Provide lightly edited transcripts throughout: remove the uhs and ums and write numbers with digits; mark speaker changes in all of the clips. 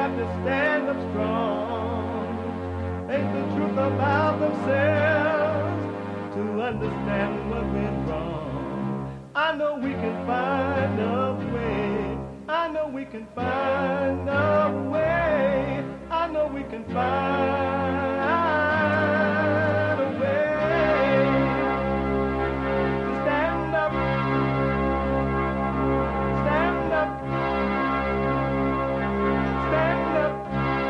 Speaker 1: have to stand up strong, face the truth about themselves, to understand what went wrong. I know we can find a way. I know we can find a way. I know we can find a way to stand up, stand up, stand up.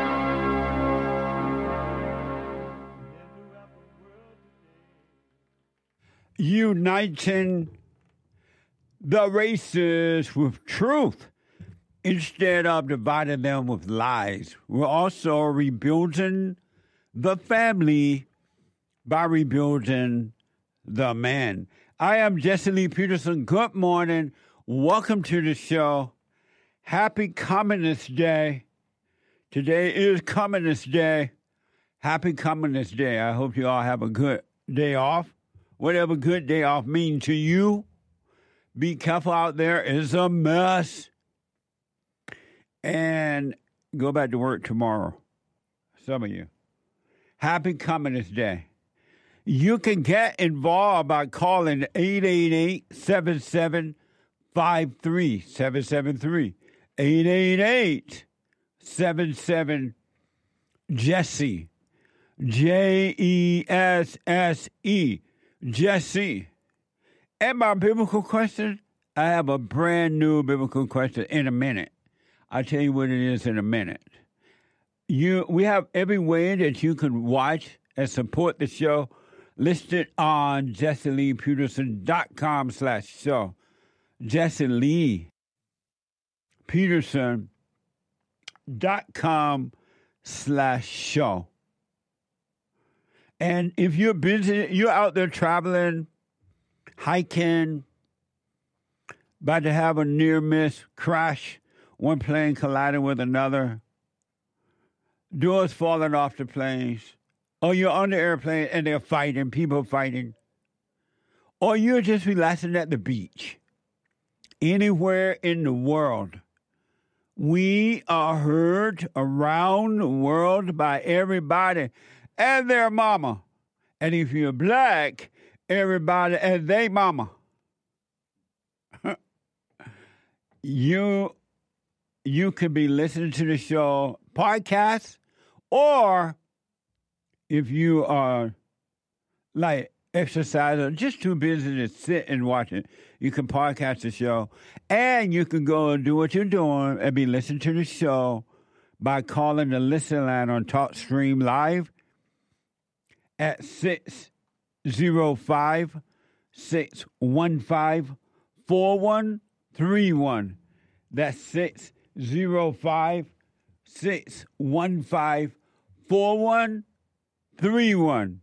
Speaker 2: Uniting the races with truth instead of dividing them with lies. We're also rebuilding the family by rebuilding the man. I am Jesse Lee Peterson. Good morning. Welcome to the show. Happy Communist Day. Today is Communist Day. Happy Communist Day. I hope you all have a good day off. Whatever good day off means to you. Be careful out there. It's a mess. And go back to work tomorrow. Some of you. Happy Communist Day. You can get involved by calling 888-7753-773. 888-77-JESSE. Jesse. Jesse. And my biblical question, I have a brand new biblical question in a minute. I'll tell you what it is in a minute. We have every way that you can watch and support the show listed on JesseLeePeterson.com/show. JesseLeePeterson.com/show. And if you're busy, you're out there traveling, hiking, about to have a near-miss crash, one plane colliding with another, doors falling off the planes, or you're on the airplane and they're fighting, people fighting, or you're just relaxing at the beach, anywhere in the world. We are heard around the world by everybody and their mama. And if you're black, everybody and their mama. You could be listening to the show podcast, or if you are like exercising, just too busy to sit and watch it, you can podcast the show, and you can go and do what you're doing and be listening to the show by calling the listen line on TalkStream Live at 605-615-4131. That's 605-615-4131.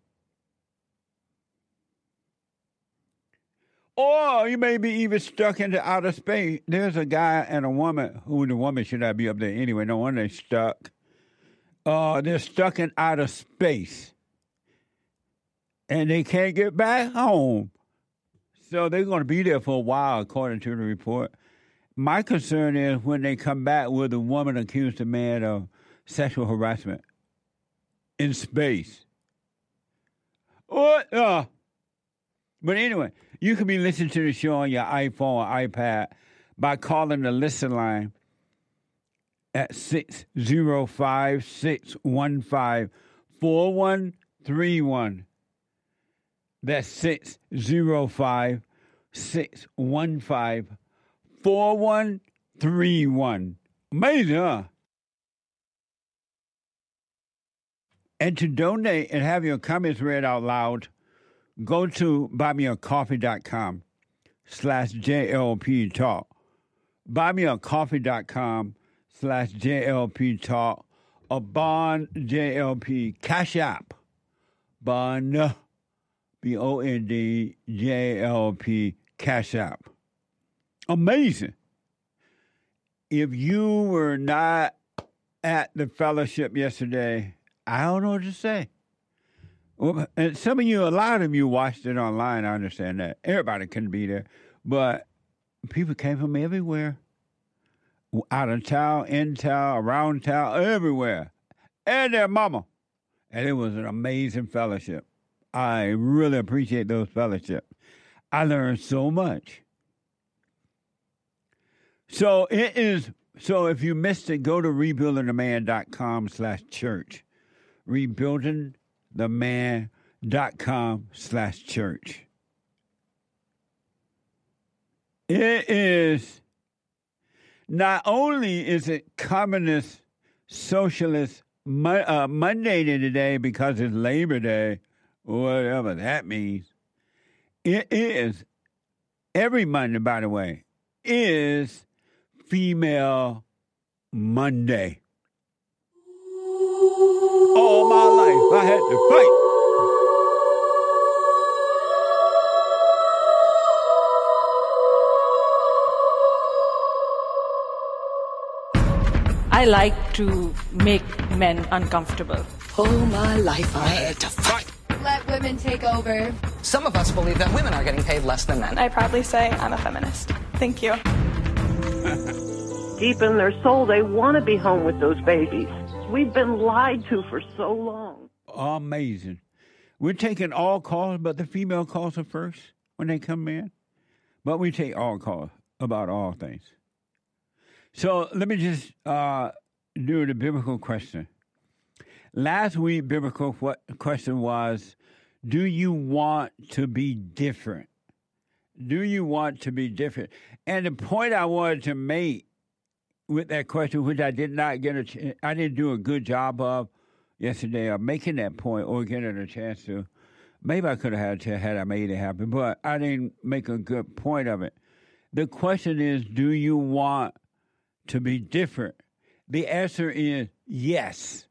Speaker 2: Or you may be even stuck into outer space. There's a guy and a woman, who the woman should not be up there anyway. No wonder they're stuck. They're stuck in outer space. And they can't get back home. So they're going to be there for a while, according to the report. My concern is when they come back, will the woman accuse the man of sexual harassment in space? But anyway, you can be listening to the show on your iPhone or iPad by calling the listen line at 605-615-4131. That's 605-615-4131. Amazing, huh? And to donate and have your comments read out loud, go to buymeacoffee.com/JLP Talk. Buymeacoffee.com/JLP Talk. Or Bond JLP Cash App. Bond BOND Cash App. Amazing. If you were not at the fellowship yesterday, I don't know what to say. Well, and some of you, a lot of you watched it online. I understand that. Everybody couldn't be there. But people came from everywhere. out of town, in town, around town, everywhere, and their mama. And it was an amazing fellowship. I really appreciate those fellowships. I learned so much. So if you missed it, go to rebuildingtheman.com/church. Rebuildingtheman.com/church. It is, not only is it communist, socialist Monday today because it's Labor Day, whatever that means. It is, every Monday, by the way, is Female Monday. All my life, I had to fight.
Speaker 3: I like to make men uncomfortable.
Speaker 4: All my life I had to fight.
Speaker 5: Let women take over.
Speaker 4: Some of us believe that women are getting paid less than men.
Speaker 6: I proudly say I'm a feminist. Thank you.
Speaker 7: Deep in their soul, they want to be home with those babies. We've been lied to for so long.
Speaker 2: Amazing. We're taking all calls, but the female calls are first when they come in. But we take all calls about all things. So let me just do the biblical question. Last week, biblical question was, do you want to be different? Do you want to be different? And the point I wanted to make with that question, which I did not get I didn't do a good job of yesterday of making that point or getting a chance to. Maybe I could have had I made it happen, but I didn't make a good point of it. The question is, do you want to be different? The answer is yes.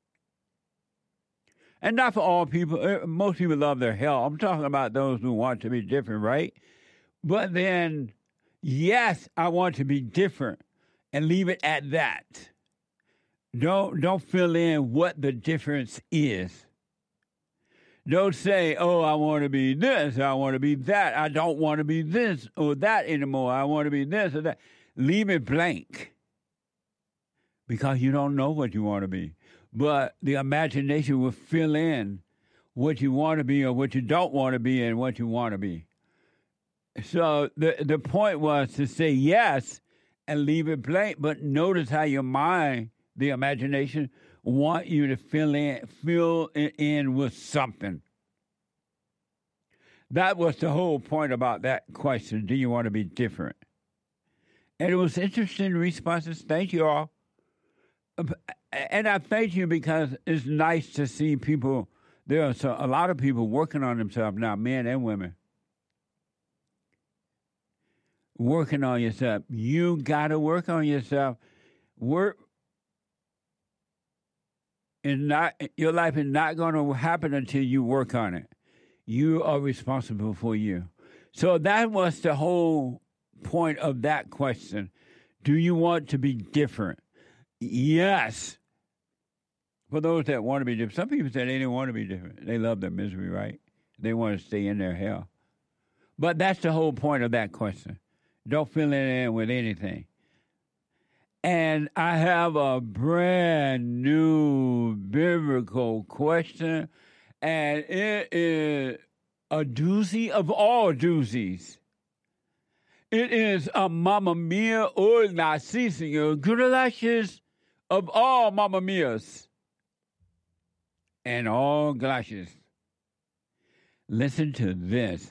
Speaker 2: And not for all people. Most people love their health. I'm talking about those who want to be different, right? But then, yes, I want to be different, and leave it at that. Don't fill in what the difference is. Don't say, oh, I want to be this, I want to be that. I don't want to be this or that anymore. I want to be this or that. Leave it blank because you don't know what you want to be. But the imagination will fill in what you want to be or what you don't want to be and what you want to be. So the point was to say yes and leave it blank, but notice how your mind, the imagination, want you to fill it in with something. That was the whole point about that question. Do you want to be different? And it was interesting responses. Thank you all. And I thank you because it's nice to see people. There are a lot of people working on themselves now, men and women. Working on yourself. You got to work on yourself. Work is not, your life is not going to happen until you work on it. You are responsible for you. So that was the whole point of that question. Do you want to be different? Yes. For those that want to be different. Some people say they didn't want to be different. They love their misery, right? They want to stay in their hell. But that's the whole point of that question. Don't fill it in with anything. And I have a brand new biblical question, and it is a doozy of all doozies. It is a Mamma Mia or Narcissia, gracious of all Mamma Mias and all glasses. Listen to this.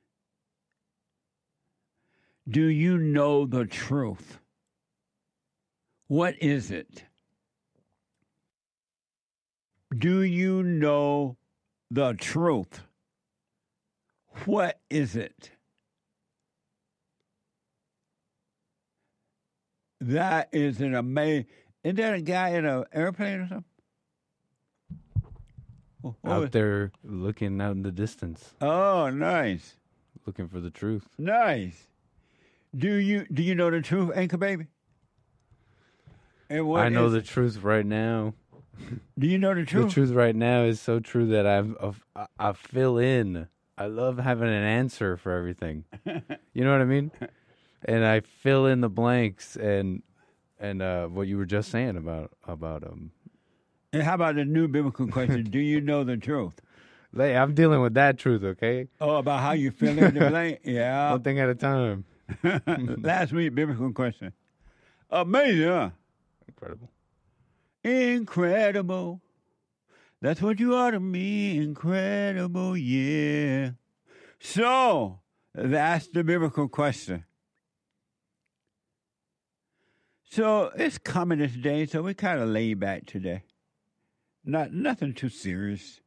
Speaker 2: Do you know the truth? What is it? Do you know the truth? What is it? That is an amazing. Isn't that a guy in an airplane or something?
Speaker 8: Out there looking out in the distance.
Speaker 2: Oh, nice.
Speaker 8: Looking for the truth.
Speaker 2: Nice. Do you know the truth, Anchor Baby? And
Speaker 8: I know the truth right now.
Speaker 2: Do you know the truth?
Speaker 8: The truth right now is so true that I fill in. I love having an answer for everything. You know what I mean? And I fill in the blanks, and And what you were just saying about
Speaker 2: And how about the new biblical question? Do you know the truth?
Speaker 8: I'm dealing with that truth, okay?
Speaker 2: Oh, about how you feel in the blank? Yeah.
Speaker 8: One thing at a time.
Speaker 2: Last week, biblical question. Amazing, huh?
Speaker 8: Incredible.
Speaker 2: Incredible. That's what you are to me. Incredible, yeah. So, that's the biblical question. So, it's Communist Day, so we kind of laid back today. Nothing too serious.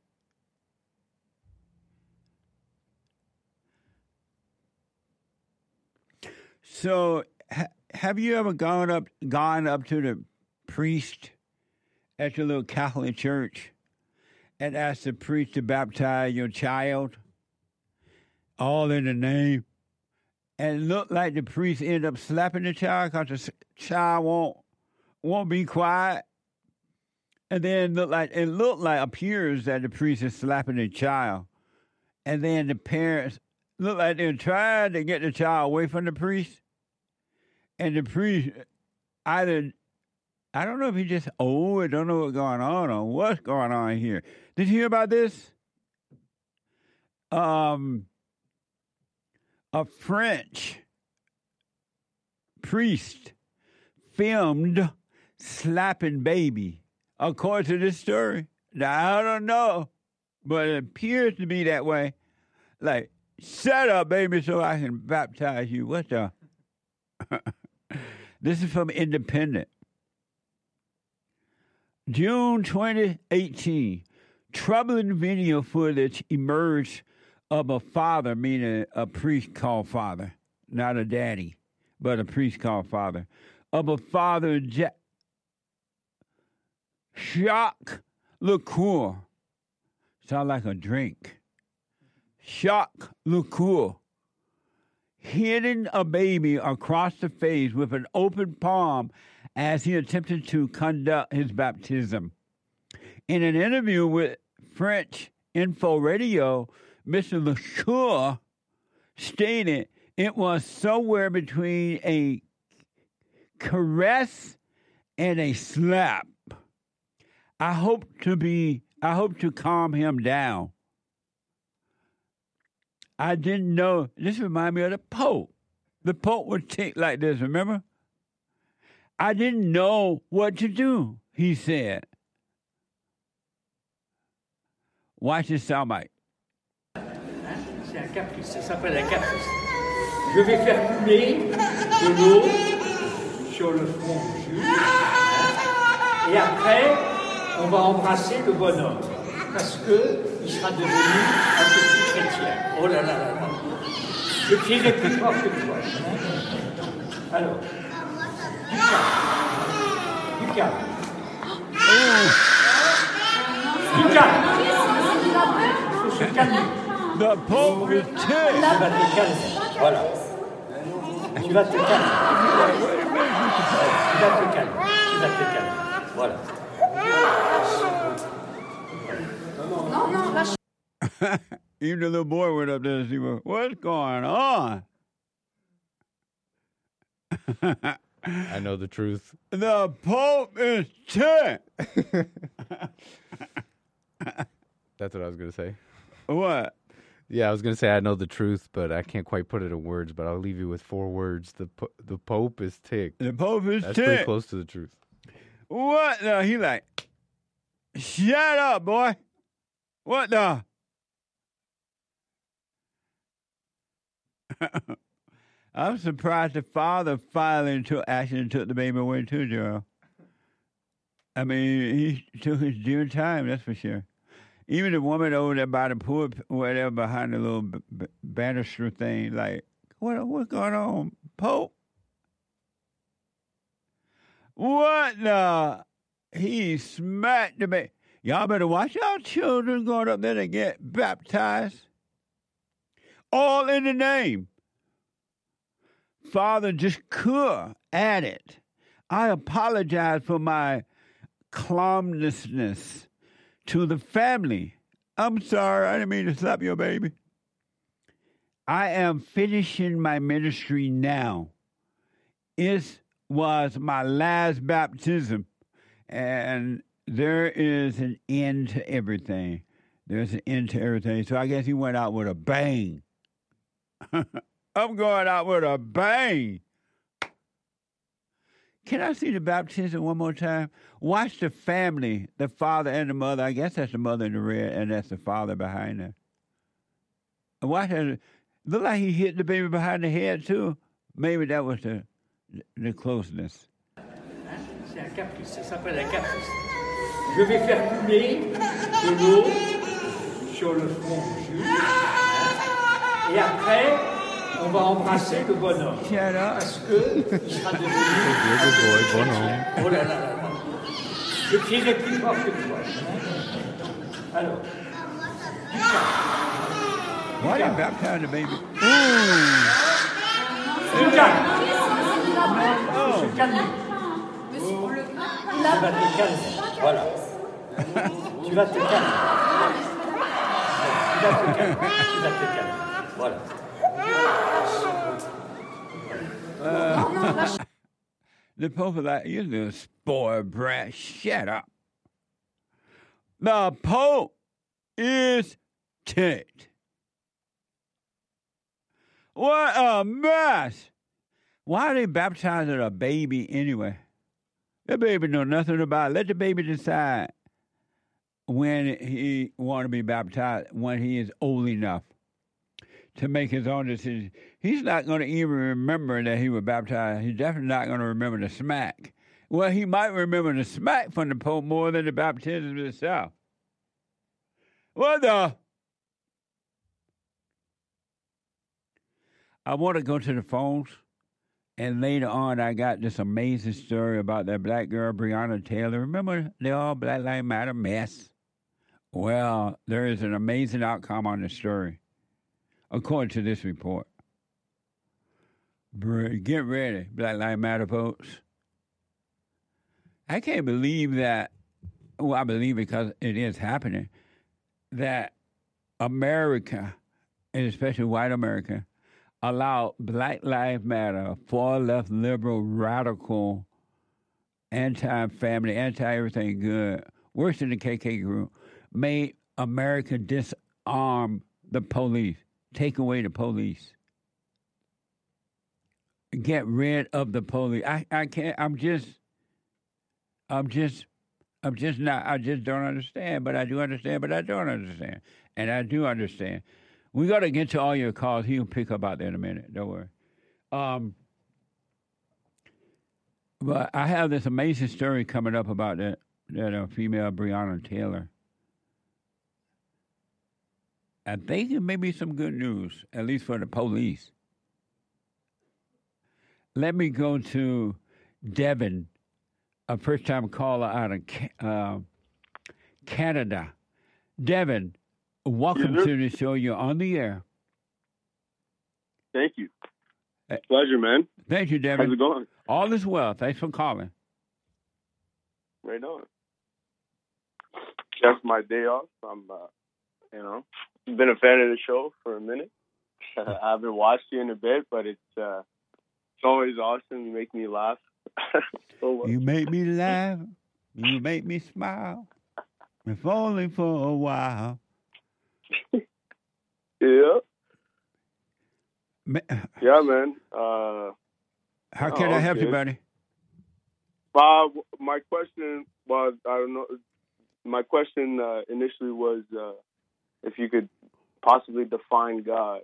Speaker 2: So, have you ever gone up to the priest at your little Catholic church and asked the priest to baptize your child, all in the name, and it looked like the priest ended up slapping the child because the child won't be quiet, and then appears that the priest is slapping the child, and then the parents look like they're trying to get the child away from the priest. And the priest either, I don't know if he just old, I don't know what's going on or what's going on here. Did you hear about this? A French priest filmed slapping baby, according to this story. Now, I don't know, but it appears to be that way. Like, shut up, baby, so I can baptize you. What the? This is from Independent. June 2018, troubling video footage emerged of a father, meaning a priest called father, not a daddy, but a priest called father, of a father, Jacques Lecour. Sound like a drink. Jacques Lecour. Hitting a baby across the face with an open palm as he attempted to conduct his baptism. In an interview with French Info Radio, Mr. Lecour stated it was somewhere between a caress and a slap. I hope to calm him down. I didn't know. This reminds me of the Pope. The Pope would tick like this, remember? I didn't know what to do, he said. Watch this soundbite.
Speaker 9: C'est un caprice, ça s'appelle un caprice. Je vais faire couler de l'eau sur le front du juge. Et après, on va embrasser le bonhomme. Parce qu'il sera devenu un petit chrétien. Oh là là là là. Je tirerai plus fort que toi. Alors, du calme. Du calme. Il faut se calmer.
Speaker 2: The Pope is
Speaker 9: Tu vas te calmer. Voilà. Tu vas te calmer. Tu vas te calmer. Tu vas te calmer. Voilà.
Speaker 2: Even the little boy went up there to see what's going on.
Speaker 8: I know the truth.
Speaker 2: The Pope is ticked.
Speaker 8: That's what I was going to say.
Speaker 2: What?
Speaker 8: Yeah, I was going to say I know the truth, but I can't quite put it in words, but I'll leave you with 4 words. The Pope is ticked.
Speaker 2: The Pope is
Speaker 8: That's
Speaker 2: ticked.
Speaker 8: pretty close to the truth.
Speaker 2: What the? He like, shut up, boy. What the? I'm surprised the father finally took action and took the baby away too, Joe. I mean, he took his due time, that's for sure. Even the woman over there by the pool, whatever, behind the little banister thing, like, what's going on, Pope? What the? He smacked the baby. Y'all better watch our children going up there to get baptized. All in the name. Father Lecour added, I apologize for my clumsiness to the family. I'm sorry, I didn't mean to slap your baby. I am finishing my ministry now. It was my last baptism. And there is an end to everything. There's an end to everything. So I guess he went out with a bang. I'm going out with a bang. Can I see the baptism one more time? Watch the family, the father and the mother. I guess that's the mother in the red, and that's the father behind her. Watch that. Look like he hit the baby behind the head, too. Maybe that was the closeness.
Speaker 9: C'est un caprice, ça s'appelle un caprice. Je vais faire couler de l'eau sur le front juif. Et après, on va embrasser le bonhomme. Parce qu'il sera devenu... Oh là là là là. Je crierai plus fort que toi. Alors.
Speaker 2: Why did you baptize the baby?
Speaker 9: Tu calmes. Tu calmes. Tu vas te calmer. Voilà. Tu vas te calmer. Tu vas te calmer. Tu vas te calmer. Voilà.
Speaker 2: The Pope is like, you little spoiled brat, shut up. The Pope is ticked. What a mess. Why are they baptizing a baby anyway? The baby know nothing about it. Let the baby decide when he want to be baptized, when he is old enough to make his own decision. He's not going to even remember that he was baptized. He's definitely not going to remember the smack. Well, he might remember the smack from the Pope more than the baptism itself. What the? I want to go to the phones, and later on, I got this amazing story about that black girl, Breonna Taylor. Remember the all Black Lives Matter mess? Well, there is an amazing outcome on the story, according to this report. Get ready, Black Lives Matter folks. I can't believe that, well, I believe because it is happening, that America, and especially white America, allowed Black Lives Matter, far left, liberal, radical, anti-family, anti-everything good, worse than the KK group, made America disarm the police, take away the police, get rid of the police. I can't. I just don't understand. But I do understand. But I don't understand. And I do understand. We got to get to all your calls. He'll pick up out there in a minute. Don't worry. But I have this amazing story coming up about that female Breonna Taylor. I think it may be some good news, at least for the police. Let me go to Devin, a first-time caller out of Canada. Devin, welcome to the show. You're on the air.
Speaker 10: Thank you. Pleasure, man.
Speaker 2: Thank you, Devin.
Speaker 10: How's it going?
Speaker 2: All is well. Thanks for calling.
Speaker 10: Right on. Just my day off. I'm, been a fan of the show for a minute. I haven't watched you in a bit, but it's always awesome. You make me laugh. So much.
Speaker 2: You make me laugh. You make me smile. If only for a while.
Speaker 10: Yeah. Yeah, man.
Speaker 2: How can I help you, buddy?
Speaker 10: My question was, I don't know. My question initially was if you could possibly define God.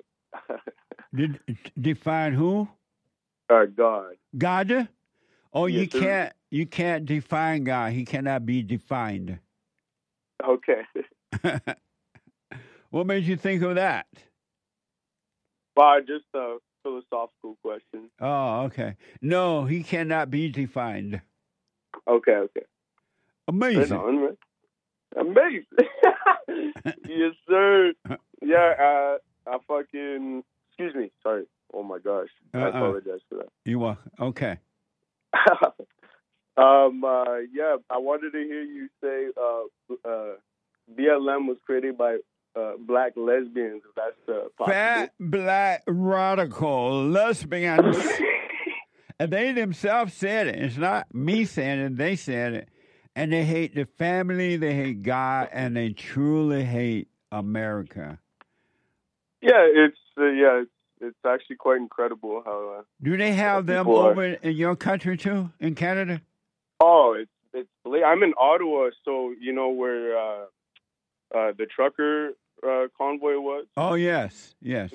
Speaker 2: Define who?
Speaker 10: God.
Speaker 2: God? Oh,
Speaker 10: yes,
Speaker 2: you can't define God. He cannot be defined.
Speaker 10: Okay.
Speaker 2: What made you think of that?
Speaker 10: Just a philosophical question.
Speaker 2: Oh, okay. No, he cannot be defined.
Speaker 10: Okay.
Speaker 2: Amazing.
Speaker 10: Right on, man. Amazing. Yes, sir. Yeah, excuse me. Sorry. Oh, my gosh. I apologize for that.
Speaker 2: You are. Okay.
Speaker 10: Yeah, I wanted to hear you say BLM was created by black lesbians. That's possible.
Speaker 2: Fat, black, radical lesbians And they themselves said it. It's not me saying it. They said it. And they hate the family, they hate God, and they truly hate America.
Speaker 10: Yeah, it's actually quite incredible how.
Speaker 2: Do they have them over in your country too, in Canada?
Speaker 10: Oh, it's. I'm in Ottawa, so you know where the trucker convoy was.
Speaker 2: Oh yes.
Speaker 10: Yeah.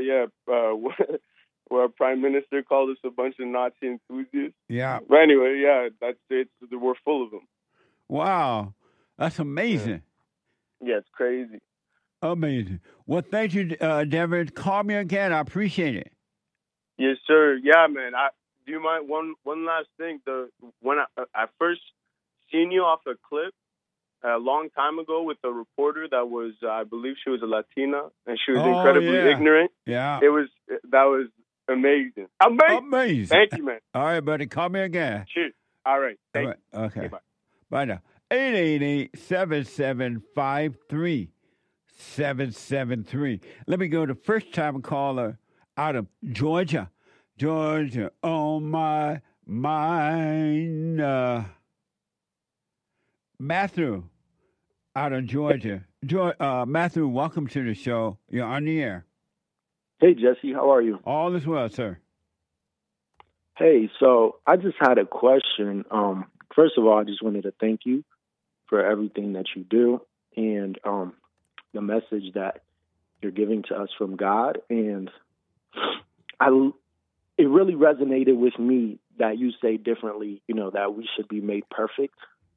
Speaker 10: Where our Prime Minister called us a bunch of Nazi enthusiasts.
Speaker 2: Yeah.
Speaker 10: But anyway, yeah, we're full of them.
Speaker 2: Wow, that's amazing.
Speaker 10: Yeah, it's crazy.
Speaker 2: Amazing. Well, thank you, David. Call me again. I appreciate it.
Speaker 10: Yes, sir. Yeah, man. Do you mind one last thing? When I first seen you off a clip a long time ago with a reporter that was, I believe she was a Latina, and she was incredibly ignorant.
Speaker 2: Yeah.
Speaker 10: That was amazing. Amazing. Thank you, man.
Speaker 2: All right, buddy. Call me again.
Speaker 10: Cheers. All right. Thank you.
Speaker 2: Okay. Bye now. 888-7753-773. Let me go to first-time caller out of Georgia. Georgia, on my mind. Matthew, out of Georgia. Matthew, welcome to the show. You're on the air.
Speaker 11: Hey, Jesse. How are you?
Speaker 2: All is well, sir.
Speaker 11: Hey, so I just had a question. First of all, I just wanted to thank you for everything that you do and the message that you're giving to us from God. And it really resonated with me that you say differently, that we should be made perfect.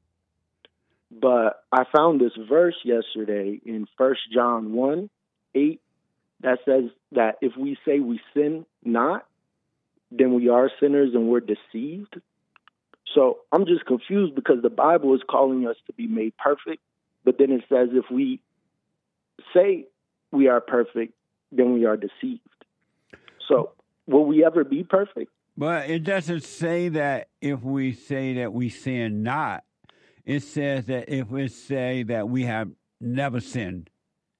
Speaker 11: But I found this verse yesterday in 1 John 1:8 that says that if we say we sin not, then we are sinners and we're deceived. So I'm just confused because the Bible is calling us to be made perfect, but then it says if we say we are perfect, then we are deceived. So will we ever be perfect?
Speaker 2: But it doesn't say that if we say that we sin not. It says that if we say that we have never sinned.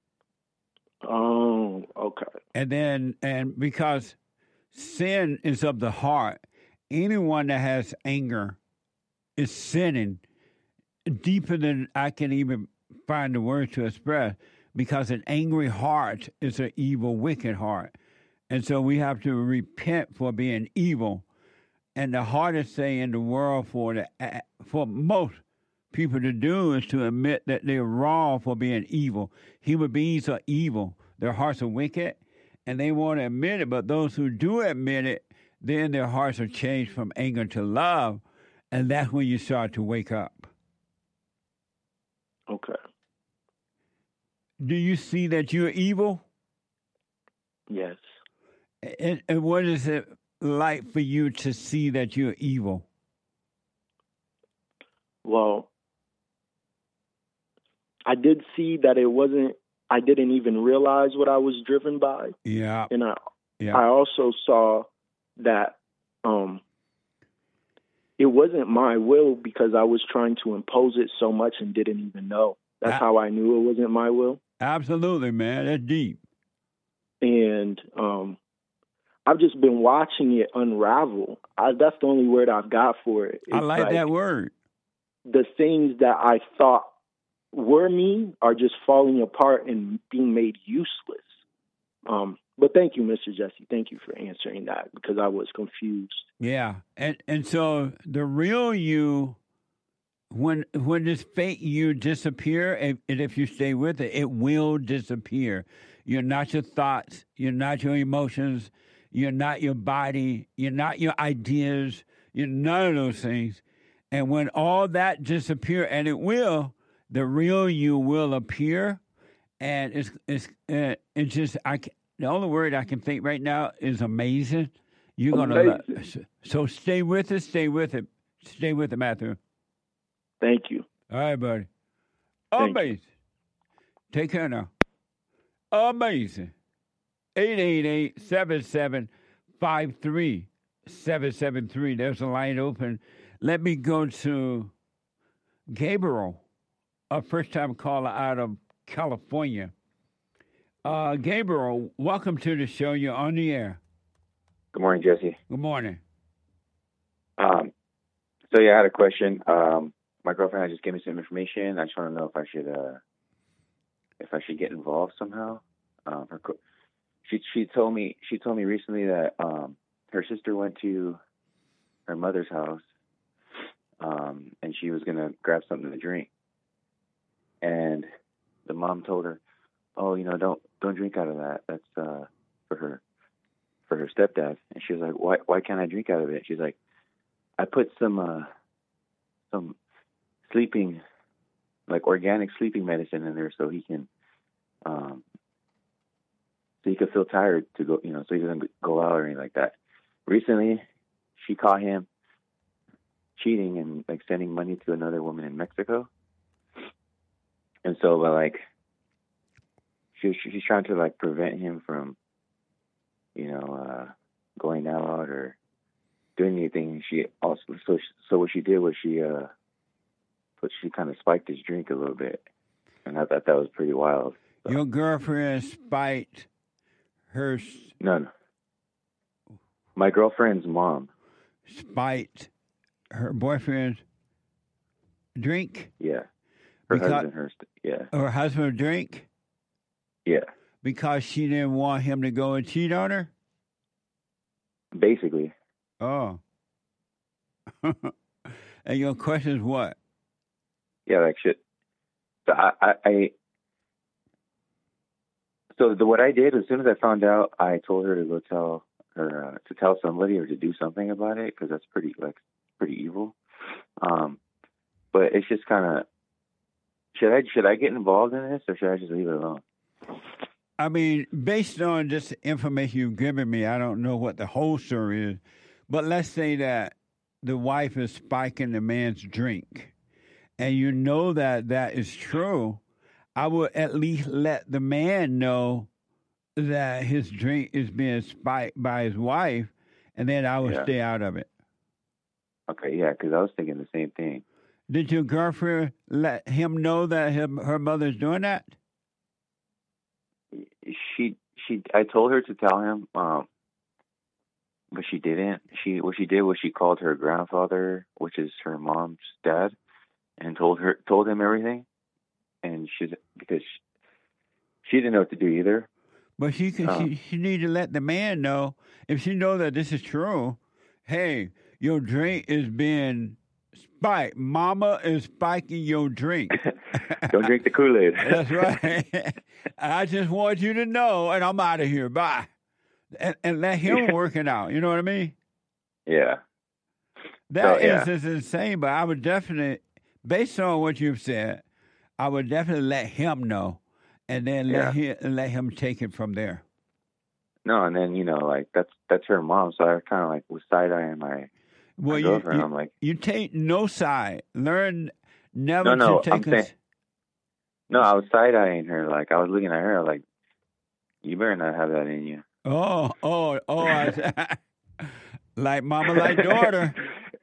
Speaker 11: Oh, okay.
Speaker 2: And because sin is of the heart, anyone that has anger is sinning deeper than I can even find the words to express, because an angry heart is an evil, wicked heart. And so we have to repent for being evil. And the hardest thing in the world for most people to do is to admit that they're wrong for being evil. Human beings are evil. Their hearts are wicked, and they want to admit it. But those who do admit it, then their hearts are changed from anger to love, and that's when you start to wake up.
Speaker 11: Okay.
Speaker 2: Do you see that you're evil?
Speaker 11: Yes.
Speaker 2: And what is it like for you to see that you're evil?
Speaker 11: Well, I did see that I didn't even realize what I was driven by.
Speaker 2: Yeah.
Speaker 11: And I also saw that it wasn't my will because I was trying to impose it so much and didn't even know. That's how I knew it wasn't my will.
Speaker 2: Absolutely, man. That's deep.
Speaker 11: And I've just been watching it unravel. That's the only word I've got for it.
Speaker 2: I like that word.
Speaker 11: The things that I thought were me are just falling apart and being made useless. But thank you, Mr. Jesse. Thank you for answering that because I was confused.
Speaker 2: Yeah. And so the real you, when this fake you disappear, and if you stay with it, it will disappear. You're not your thoughts. You're not your emotions. You're not your body. You're not your ideas. You're none of those things. And when all that disappear, and it will, the real you will appear. And it's just the only word I can think right now is amazing. You're gonna so stay with it. Stay with it. Stay with it, Matthew.
Speaker 11: Thank you.
Speaker 2: All right, buddy. Amazing. Take care now. Amazing. 888-7753-773. There's a line open. Let me go to Gabriel, a first-time caller out of California. Gabriel, welcome to the show. You're on the air.
Speaker 12: Good morning, Jesse.
Speaker 2: Good morning.
Speaker 12: So yeah, I had a question. My girlfriend just gave me some information. I just want to know if I should get involved somehow. She told me recently that her sister went to her mother's house, and she was gonna grab something to drink, and the mom told her, "Oh, don't drink out of that. That's for her stepdad." And she was like, "Why can't I drink out of it?" She's like, "I put some sleeping, like organic sleeping medicine in there so he can feel tired to go, so he doesn't go out or anything like that." Recently, she caught him cheating and like sending money to another woman in Mexico. And so, she's trying to like prevent him from, going out or doing anything. She also, so what she did was she kind of spiked his drink a little bit, and I thought that was pretty wild. So.
Speaker 2: Your girlfriend spiked her.
Speaker 12: No. My girlfriend's mom
Speaker 2: spiked her boyfriend's drink.
Speaker 12: Yeah. Her husband drink? Yeah.
Speaker 2: Because she didn't want him to go and cheat on her?
Speaker 12: Basically.
Speaker 2: Oh. And your question is what?
Speaker 12: Yeah, like shit. So what I did, as soon as I found out, I told her to go tell her, to tell somebody or to do something about it, because that's pretty evil. But it's just kind of, should I get involved in this, or should I just leave it alone?
Speaker 2: I mean, based on this information you've given me, I don't know what the whole story is, but let's say that the wife is spiking the man's drink, and you know that is true. I would at least let the man know that his drink is being spiked by his wife, and then I would stay out of it.
Speaker 12: Okay, yeah, because I was thinking the same thing.
Speaker 2: Did your girlfriend let him know that her mother's doing that?
Speaker 12: I told her to tell him, but she didn't. What she did was she called her grandfather, which is her mom's dad, and told him everything. And because she didn't know what to do either.
Speaker 2: But she need to let the man know, if she know that this is true. Hey, your drink is being spiked. Mama is spiking your drink.
Speaker 12: Don't drink the Kool-Aid.
Speaker 2: That's right. I just want you to know, and I'm out of here. Bye. And let him work it out. You know what I mean?
Speaker 12: Yeah.
Speaker 2: That is insane, but I would definitely, based on what you've said, I would definitely let him know, and then let him take it from there.
Speaker 12: No, and then that's her mom, so I kind of like was side-eyeing my girlfriend. I'm like,
Speaker 2: you take no side. Learn never to take
Speaker 12: No, I was side-eyeing her. Like, I was looking at her like, you better not have that in you.
Speaker 2: Oh! Like mama, like daughter.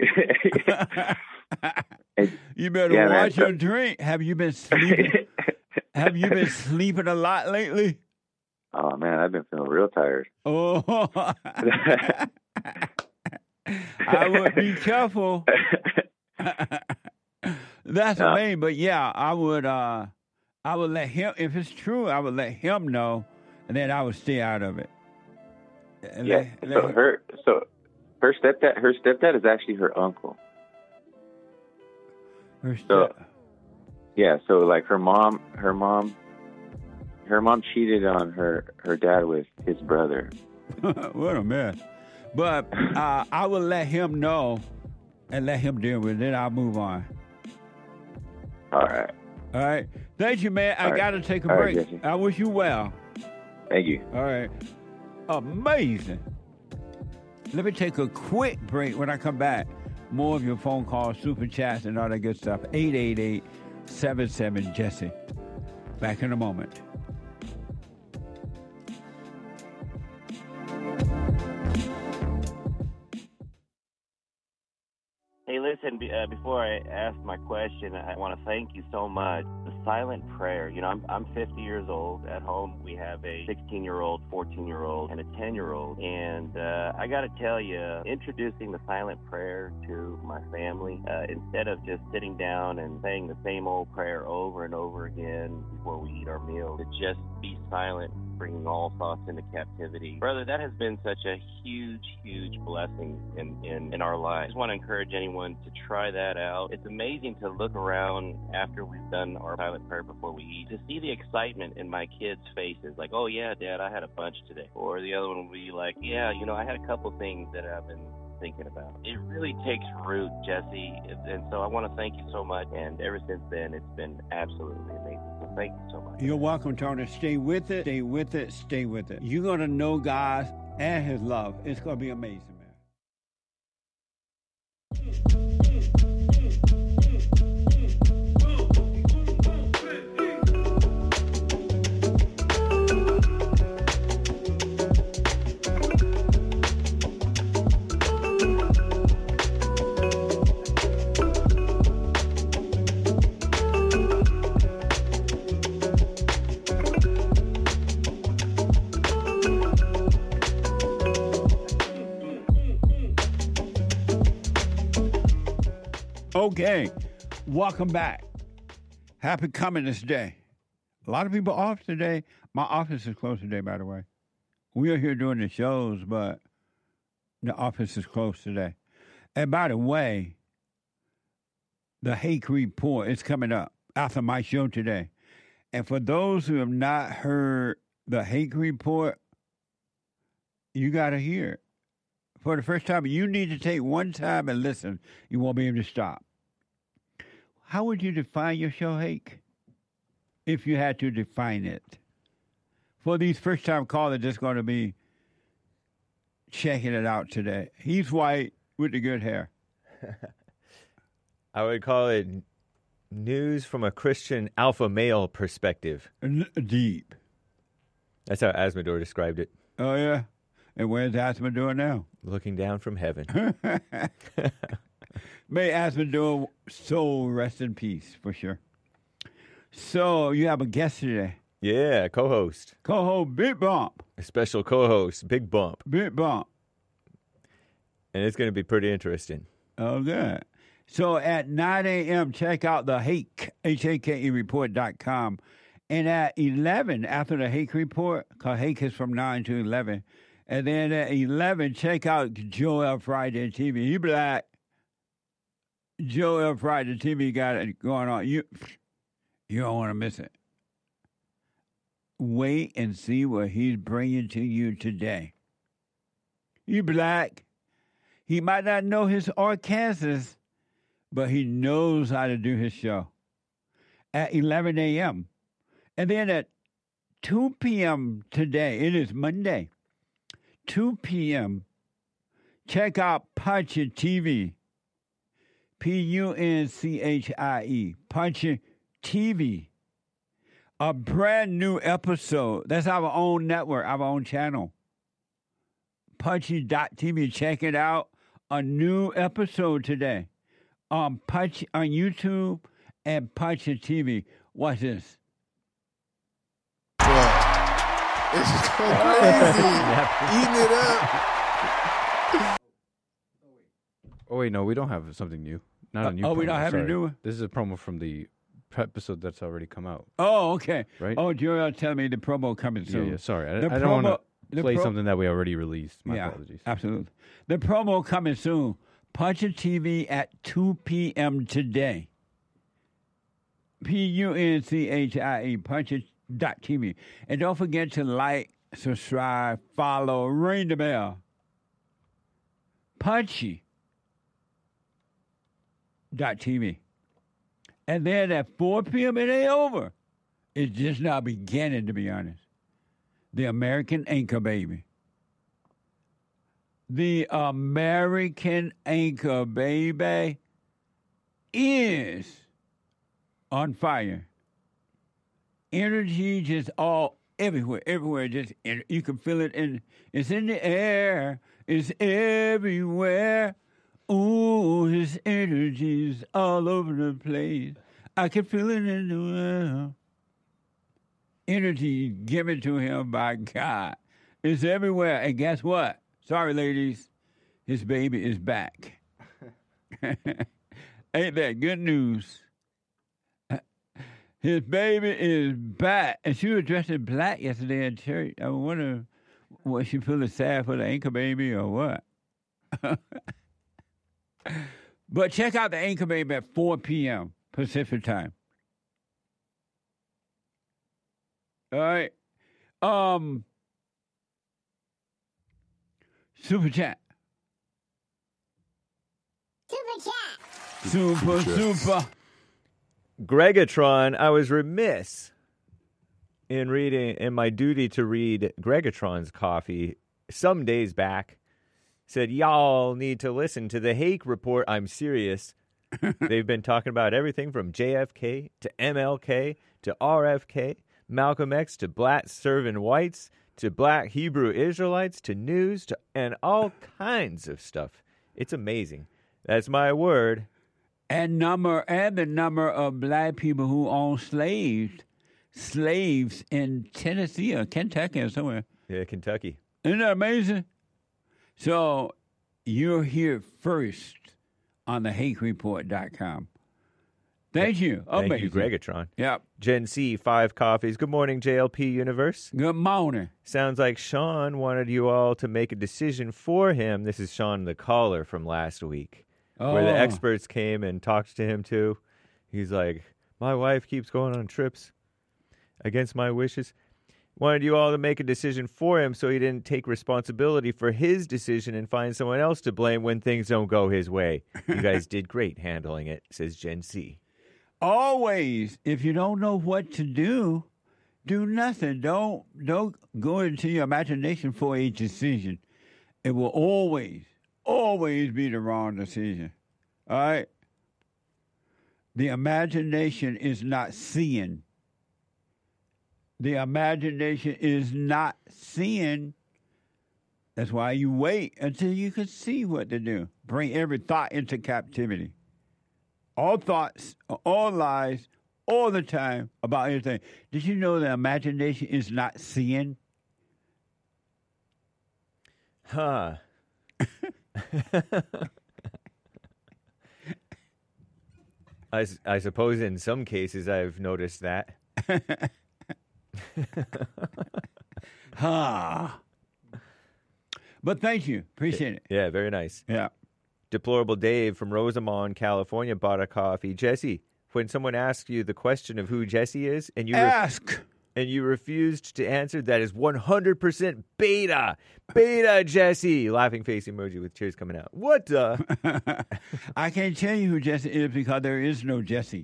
Speaker 2: You better watch your drink. Have you been sleeping? Have you been sleeping a lot lately?
Speaker 12: Oh man, I've been feeling real tired.
Speaker 2: Oh, I would be careful. That's amazing, but yeah, I would let him. If it's true, I would let him know, and then I would stay out of it.
Speaker 12: Her stepdad is actually her uncle. So like her mom cheated on her dad with his brother.
Speaker 2: What a mess. But I will let him know and let him deal with it. Then I'll move on.
Speaker 12: All right.
Speaker 2: Thank you, man. I got to take a break.
Speaker 12: Right,
Speaker 2: I wish you well.
Speaker 12: Thank you.
Speaker 2: All right. Amazing. Let me take a quick break. When I come back, more of your phone calls, super chats, and all that good stuff. 888-77-JESSE. Back in a moment.
Speaker 13: Hey, Hey, listen, before I ask my question, I want to thank you so much. The silent prayer, you know, I'm 50 years old. At home, we have a 16-year-old, 14-year-old, and a 10-year-old. And I got to tell you, introducing the silent prayer to my family, instead of just sitting down and saying the same old prayer over and over again before we eat our meal, to just be silent, bringing all thoughts into captivity. Brother, that has been such a huge, huge blessing in our lives. I just want to encourage anyone to try that out. It's amazing to look around after we've done our silent prayer before we eat, to see the excitement in my kids' faces, like, oh yeah, Dad, I had a bunch today. Or the other one will be like, yeah, you know, I had a couple things that I've been thinking about. It really takes root, Jesse, and so I want to thank you so much, and ever since then, it's been absolutely amazing. So thank you so much.
Speaker 2: You're welcome, Tony. Stay with it, stay with it, stay with it. You're going to know God and His love. It's going to be amazing, man. Okay, welcome back. Happy Communist Day. A lot of people off today. My office is closed today, by the way. We are here doing the shows, but the office is closed today. And by the way, the Hake Report is coming up after my show today. And for those who have not heard the Hake Report, you got to hear it. For the first time, you need to take one time and listen. You won't be able to stop. How would you define your show, Hake, if you had to define it? For these first-time callers that's going to be checking it out today. He's white with the good hair.
Speaker 14: I would call it news from a Christian alpha male perspective.
Speaker 2: Deep.
Speaker 14: That's how Asmodor described it.
Speaker 2: Oh, yeah? And where's Asmodor now?
Speaker 14: Looking down from heaven.
Speaker 2: May Asmodor soul rest in peace, for sure. So, you have a guest today.
Speaker 14: Yeah, co-host.
Speaker 2: Co-host Big Bump.
Speaker 14: A special co-host, Big Bump.
Speaker 2: Big Bump.
Speaker 14: And it's going to be pretty interesting.
Speaker 2: Oh, good. So, at 9 a.m., check out the Hake, Hake report.com. And at 11, after the Hake Report, because Hake is from 9 to 11, and then at 11, check out Joel Friday TV. He black. Joel Friday TV got it going on. You don't want to miss it. Wait and see what he's bringing to you today. He black. He might not know his Arkansas, but he knows how to do his show. At 11 a.m. And then at 2 p.m. today, it is Monday, 2 p.m., check out Punchie TV. Punchie, Punchie TV. A brand new episode. That's our own network, our own channel. Punchie.tv. Check it out. A new episode today on YouTube and Punchie TV. Watch this.
Speaker 15: It's just going crazy. Eating it up.
Speaker 8: Oh, wait, no, we don't have something new. Not a new promo.
Speaker 2: We don't have a new one?
Speaker 8: This is a promo from the episode that's already come out.
Speaker 2: Oh, okay.
Speaker 8: Right?
Speaker 2: Oh, Joel telling me the promo coming soon.
Speaker 8: Yeah, sorry. I don't want to play something that we already released. My apologies.
Speaker 2: Absolutely. The promo coming soon. Punchie TV at 2 p.m. today. Punchie, Punchie.tv. And don't forget to like, subscribe, follow, ring the bell. Punchie.tv. And then at 4 p.m. it ain't over. It's just now beginning, to be honest. The American Anchor Baby. The American Anchor Baby is on fire. Energy just all everywhere. Just you can feel it it's in the air. It's everywhere. Ooh, Oh, his energy's all over the place. I can feel it in the world. Energy given to him by God. It's everywhere. And guess what? Sorry, ladies. His baby is back. Ain't that good news? His baby is back. And she was dressed in black yesterday at church. I wonder, was she feeling sad for the anchor baby or what? But check out the anchor baby at 4 p.m. Pacific time. All right. Super chat. Super.
Speaker 14: Gregatron, I was remiss in my duty to read Gregatron's coffee some days back. Said, y'all need to listen to the Hake Report. I'm serious. They've been talking about everything from JFK to MLK to RFK, Malcolm X to black serving whites to black Hebrew Israelites to news and all kinds of stuff. It's amazing. That's my word.
Speaker 2: And the number of black people who own slaves in Tennessee or Kentucky or somewhere.
Speaker 14: Yeah, Kentucky.
Speaker 2: Isn't that amazing? So you're here first on the HakeReport.com. Thank you. Amazing.
Speaker 14: Thank you, Gregatron.
Speaker 2: Yep.
Speaker 14: Gen C, 5 coffees. Good morning, JLP Universe.
Speaker 2: Good morning.
Speaker 14: Sounds like Sean wanted you all to make a decision for him. This is Sean the caller from last week, where the experts came and talked to him too. He's like, my wife keeps going on trips against my wishes. Wanted you all to make a decision for him so he didn't take responsibility for his decision and find someone else to blame when things don't go his way. You guys did great handling it, says Gen C.
Speaker 2: Always, if you don't know what to do, do nothing. Don't go into your imagination for a decision. It will always be the wrong decision. All right? The imagination is not seeing. The imagination is not seeing. That's why you wait until you can see what to do. Bring every thought into captivity. All thoughts, all lies, all the time about anything. Did you know the imagination is not seeing?
Speaker 14: Huh. I suppose in some cases I've noticed that.
Speaker 2: But thank you. Appreciate it.
Speaker 14: Yeah, very nice.
Speaker 2: Yeah.
Speaker 14: Deplorable Dave from Rosamond, California bought a coffee. Jesse, when someone asks you the question of who Jesse is and you
Speaker 2: ask
Speaker 14: and you refused to answer, that is 100% beta. Beta Jesse. Laughing face emoji with tears coming out. What the?
Speaker 2: I can't tell you who Jesse is because there is no Jesse.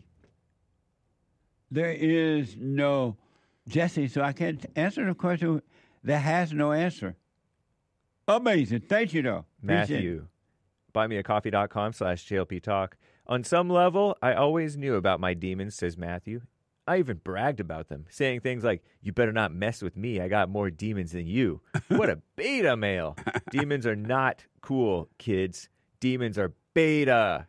Speaker 2: There is no Jesse, so I can't answer the question that has no answer. Amazing. Thank you, though.
Speaker 14: Matthew. BuyMeACoffee.com/JLP Talk. On some level, I always knew about my demons, says Matthew. I even bragged about them, saying things like, you better not mess with me. I got more demons than you. What a beta male. Demons are not cool, kids. Demons are beta.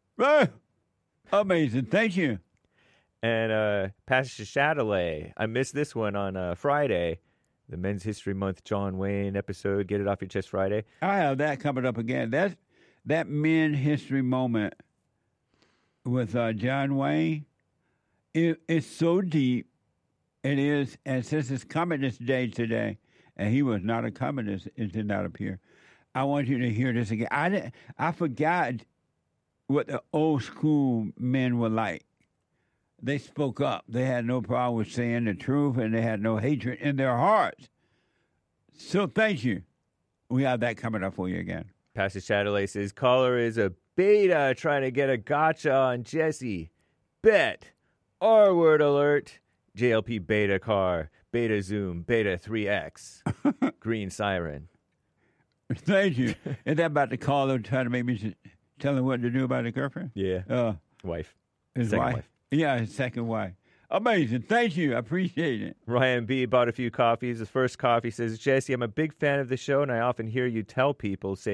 Speaker 2: Amazing. Thank you.
Speaker 14: And Pastor Chatelet, I missed this one on Friday, the Men's History Month John Wayne episode, Get It Off Your Chest Friday.
Speaker 2: I have that coming up again. That Men History moment with John Wayne, it's so deep. It is, and since it's Communist Day today, and he was not a communist, it did not appear. I want you to hear this again. I forgot what the old school men were like. They spoke up. They had no problem with saying the truth, and they had no hatred in their hearts. So thank you. We have that coming up for you again.
Speaker 14: Pastor Chatelet says, caller is a beta trying to get a gotcha on Jesse. Bet. R-word alert. JLP beta car. Beta zoom. Beta 3X. Green siren.
Speaker 2: Thank you. Is that about the caller trying to make me tell him what to do about the girlfriend?
Speaker 14: Yeah. Wife.
Speaker 2: His wife. Yeah, his second wife. Amazing. Thank you. I appreciate it.
Speaker 14: Ryan B. bought a few coffees. The first coffee says, Jesse, I'm a big fan of the show, and I often hear you tell people, say,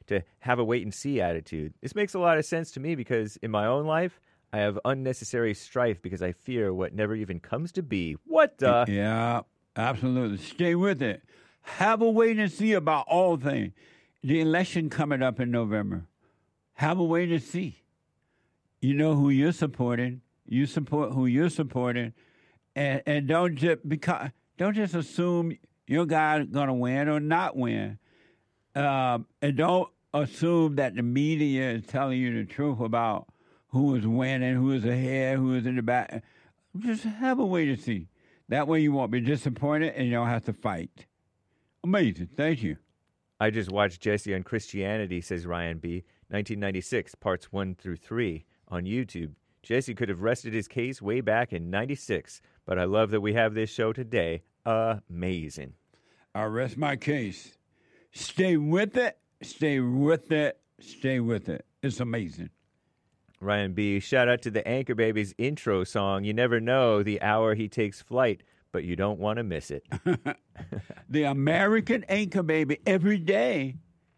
Speaker 14: to have a wait-and-see attitude. This makes a lot of sense to me because in my own life, I have unnecessary strife because I fear what never even comes to be. What the?
Speaker 2: Yeah, absolutely. Stay with it. Have a wait and see about all things. The election coming up in November. Have a wait and see. You know who you're supporting. You support who you're supporting, and don't just assume your guy's gonna win or not win, and don't assume that the media is telling you the truth about who is winning, who is ahead, who is in the back. Just have a wait and see. That way you won't be disappointed and you don't have to fight. Amazing. Thank you.
Speaker 14: I just watched Jesse on Christianity, says Ryan B. 1996, parts 1 through 3 on YouTube. Jesse could have rested his case way back in 96, but I love that we have this show today. Amazing.
Speaker 2: I rest my case. Stay with it. Stay with it. Stay with it. It's amazing.
Speaker 14: Ryan B., shout out to the Anchor Babies intro song. You never know the hour he takes flight, but you don't want to miss it.
Speaker 2: The American Anchor Baby every day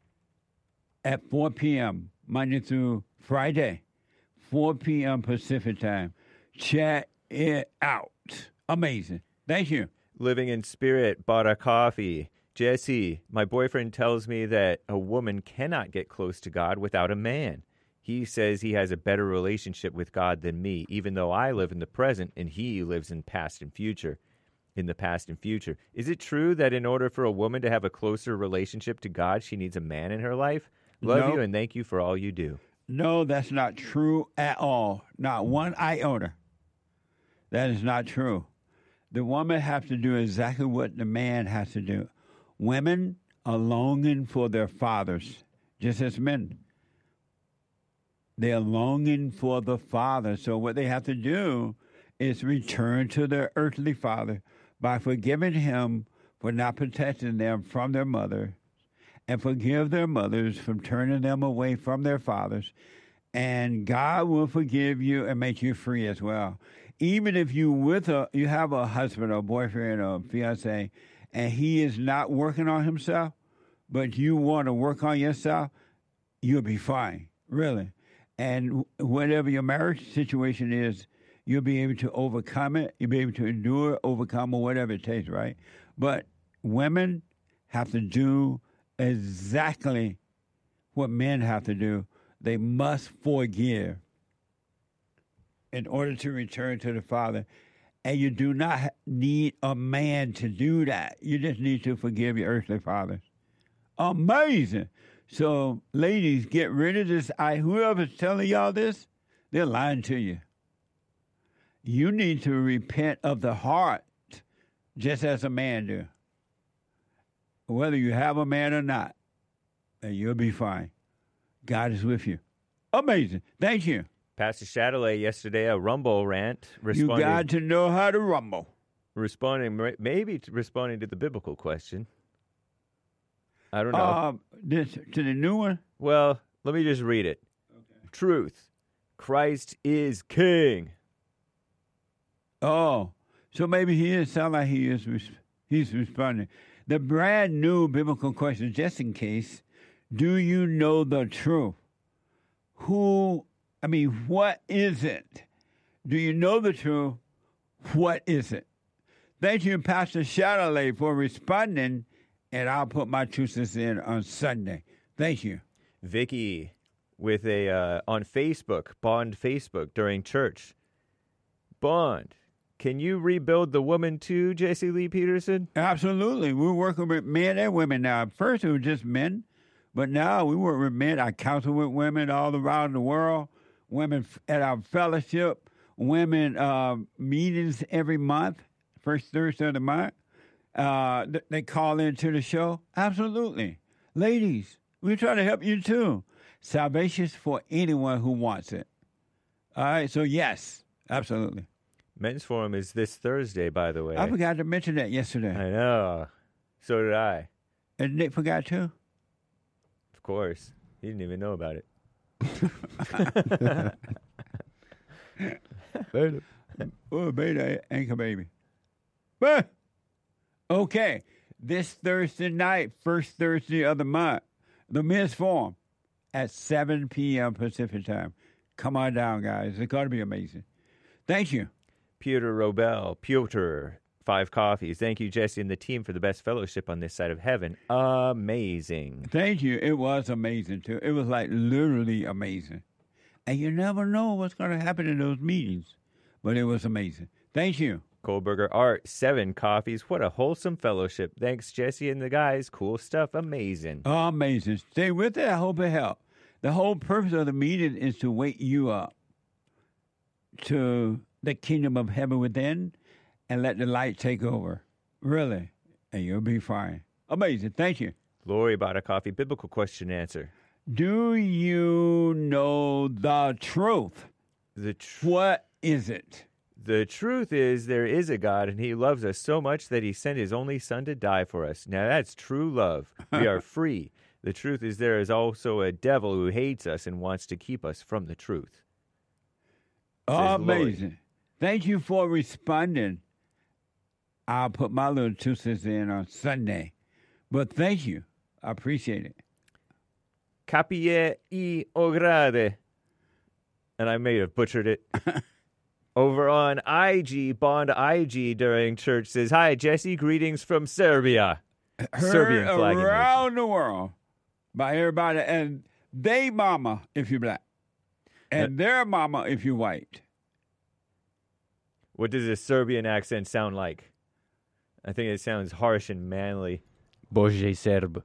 Speaker 2: at 4 p.m., Monday through Friday, 4 p.m. Pacific time. Check it out. Amazing. Thank you.
Speaker 14: Living in Spirit bought a coffee. Jesse, my boyfriend tells me that a woman cannot get close to God without a man. He says he has a better relationship with God than me, even though I live in the present and he lives in the past and future. Is it true that in order for a woman to have a closer relationship to God, she needs a man in her life? Love you and thank you for all you do.
Speaker 2: No, that's not true at all. Not one iota. That is not true. The woman has to do exactly what the man has to do. Women are longing for their fathers, just as men. They are longing for the father. So what they have to do is return to their earthly father by forgiving him for not protecting them from their mother, and forgive their mothers from turning them away from their fathers. And God will forgive you and make you free as well. Even if you have a husband or boyfriend or fiance, and he is not working on himself, but you want to work on yourself, you'll be fine, really. And whatever your marriage situation is, you'll be able to overcome it. You'll be able to endure, overcome, or whatever it takes, right? But women have to do exactly what men have to do. They must forgive in order to return to the Father. And you do not need a man to do that. You just need to forgive your earthly fathers. Amazing. So, ladies, get rid of this. Whoever's telling y'all this, they're lying to you. You need to repent of the heart, just as a man do. Whether you have a man or not, and you'll be fine. God is with you. Amazing. Thank you.
Speaker 14: Pastor Chatelet yesterday, a Rumble rant.
Speaker 2: You got to know how to rumble.
Speaker 14: Responding to the biblical question. I don't know.
Speaker 2: To the new one?
Speaker 14: Well, let me just read it. Okay. Truth. Christ is king.
Speaker 2: Oh, so maybe he is sound like he's responding. The brand new biblical question, just in case, do you know the truth? What is it? Do you know the truth? What is it? Thank you, Pastor Chatelet, for responding, and I'll put my 2 cents in on Sunday. Thank you.
Speaker 14: Vicky with on Facebook, Bond Facebook during church. Bond, can you rebuild the woman too, Jesse Lee Peterson?
Speaker 2: Absolutely. We're working with men and women now. At first it was just men, but now we work with men. I counsel with women all around the world, women at our fellowship, women meetings every month, first Thursday of the month. They call into the show. Absolutely. Ladies, we're trying to help you too. Salvation's for anyone who wants it. All right, so yes, absolutely.
Speaker 14: Men's Forum is this Thursday, by the way.
Speaker 2: I forgot to mention that yesterday.
Speaker 14: I know. So did I.
Speaker 2: And Nick forgot too?
Speaker 14: Of course. He didn't even know about it.
Speaker 2: Beta Anchor Baby. But, okay, this Thursday night, first Thursday of the month, the men's forum at 7 p.m. Pacific time. Come on down, guys. It's going to be amazing. Thank you.
Speaker 14: Piotr Robel. Piotr, 5 coffees. Thank you, Jesse, and the team for the best fellowship on this side of heaven. Amazing.
Speaker 2: Thank you. It was amazing, too. It was like literally amazing. And you never know what's going to happen in those meetings. But it was amazing. Thank you.
Speaker 14: Kohlberger Art, 7 coffees. What a wholesome fellowship. Thanks, Jesse and the guys. Cool stuff. Amazing.
Speaker 2: Amazing. Stay with it. I hope it helped. The whole purpose of the meeting is to wake you up to the kingdom of heaven within and let the light take over. Really. And you'll be fine. Amazing. Thank you.
Speaker 14: Lori bought a coffee. Biblical question and answer.
Speaker 2: Do you know the truth? What is it?
Speaker 14: The truth is there is a God, and he loves us so much that he sent his only son to die for us. Now, that's true love. We are free. The truth is there is also a devil who hates us and wants to keep us from the truth.
Speaker 2: Amazing. Thank you for responding. I'll put my little 2 cents in on Sunday. But thank you. I appreciate it.
Speaker 14: Capie I ograde. And I may have butchered it. Over on IG, Bond IG during church says, "Hi, Jesse, greetings from Serbia." Serbian flag
Speaker 2: around the world by everybody. And they mama if you're black. And their mama if you're white.
Speaker 14: What does a Serbian accent sound like? I think it sounds harsh and manly.
Speaker 8: Bože Serb.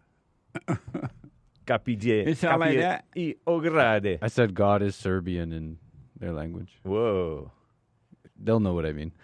Speaker 14: Capije.
Speaker 2: It sounds like that?
Speaker 14: I ograde.
Speaker 8: I said God is Serbian in their language.
Speaker 14: Whoa.
Speaker 8: They'll know what I mean.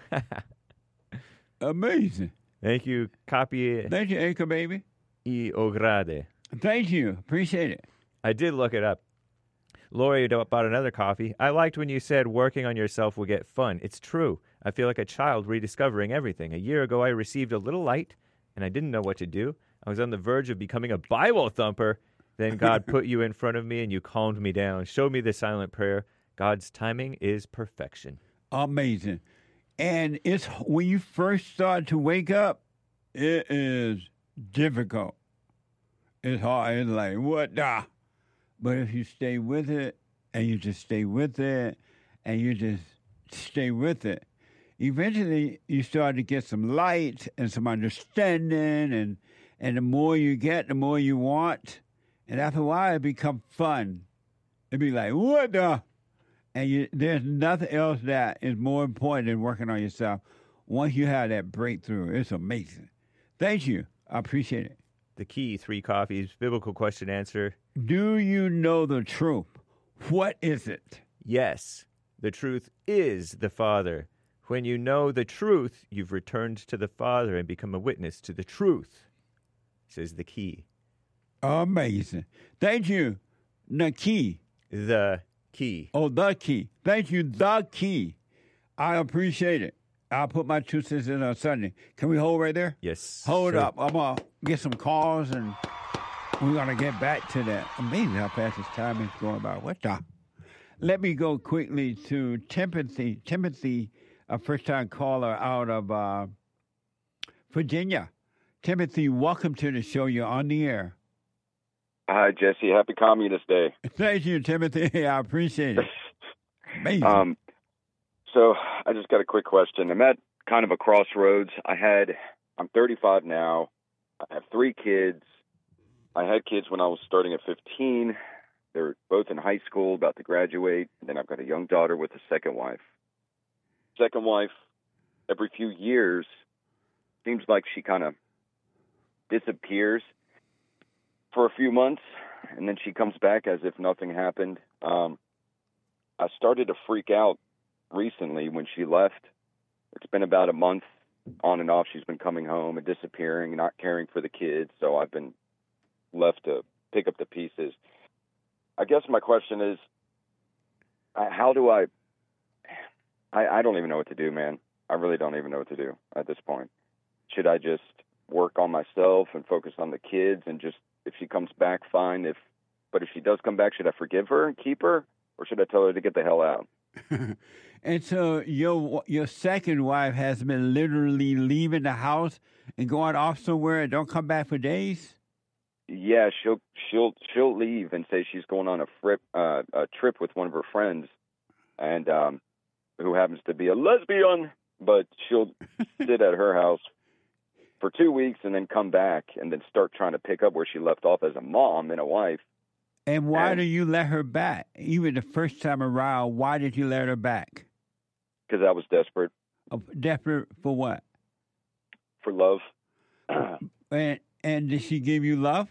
Speaker 2: Amazing.
Speaker 14: Thank you, Capie.
Speaker 2: Thank you, Anchor Baby.
Speaker 14: I ograde.
Speaker 2: Thank you. Appreciate it.
Speaker 14: I did look it up. Lori bought another coffee. I liked when you said working on yourself will get fun. It's true. I feel like a child rediscovering everything. A year ago, I received a little light, and I didn't know what to do. I was on the verge of becoming a Bible thumper. Then God put you in front of me, and you calmed me down, showed me the silent prayer. God's timing is perfection.
Speaker 2: Amazing. And it's when you first start to wake up, it is difficult. It's hard. It's like, what the? But if you stay with it, and you just stay with it, and you just stay with it, eventually you start to get some light and some understanding, and the more you get, the more you want. And after a while, it becomes fun. It'd be like, what the? And there's nothing else that is more important than working on yourself. Once you have that breakthrough, it's amazing. Thank you. I appreciate it.
Speaker 14: The key, 3 coffees, biblical question answer.
Speaker 2: Do you know the truth? What is it?
Speaker 14: Yes, the truth is the Father. When you know the truth, you've returned to the Father and become a witness to the truth, says the key.
Speaker 2: Amazing. Thank you, Naki.
Speaker 14: The key.
Speaker 2: Oh, the key. Thank you, the key. I appreciate it. I'll put my 2 cents in on Sunday. Can we hold right there?
Speaker 14: Yes.
Speaker 2: Hold up. I'm going to get some calls, and we're going to get back to that. Amazing how fast this time is going by. What the? Let me go quickly to Timothy. Timothy, a first-time caller out of Virginia. Timothy, welcome to the show. You're on the air.
Speaker 16: Hi, Jesse. Happy Communist Day.
Speaker 2: Thank you, Timothy. I appreciate it. Amazing.
Speaker 16: So I just got a quick question. I'm at kind of a crossroads. I'm 35 now. I have 3 kids. I had kids when I was starting at 15. They're both in high school, about to graduate. And then I've got a young daughter with a second wife. Second wife, every few years, seems like she kind of disappears for a few months, and then she comes back as if nothing happened. I started to freak out recently when she left. It's been about a month on and off. She's been coming home and disappearing, not caring for the kids, so I've been left to pick up the pieces. I guess my question is, how do I don't even know what to do, man. I really don't even know what to do at this point. Should I just work on myself and focus on the kids and just, if she comes back, fine. But if she does come back, should I forgive her and keep her, or should I tell her to get the hell out?
Speaker 2: And so your second wife has been literally leaving the house and going off somewhere and don't come back for days?
Speaker 16: Yeah, she'll leave and say she's going on a trip with one of her friends, and who happens to be a lesbian. But she'll sit at her house for 2 weeks and then come back and then start trying to pick up where she left off as a mom and a wife.
Speaker 2: And why do you let her back? Even the first time around, why did you let her back?
Speaker 16: Because I was desperate.
Speaker 2: Desperate for what?
Speaker 16: For love.
Speaker 2: And did she give you love?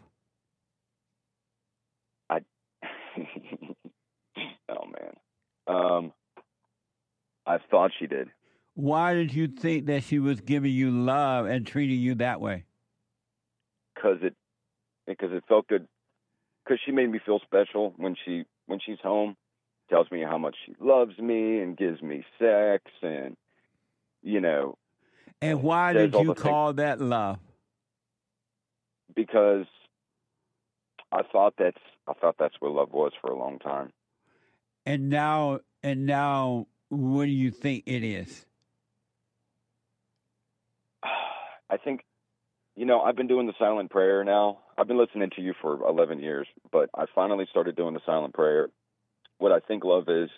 Speaker 16: Oh, man. I thought she did.
Speaker 2: Why did you think that she was giving you love and treating you that way?
Speaker 16: Because it felt good. Because she made me feel special when she's home. Tells me how much she loves me and gives me sex and, you know.
Speaker 2: And why did you call that love?
Speaker 16: Because I thought that's what love was for a long time.
Speaker 2: And now, what do you think it is?
Speaker 16: I think, you know, I've been doing the silent prayer now. I've been listening to you for 11 years, but I finally started doing the silent prayer. What I think love is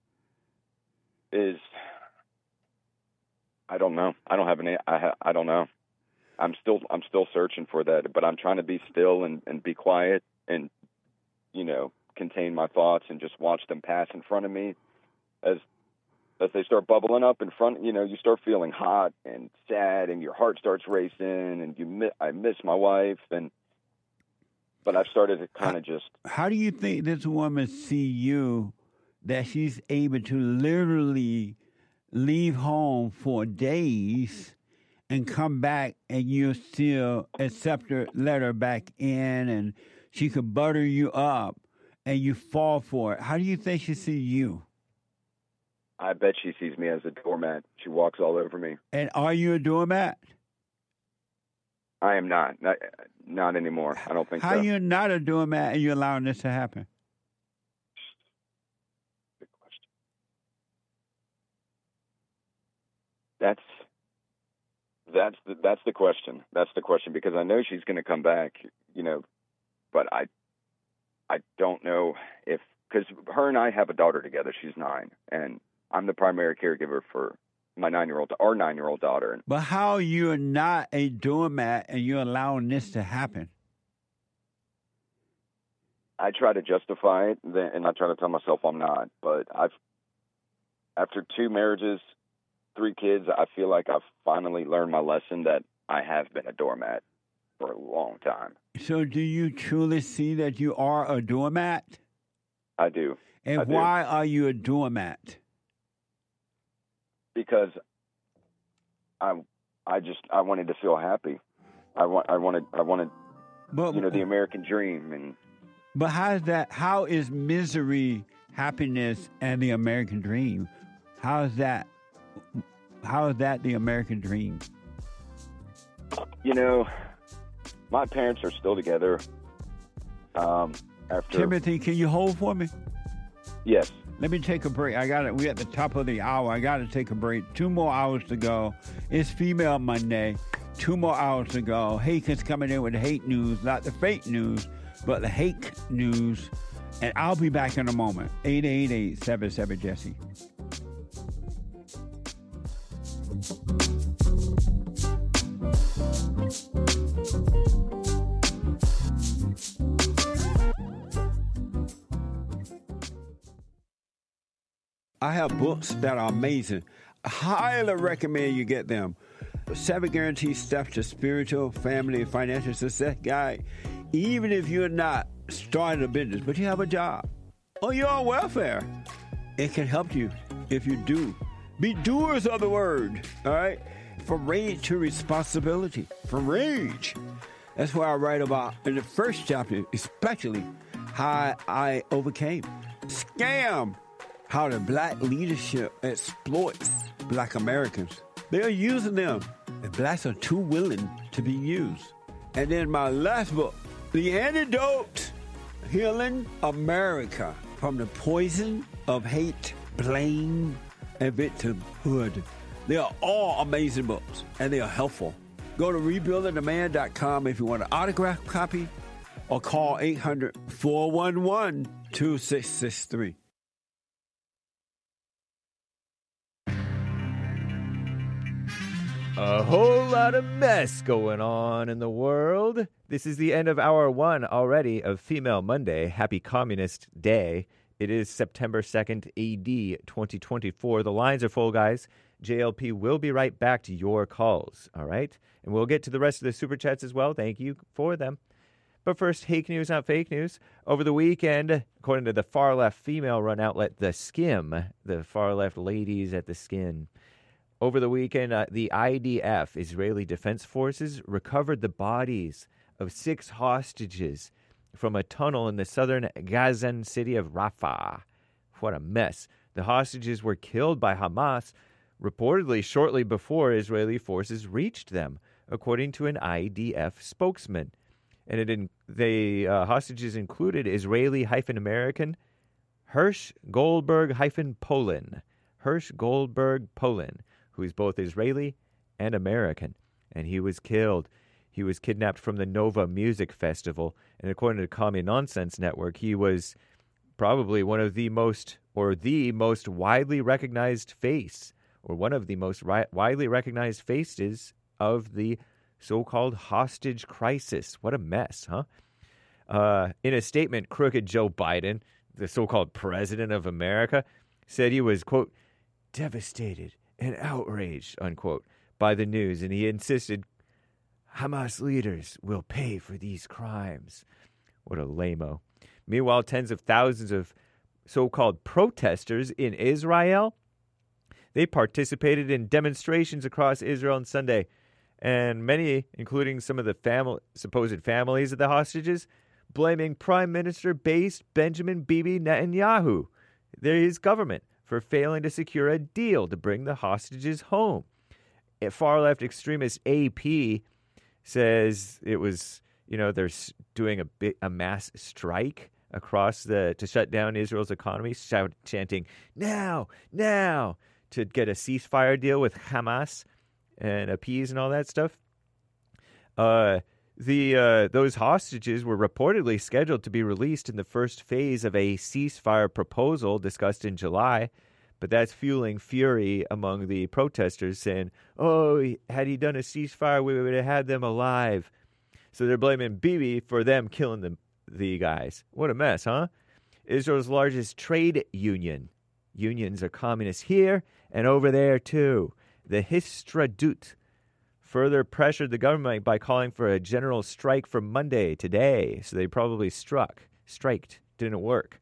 Speaker 16: I don't know. I don't have any. I don't know. I'm still searching for that, but I'm trying to be still and be quiet and, you know, contain my thoughts and just watch them pass in front of me as they start bubbling up in front. You know, you start feeling hot and sad and your heart starts racing and I miss my wife but I've started to kind of just.
Speaker 2: How do you think this woman see you that she's able to literally leave home for days and come back and you still accept her, let her back in, and she could butter you up and you fall for it? How do you think she see you?
Speaker 16: I bet she sees me as a doormat. She walks all over me.
Speaker 2: And are you a doormat?
Speaker 16: I am not. Not anymore. I don't think so.
Speaker 2: How you're not a doormat and you're allowing this to happen?
Speaker 16: Good question. That's the question. That's the question, because I know she's going to come back, you know, but I don't know if, because her and I have a daughter together. She's 9, and I'm the primary caregiver for our 9-year-old daughter.
Speaker 2: But how you're not a doormat and you're allowing this to happen?
Speaker 16: I try to justify it, and I try to tell myself I'm not. But after 2 marriages, 3 kids, I feel like I've finally learned my lesson that I have been a doormat for a long time.
Speaker 2: So do you truly see that you are a doormat?
Speaker 16: I do.
Speaker 2: And why are you a doormat?
Speaker 16: Because I wanted to feel happy. I wanted the American dream.
Speaker 2: But how is misery happiness and the American dream? How is that the American dream?
Speaker 16: You know, my parents are still together. After
Speaker 2: Timothy, can you hold for me?
Speaker 16: Yes.
Speaker 2: Let me take a break. We're at the top of the hour. I got to take a break. 2 more hours to go. It's Female Monday. 2 more hours to go. Hake is coming in with the hate news, not the fake news, but the hate news. And I'll be back in a moment. 888-77-JESSE. I have books that are amazing. I highly recommend you get them. 7 Guaranteed Steps to Spiritual, Family, and Financial Success Guide. Even if you're not starting a business, but you have a job, or you're on welfare, it can help you if you do. Be doers of the word, all right? From rage to responsibility. From rage. That's what I write about in the first chapter, especially how I overcame. Scam. How the black leadership exploits black Americans. They are using them, and blacks are too willing to be used. And then my last book, The Antidote, Healing America from the Poison of Hate, Blame, and Victimhood. They are all amazing books, and they are helpful. Go to rebuildingtheman.com if you want an autographed copy, or call 800-411-2663.
Speaker 14: A whole lot of mess going on in the world. This is the end of hour 1 already of Female Monday. Happy Communist Day. It is September 2nd, AD 2024. The lines are full, guys. JLP will be right back to your calls, all right? And we'll get to the rest of the Super Chats as well. Thank you for them. But first, hake news, not fake news. Over the weekend, according to the far-left female-run outlet, The Skim, the far-left ladies at The Skin, over the weekend, the IDF, Israeli Defense Forces, recovered the bodies of 6 hostages from a tunnel in the southern Gazan city of Rafah. What a mess. The hostages were killed by Hamas, reportedly shortly before Israeli forces reached them, according to an IDF spokesman. And the hostages included Israeli-American Hirsch Goldberg-Poland. Hirsch Goldberg-Poland, who is both Israeli and American, and he was killed. He was kidnapped from the Nova Music Festival, and according to the Common Nonsense Network, he was probably one of the most, or the most widely recognized face, or one of the most widely recognized faces of the so-called hostage crisis. What a mess, huh? In a statement, crooked Joe Biden, the so-called president of America, said he was, quote, devastated and outraged, unquote, by the news, and he insisted Hamas leaders will pay for these crimes. What a lame-o. Meanwhile, tens of thousands of so-called protesters in Israel, they participated in demonstrations across Israel on Sunday, and many, including some of the supposed families of the hostages, blaming Prime Minister-based Benjamin Bibi Netanyahu, his government, for failing to secure a deal to bring the hostages home. A far-left extremist AP says it was, they're doing a mass strike across to shut down Israel's economy, chanting, now, to get a ceasefire deal with Hamas and appease and all that stuff. Those hostages were reportedly scheduled to be released in the first phase of a ceasefire proposal discussed in July, but that's fueling fury among the protesters, saying, oh, had he done a ceasefire, we would have had them alive. So they're blaming Bibi for them killing the guys. What a mess, huh? Israel's largest trade union. Unions are communists here and over there, too. The Histadrut further pressured the government by calling for a general strike for Monday, today. So they probably striked, didn't work.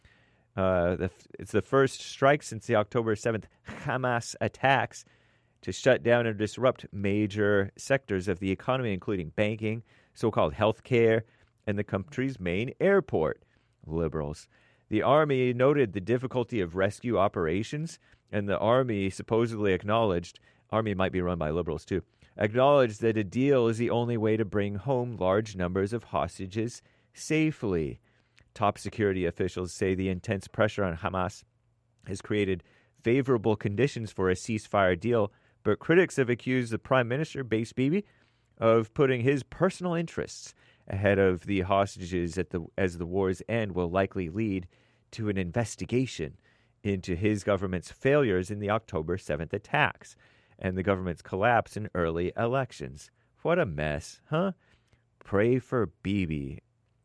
Speaker 14: It's the first strike since the October 7th Hamas attacks to shut down and disrupt major sectors of the economy, including banking, so-called healthcare, and the country's main airport. Liberals. The army noted the difficulty of rescue operations, and the army supposedly acknowledged, army might be run by liberals too, acknowledged that a deal is the only way to bring home large numbers of hostages safely. Top security officials say the intense pressure on Hamas has created favorable conditions for a ceasefire deal, but critics have accused the Prime Minister, Bibi, of putting his personal interests ahead of the hostages as the war's end will likely lead to an investigation into his government's failures in the October 7th attacks and the government's collapse in early elections. What a mess, huh? Pray for Bibi.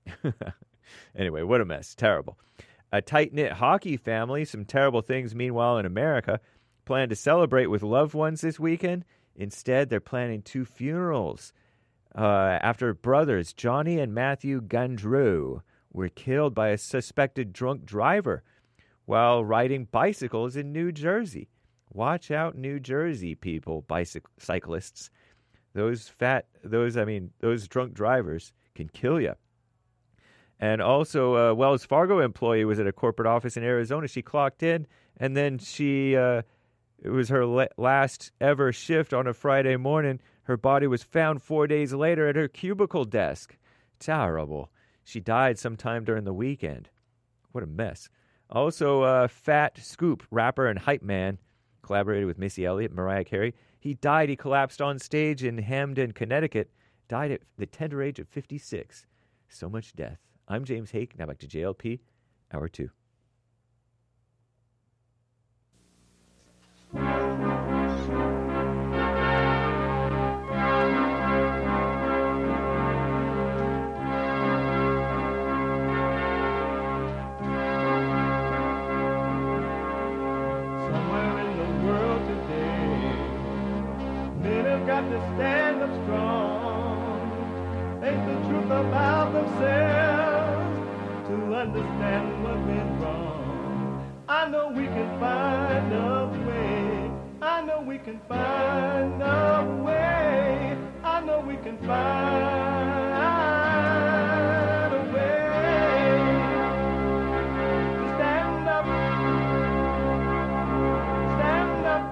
Speaker 14: Anyway, what a mess. Terrible. A tight-knit hockey family, some terrible things meanwhile in America, plan to celebrate with loved ones this weekend. Instead, they're planning 2 funerals after brothers Johnny and Matthew Gandrew were killed by a suspected drunk driver while riding bicycles in New Jersey. Watch out, New Jersey people, cyclists. Those drunk drivers can kill you. And also, a Wells Fargo employee was at a corporate office in Arizona. She clocked in, and then it was her last ever shift on a Friday morning. Her body was found 4 days later at her cubicle desk. Terrible. She died sometime during the weekend. What a mess. Also, Fat Scoop, rapper and hype man, collaborated with Missy Elliott, Mariah Carey. He died. He collapsed on stage in Hamden, Connecticut. Died at the tender age of 56. So much death. I'm James Hake. Now back to JLP, Hour 2.
Speaker 1: Got to stand up strong, face the truth about themselves, to understand what went wrong. I know we can find a way. I know we can find a way. I know we can find a way to stand up, stand up.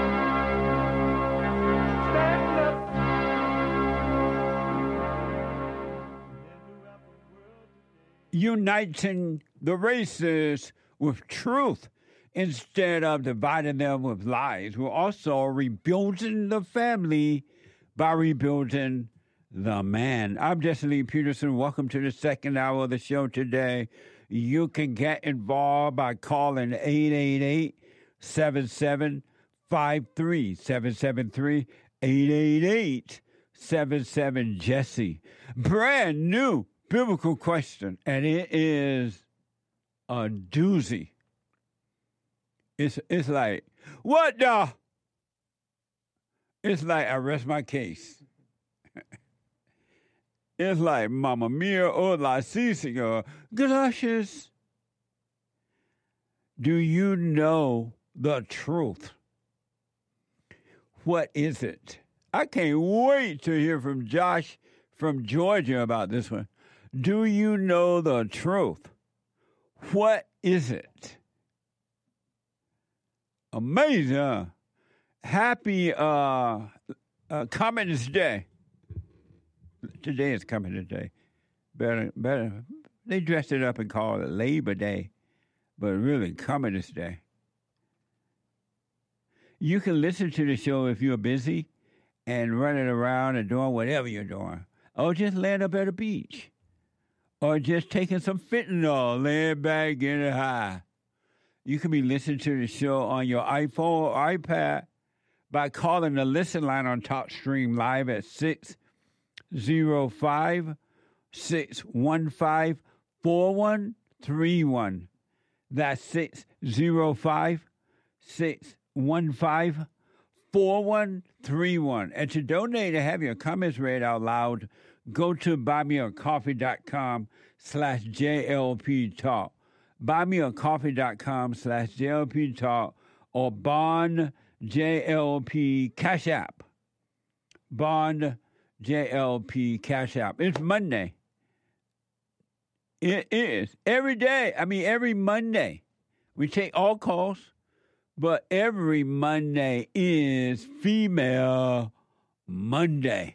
Speaker 2: Uniting the races with truth instead of dividing them with lies. We're also rebuilding the family by rebuilding the man. I'm Jesse Lee Peterson. Welcome to the second hour of the show today. You can get involved by calling 888-7753, 773-888-77-JESSE. Brand new biblical question, and it is a doozy. It's like, what the? It's like, I rest my case. It's like, Mamma Mia, or La Sisi, or Galoshes. Do you know the truth? What is it? I can't wait to hear from Josh from Georgia about this one. Do you know the truth? What is it? Amazing, huh? Happy Communist Day. Today is Communist Day. Better. They dressed it up and called it Labor Day, but really Communist Day. You can listen to the show if you're busy and running around and doing whatever you're doing, or just laying up at a beach, or just taking some fentanyl, laying back, getting high. You can be listening to the show on your iPhone or iPad by calling the listen line on TalkStream Live at 605-615-4131. That's 605-615-4131. And to donate and have your comments read out loud, go to buymeacoffee.com/JLP Talk. Buymeacoffee.com/JLP Talk or Bond JLP Cash App. Bond JLP Cash App. It's Monday. It is. Every day. Every Monday. We take all calls, but every Monday is Female Monday.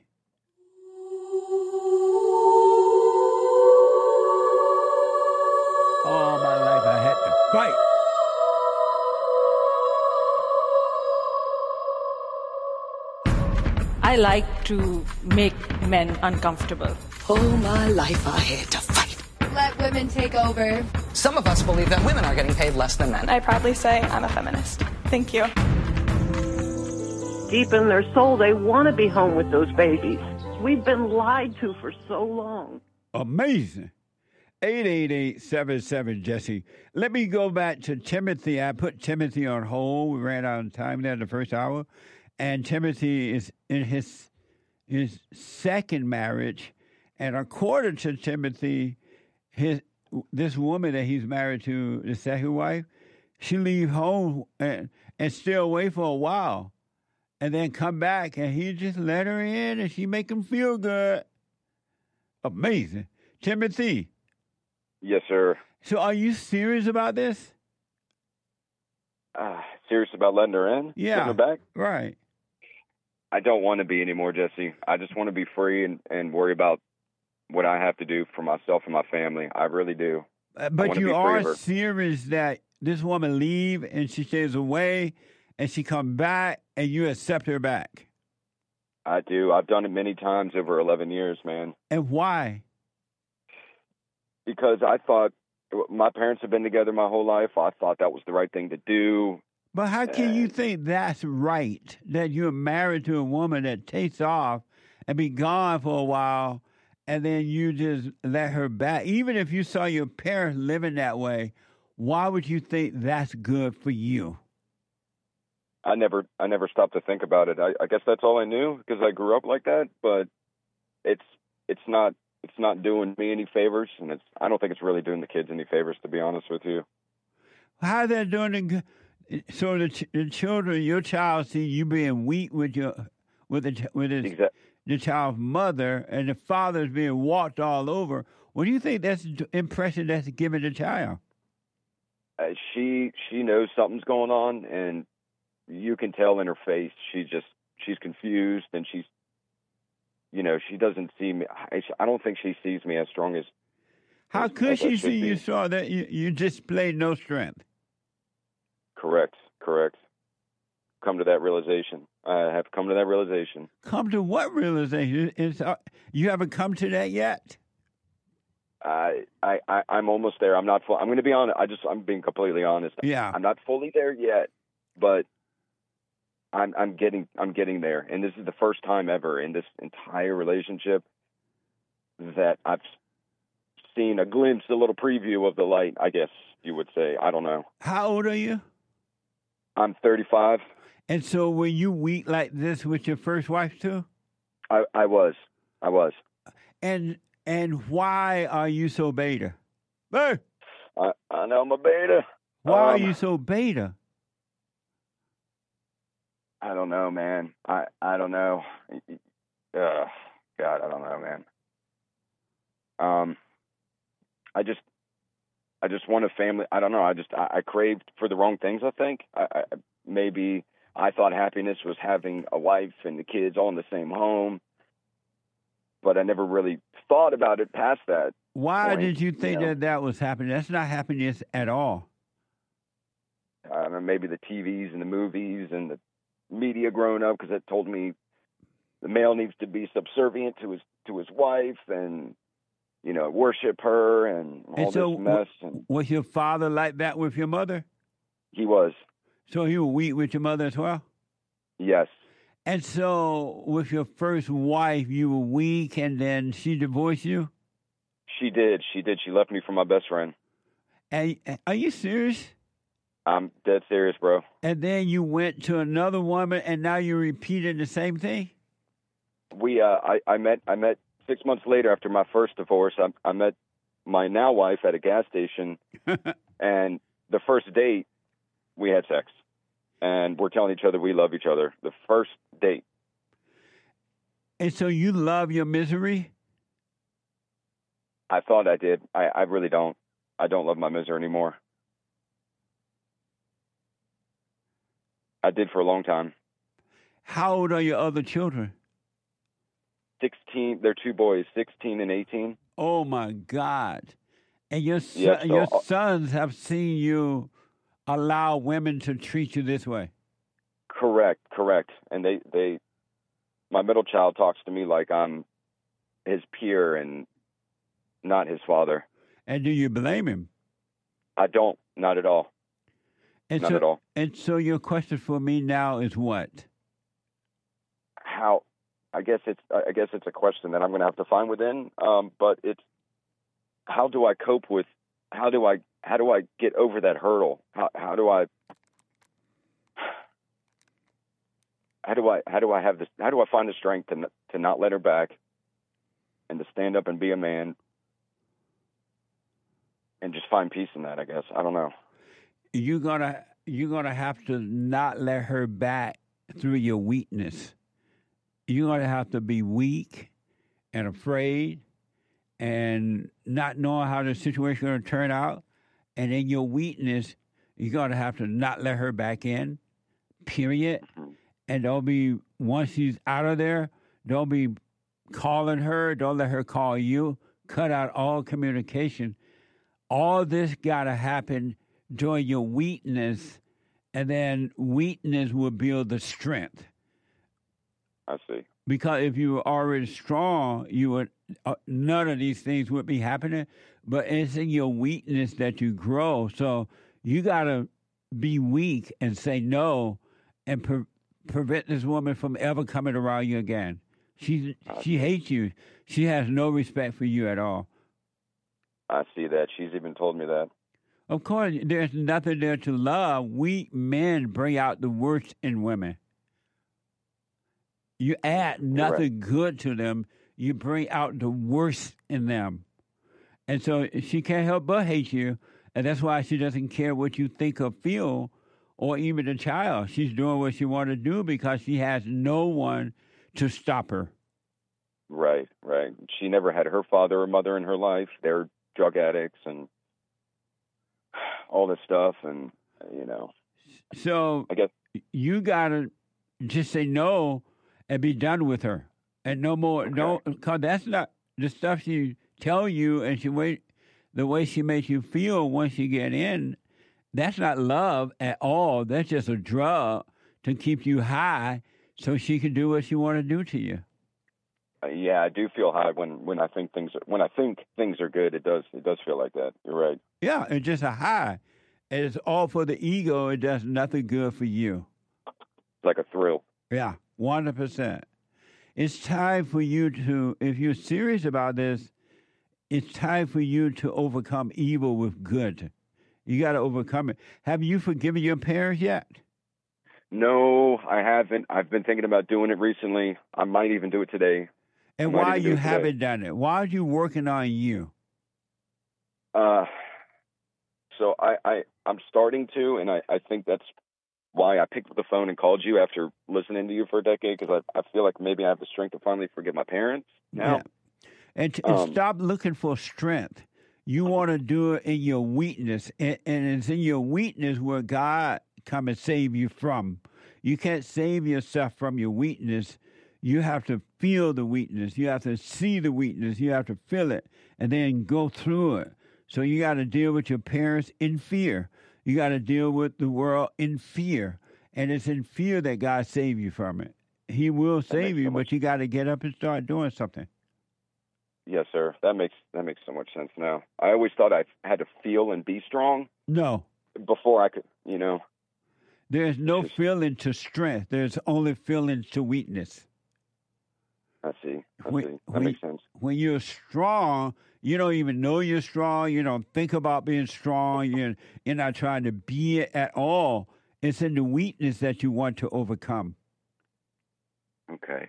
Speaker 2: All my life I had to fight.
Speaker 3: I like to make men uncomfortable.
Speaker 4: All my life I had to fight.
Speaker 5: Let women take over.
Speaker 4: Some of us believe that women are getting paid less than men.
Speaker 6: I proudly say I'm a feminist. Thank you.
Speaker 7: Deep in their soul, they want to be home with those babies. We've been lied to for so long.
Speaker 2: Amazing. 888-77-JESSE. Let me go back to Timothy. I put Timothy on hold. We ran out of time there in the first hour. And Timothy is in his second marriage. And according to Timothy, this woman that he's married to, the second wife, she leave home and stay away for a while. And then come back, and he just let her in, and she make him feel good. Amazing. Timothy.
Speaker 16: Yes, sir.
Speaker 2: So are you serious about this?
Speaker 16: Serious about letting her in?
Speaker 2: Yeah.
Speaker 16: Getting her back?
Speaker 2: Right.
Speaker 16: I don't want to be anymore, Jesse. I just want to be free and worry about what I have to do for myself and my family. I really do.
Speaker 2: But you are serious that this woman leave and she stays away and she come back and you accept her back?
Speaker 16: I do. I've done it many times over 11 years, man.
Speaker 2: And why?
Speaker 16: because I thought my parents have been together my whole life. I thought that was the right thing to do.
Speaker 2: But how can you think that's right, that you're married to a woman that takes off and be gone for a while, and then you just let her back? Even if you saw your parents living that way, why would you think that's good for you?
Speaker 16: I never stopped to think about it. I guess that's all I knew because I grew up like that. But it's not doing me any favors, and I don't think it's really doing the kids any favors, to be honest with you.
Speaker 2: How they're doing? So the children, your child, see you being weak with the child's mother, and the father's being walked all over. What do you think that's the impression that's giving the child?
Speaker 16: She knows something's going on, and you can tell in her face she's confused, and she doesn't see me. I don't think she sees me as strong as.
Speaker 2: How could she see you strong? That you displayed no strength.
Speaker 16: Correct. Come to that realization. I have come to that realization.
Speaker 2: Come to what realization? You haven't come to that yet?
Speaker 16: I'm almost there. I'm not full. I'm going to be honest. I'm being completely honest.
Speaker 2: Yeah.
Speaker 16: I'm not fully there yet, but I'm getting there. And this is the first time ever in this entire relationship that I've seen a glimpse, a little preview of the light, I guess you would say. I don't know.
Speaker 2: How old are you?
Speaker 16: I'm 35.
Speaker 2: And so were you weak like this with your first wife too?
Speaker 16: I was.
Speaker 2: And why are you so beta? Hey!
Speaker 16: I know I'm a beta.
Speaker 2: Why are you so beta?
Speaker 16: I don't know, man. I don't know. God, I don't know, man. I just want a family. I don't know. I craved for the wrong things, I think. Maybe I thought happiness was having a wife and the kids all in the same home, but I never really thought about it past that.
Speaker 2: Why did you think that was happening? That's not happiness at all.
Speaker 16: I don't know, maybe the TVs and the movies and the media growing up, because it told me the male needs to be subservient to his wife and worship her and all this mess.
Speaker 2: Was your father like that with your mother?
Speaker 16: He was.
Speaker 2: So he was weak with your mother as well?
Speaker 16: Yes.
Speaker 2: And so with your first wife, you were weak, and then she divorced you?
Speaker 16: She did. She left me for my best friend.
Speaker 2: And are you serious?
Speaker 16: I'm dead serious, bro.
Speaker 2: And then you went to another woman, and now you're repeating the same thing?
Speaker 16: I met 6 months later after my first divorce. I met my now wife at a gas station, and the first date, we had sex. And we're telling each other we love each other. The first date.
Speaker 2: And so you love your misery?
Speaker 16: I thought I did. I really don't. I don't love my misery anymore. I did for a long time.
Speaker 2: How old are your other children?
Speaker 16: 16. They're two boys, 16 and 18.
Speaker 2: Oh, my God. And your sons have seen you allow women to treat you this way.
Speaker 16: Correct. And they my middle child talks to me like I'm his peer and not his father.
Speaker 2: And do you blame him?
Speaker 16: I don't. Not at all. Not at all.
Speaker 2: And so your question for me now is what?
Speaker 16: How? I guess it's a question that I'm going to have to find within. But it's how do I cope with? How do I get over that hurdle? How do I have this? How do I find the strength to not let her back, and to stand up and be a man, and just find peace in that? I guess I don't know.
Speaker 2: You're gonna have to not let her back through your weakness. You're gonna have to be weak and afraid and not knowing how the situation is going to turn out. And in your weakness, you're going to have to not let her back in, period. And don't be, once she's out of there, don't be calling her. Don't let her call you. Cut out all communication. All this got to happen during your weakness, and then weakness will build the strength.
Speaker 16: I see.
Speaker 2: Because if you were already strong, you would none of these things would be happening. but it's in your weakness that you grow. So you got to be weak and say no and prevent this woman from ever coming around you again. She hates you. She has no respect for you at all.
Speaker 16: I see that. She's even told me that.
Speaker 2: Of course, there's nothing there to love. We men bring out the worst in women. You add nothing good to them. You bring out the worst in them. And so she can't help but hate you. And that's why she doesn't care what you think or feel, or even the child. She's doing what she wants to do because she has no one to stop her.
Speaker 16: Right. She never had her father or mother in her life. They're drug addicts and all this stuff, and
Speaker 2: So
Speaker 16: I guess
Speaker 2: you gotta just say no and be done with her, and no more. Don't, because that's not the stuff she tell you, and the way she makes you feel once you get in. That's not love at all. That's just a drug to keep you high, so she can do what she want to do to you.
Speaker 16: Yeah, I do feel high when I think things are good. It does feel like that. You're right.
Speaker 2: Yeah, it's just a high. It's all for the ego. It does nothing good for you.
Speaker 16: It's like a thrill.
Speaker 2: Yeah, 100%. It's time for you to, if you're serious about this, it's time for you to overcome evil with good. You got to overcome it. Have you forgiven your parents yet?
Speaker 16: No, I haven't. I've been thinking about doing it recently. I might even do it today.
Speaker 2: And why you haven't done it? Why are you working on you?
Speaker 16: So I'm starting to, and I think that's why I picked up the phone and called you after listening to you for a decade, because I feel like maybe I have the strength to finally forgive my parents now.
Speaker 2: Yeah. And stop looking for strength. You want to do it in your weakness, and it's in your weakness where God come and save you from. You can't save yourself from your weakness. You have to feel the weakness. You have to see the weakness. You have to feel it and then go through it. So you got to deal with your parents in fear. You got to deal with the world in fear. And it's in fear that God saved you from it. He will save you, but you got to get up and start doing something.
Speaker 16: Yes, sir. That makes so much sense now. I always thought I had to feel and be strong.
Speaker 2: No.
Speaker 16: Before I could,
Speaker 2: There's no feeling to strength. There's only feelings to weakness.
Speaker 16: I see. That makes sense.
Speaker 2: When you're strong, you don't even know you're strong. You don't think about being strong. You're not trying to be it at all. It's in the weakness that you want to overcome.
Speaker 16: Okay.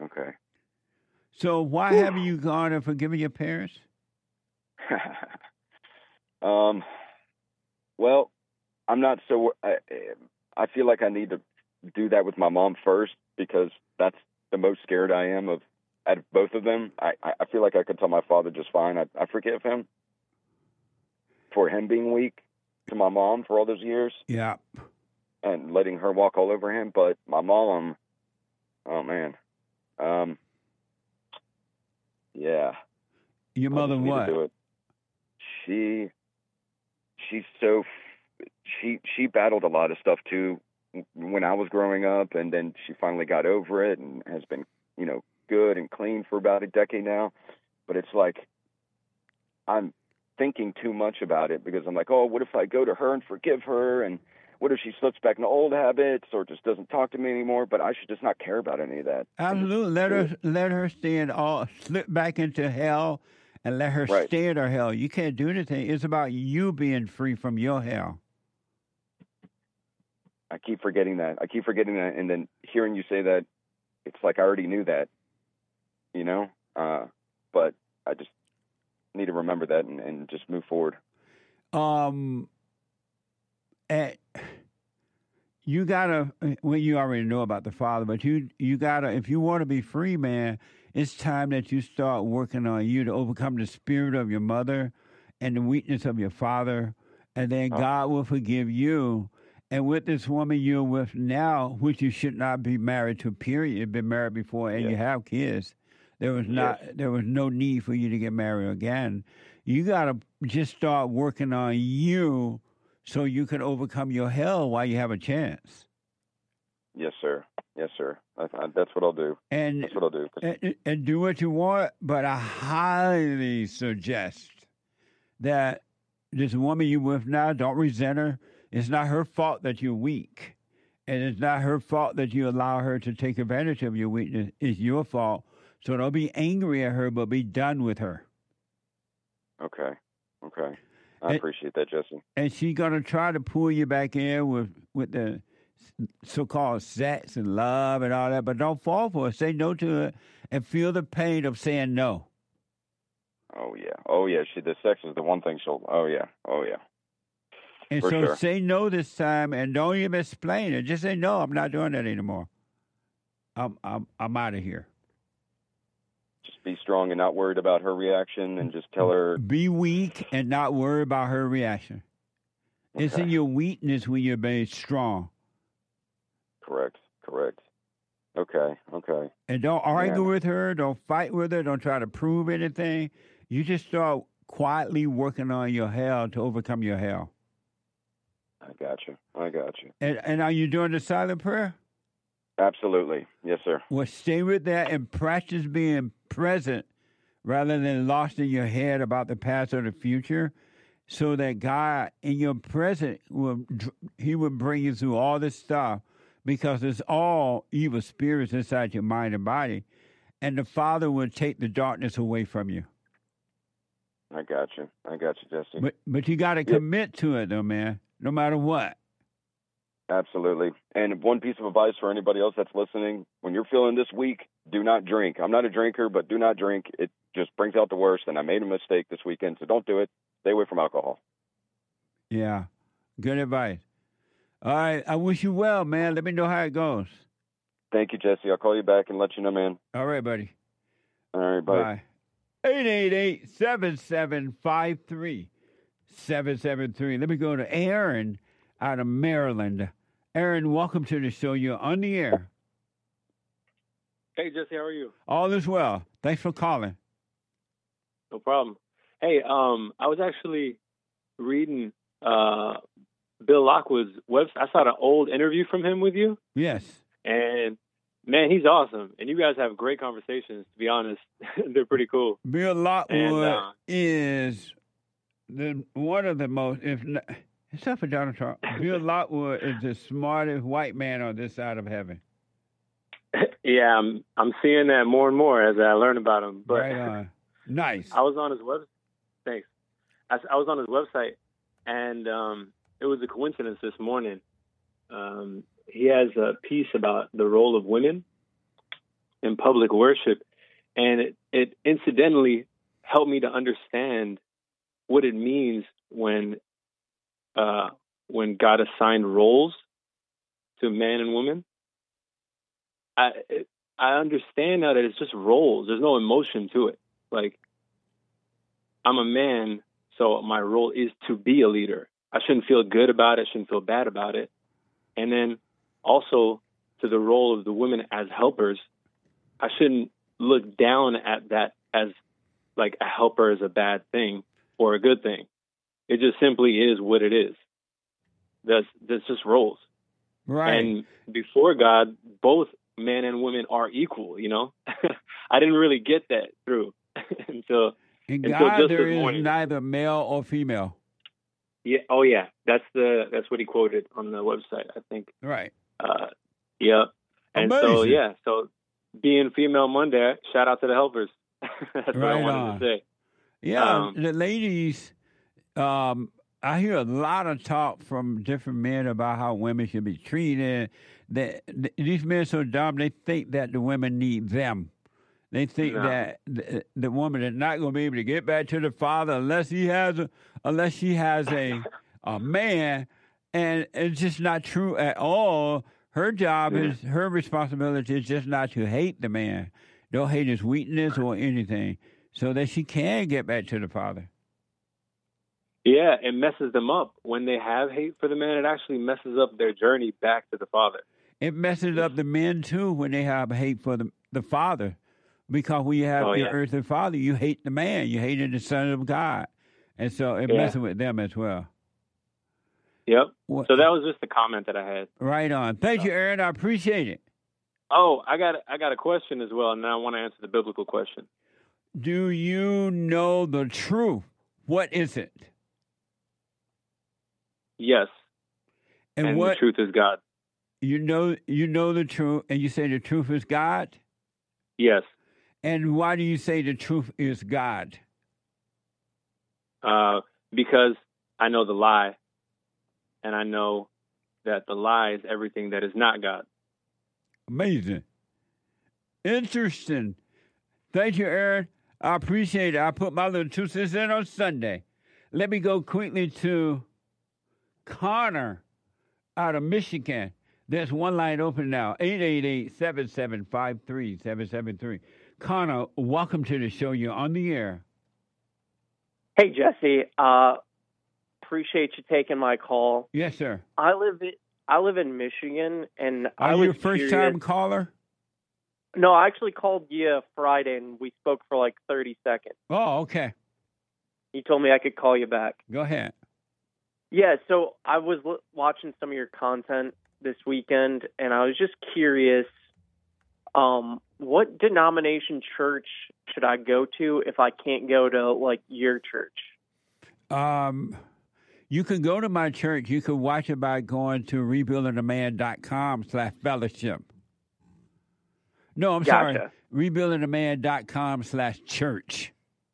Speaker 2: So why haven't you gone and forgiven your parents?
Speaker 16: Well, I'm not so. I feel like I need to do that with my mom first, because that's the most scared I am of out of both of them. I feel like I could tell my father just fine. I forgive him for him being weak to my mom for all those years.
Speaker 2: Yeah.
Speaker 16: And letting her walk all over him. But my mom, oh man. Yeah.
Speaker 2: Your mother what?
Speaker 16: She battled a lot of stuff too when I was growing up, and then she finally got over it and has been, good and clean for about a decade now. But it's like I'm thinking too much about it, because I'm like, oh, what if I go to her and forgive her, and what if she slips back into old habits or just doesn't talk to me anymore? But I should just not care about any of that.
Speaker 2: Absolutely. Let her slip back into hell, and let her stay in her hell. You can't do anything. It's about you being free from your hell.
Speaker 16: I keep forgetting that. And then hearing you say that, it's like I already knew that, but I just need to remember that and just move forward.
Speaker 2: You gotta, well, you already know about the Father, but you gotta, if you want to be free, man, it's time that you start working on you to overcome the spirit of your mother and the weakness of your father, and then God will forgive you. And with this woman you're with now, which you should not be married to, period, you've been married before and you have kids, there was no need for you to get married again. You gotta just start working on you, so you can overcome your hell while you have a chance.
Speaker 16: Yes, sir. That's what I'll do.
Speaker 2: And do what you want, but I highly suggest that this woman you with now, don't resent her. It's not her fault that you're weak. And it's not her fault that you allow her to take advantage of your weakness. It's your fault. So don't be angry at her, but be done with her.
Speaker 16: Okay. I appreciate that, Jesse.
Speaker 2: And she's going to try to pull you back in with the so-called sex and love and all that, but don't fall for it. Say no to it and feel the pain of saying no.
Speaker 16: Oh, yeah. The sex is the one thing she'll, oh, yeah.
Speaker 2: And
Speaker 16: For
Speaker 2: so
Speaker 16: sure.
Speaker 2: say no this time and don't even explain it. Just say, no, I'm not doing that anymore. I'm out of here.
Speaker 16: Just be strong and not worried about her reaction, and just tell her.
Speaker 2: Be weak and not worry about her reaction. It's in your weakness when you're being strong.
Speaker 16: Correct. Okay.
Speaker 2: And don't argue with her. Don't fight with her. Don't try to prove anything. You just start quietly working on your hell to overcome your hell.
Speaker 16: I got you.
Speaker 2: And are you doing the silent prayer?
Speaker 16: Absolutely. Yes, sir.
Speaker 2: Well, stay with that and practice being present rather than lost in your head about the past or the future, so that God in your present will bring you through all this stuff, because it's all evil spirits inside your mind and body, and the Father will take the darkness away from you.
Speaker 16: I got you, Jesse.
Speaker 2: But you got to commit to it, though, man, no matter what.
Speaker 16: Absolutely. And one piece of advice for anybody else that's listening: when you're feeling this weak, do not drink. I'm not a drinker, but do not drink. It just brings out the worst, and I made a mistake this weekend, so don't do it. Stay away from alcohol.
Speaker 2: Yeah, good advice. All right, I wish you well, man. Let me know how it goes.
Speaker 16: Thank you, Jesse. I'll call you back and let you know, man.
Speaker 2: All right, buddy.
Speaker 16: All right, bye.
Speaker 2: 888-775-3773. Let me go to Aaron out of Maryland. Aaron, welcome to the show. You're on the air.
Speaker 17: Hey, Jesse, how are you?
Speaker 2: All is well. Thanks for calling.
Speaker 17: No problem. Hey, I was actually reading Bill Lockwood's website. I saw an old interview from him with you.
Speaker 2: Yes.
Speaker 17: And, man, he's awesome. And you guys have great conversations, to be honest. They're pretty cool.
Speaker 2: Bill Lockwood is one of the most, if not, except for Donald Trump, Bill Lockwood is the smartest white man on this side of heaven.
Speaker 17: Yeah, I'm seeing that more and more as I learn about him. But
Speaker 2: right on. Nice.
Speaker 17: I was on his website. Thanks. I was on his website, and it was a coincidence this morning. He has a piece about the role of women in public worship, and it incidentally helped me to understand what it means when God assigned roles to man and woman. I understand now that it's just roles. There's no emotion to it. Like, I'm a man, so my role is to be a leader. I shouldn't feel good about it. Shouldn't feel bad about it. And then also to the role of the women as helpers, I shouldn't look down at that as like a helper is a bad thing or a good thing. It just simply is what it is. That's just roles.
Speaker 2: Right.
Speaker 17: And before God, both men and women are equal, you know? I didn't really get that through until
Speaker 2: In
Speaker 17: just
Speaker 2: God, there
Speaker 17: this
Speaker 2: is
Speaker 17: morning.
Speaker 2: neither male or female.
Speaker 17: Yeah. Oh, yeah. That's what he quoted on the website, I think.
Speaker 2: Right.
Speaker 17: Yeah. And so,
Speaker 2: Amazing.
Speaker 17: yeah. So being Female Monday, shout out to the helpers. That's what I
Speaker 2: Right
Speaker 17: wanted
Speaker 2: on.
Speaker 17: to say.
Speaker 2: Yeah, the ladies, I hear a lot of talk from different men about how women should be treated. These men are so dumb, they think that the women need them. They think that the woman is not going to be able to get back to the father unless she has a man, and it's just not true at all. Her job is, her responsibility is just not to hate the man. Don't hate his weakness or anything, so that she can get back to the father.
Speaker 17: Yeah, it messes them up. When they have hate for the man, it actually messes up their journey back to the father.
Speaker 2: It messes up the men, too, when they have hate for the father. Because when you have your earthly father, you hate the man. You hated the Son of God. And so it messes with them as well.
Speaker 17: Yep. So that was just the comment that I had.
Speaker 2: Right on. Thank you, Aaron. I appreciate it.
Speaker 17: Oh, I got a question as well, and I want to answer the biblical question.
Speaker 2: Do you know the truth What is it?
Speaker 17: Yes.
Speaker 2: And
Speaker 17: the truth is God.
Speaker 2: You know the truth, and you say the truth is God?
Speaker 17: Yes.
Speaker 2: And why do you say the truth is God?
Speaker 17: Because I know the lie, and I know that the lie is everything that is not God.
Speaker 2: Amazing. Interesting. Thank you, Aaron. I appreciate it. I put my little 2 cents in on Sunday. Let me go quickly to Connor out of Michigan. There's one line open now, 888-775-3773. Connor, welcome to the show. You're on the air.
Speaker 18: Hey, Jesse. Appreciate you taking my call.
Speaker 2: Yes, sir.
Speaker 18: I live in Michigan, and
Speaker 2: Are you a first-time caller?
Speaker 18: No, I actually called you Friday, and we spoke for like 30 seconds.
Speaker 2: Oh, okay.
Speaker 18: You told me I could call you back.
Speaker 2: Go ahead.
Speaker 18: Yeah, so I was watching some of your content this weekend, and I was just curious, what denomination church should I go to if I can't go to, like, your church?
Speaker 2: You can go to my church. You can watch it by going to rebuildingtheman.com/fellowship. No, I'm sorry. Rebuildingtheman.com/church.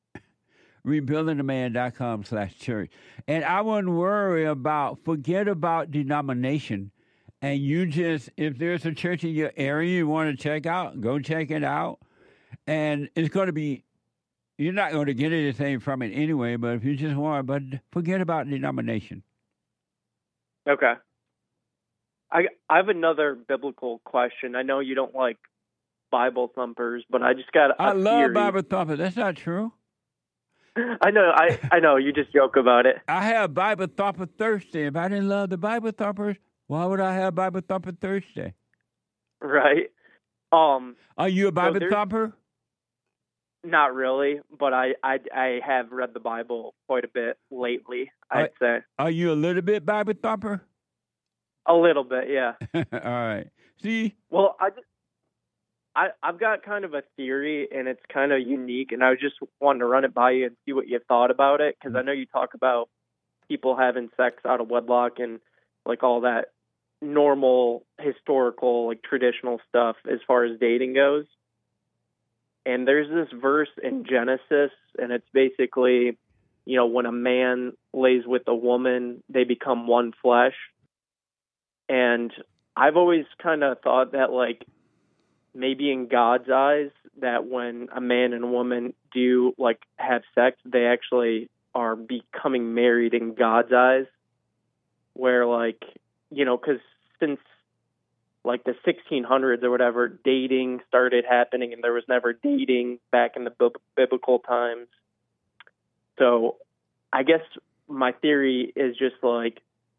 Speaker 2: Rebuildingtheman.com/church. And I wouldn't worry forget about denomination. And you just, if there's a church in your area you want to check out, go check it out. And it's going to be, you're not going to get anything from it anyway, but if you just want, but forget about denomination.
Speaker 18: Okay. I have another biblical question. I know you don't like Bible thumpers, but I just got
Speaker 2: I love Bible thumpers. That's not true.
Speaker 18: I know. You just joke about it.
Speaker 2: I have Bible Thumper Thursday. If I didn't love the Bible Thumpers, why would I have Bible Thumper Thursday?
Speaker 18: Right.
Speaker 2: Are you a Bible thumper?
Speaker 18: Not really, but I have read the Bible quite a bit lately, I'd say.
Speaker 2: Are you a little bit Bible thumper?
Speaker 18: A little bit, yeah.
Speaker 2: All right. See?
Speaker 18: Well, I've got kind of a theory, and it's kind of unique, and I was just wanting to run it by you and see what you thought about it, because I know you talk about people having sex out of wedlock and, like, all that normal, historical, like, traditional stuff as far as dating goes. And there's this verse in Genesis, and it's basically, you know, when a man lays with a woman, they become one flesh. And I've always kind of thought that, like, maybe in God's eyes, that when a man and a woman do, like, have sex, they actually are becoming married in God's eyes. Where, like, you know, because since, like, the 1600s or whatever, dating started happening, and there was never dating back in the biblical times. So I guess my theory is just, like,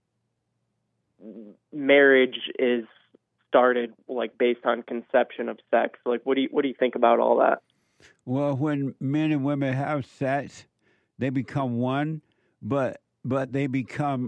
Speaker 18: marriage is started, like, based on conception of sex. Like, what do you think about all that?
Speaker 2: Well, when men and women have sex, they become one, but they become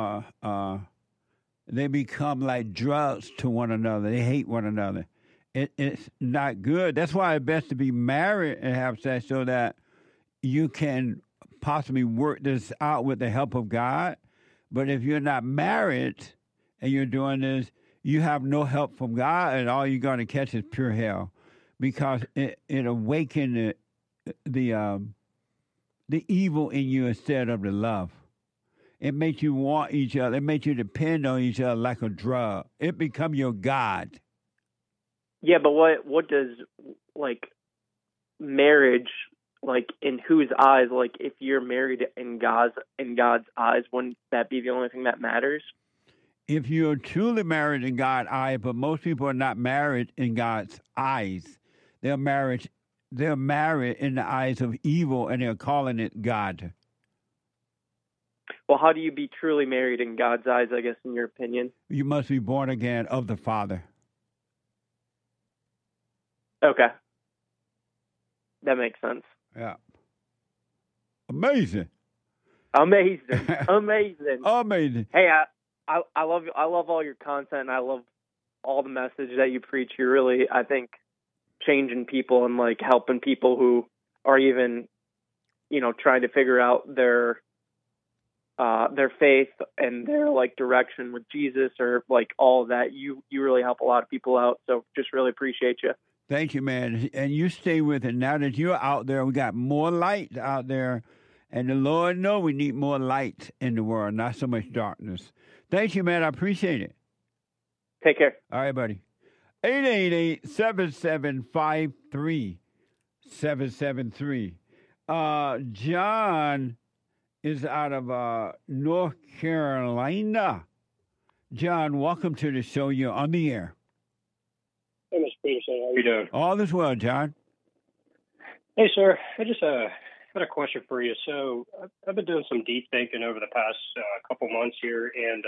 Speaker 2: like drugs to one another. They hate one another. It's not good. That's why it's best to be married and have sex, so that you can possibly work this out with the help of God. But if you're not married and you're doing this, you have no help from God, and all you're going to catch is pure hell, because it awakens the evil in you instead of the love. It makes you want each other. It makes you depend on each other like a drug. It become your God.
Speaker 18: Yeah, but what does, like, marriage, like, in whose eyes? Like, if you're married in God's eyes, wouldn't that be the only thing that matters?
Speaker 2: If you're truly married in God's eyes, but most people are not married in God's eyes. They're married in the eyes of evil, and they're calling it God.
Speaker 18: Well, how do you be truly married in God's eyes, I guess, in your opinion?
Speaker 2: You must be born again of the Father.
Speaker 18: Okay. That makes sense.
Speaker 2: Yeah. Amazing.
Speaker 18: Amazing.
Speaker 2: Hey,
Speaker 18: I love all your content, and I love all the message that you preach. You're really, I think, changing people and, like, helping people who are even trying to figure out their faith and their like direction with Jesus or like all of that. You really help a lot of people out. So just really appreciate you.
Speaker 2: Thank you, man. And you stay with it. Now that you're out there, we got more light out there. And the Lord knows we need more light in the world, not so much darkness. Thank you, man. I appreciate it.
Speaker 18: Take care.
Speaker 2: All right, buddy. 888-7753-773. John is out of North Carolina. John, welcome to the show. You're on the air.
Speaker 19: Hey, Mr. Peterson. How are you doing?
Speaker 2: All is well, John.
Speaker 19: Hey, sir. I just had a question for you. So I've been doing some deep thinking over the past couple months here. And,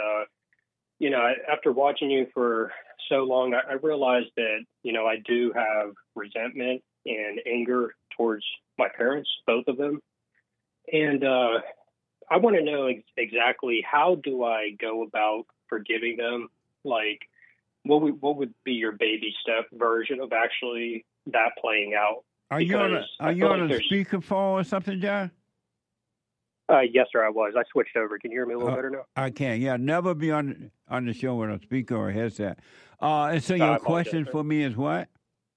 Speaker 19: after watching you for so long, I realized that, I do have resentment and anger towards my parents, both of them. And I want to know exactly how do I go about forgiving them? Like, what would be your baby step version of actually that playing out?
Speaker 2: Are you on a speakerphone or something, John?
Speaker 19: Yes, sir, I was. I switched over. Can you hear me a little better now?
Speaker 2: I can. Yeah, never be on the show with a speaker or headset. And so your question for me is what?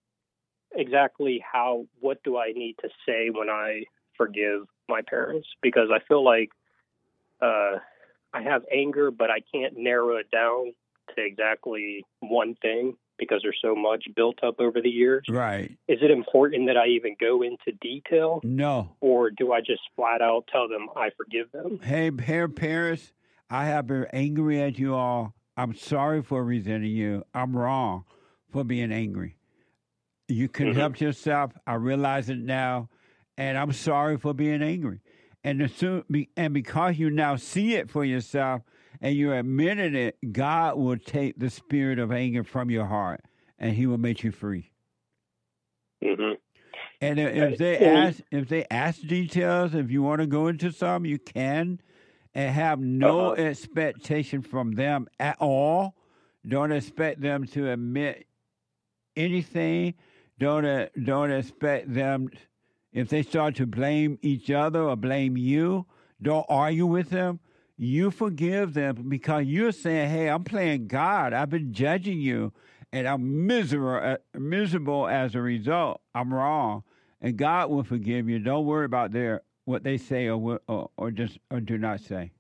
Speaker 19: Exactly what do I need to say when I forgive my parents? Because I feel like I have anger, but I can't narrow it down to exactly one thing because there's so much built up over the years.
Speaker 2: Right.
Speaker 19: Is it important that I even go into detail?
Speaker 2: No.
Speaker 19: Or do I just flat out tell them I forgive them?
Speaker 2: Hey, parents, I have been angry at you all. I'm sorry for resenting you. I'm wrong for being angry. You can help yourself. I realize it now. And I'm sorry for being angry. And because you now see it for yourself, and you're admitting it, God will take the spirit of anger from your heart, and He will make you free.
Speaker 19: Mm-hmm.
Speaker 2: And if they ask details, if you want to go into some, you can, and have no expectation from them at all. Don't expect them to admit anything. Don't expect them. If they start to blame each other or blame you, don't argue with them. You forgive them because you're saying, hey, I'm playing God. I've been judging you, and I'm miserable as a result. I'm wrong. And God will forgive you. Don't worry about what they say or do not say.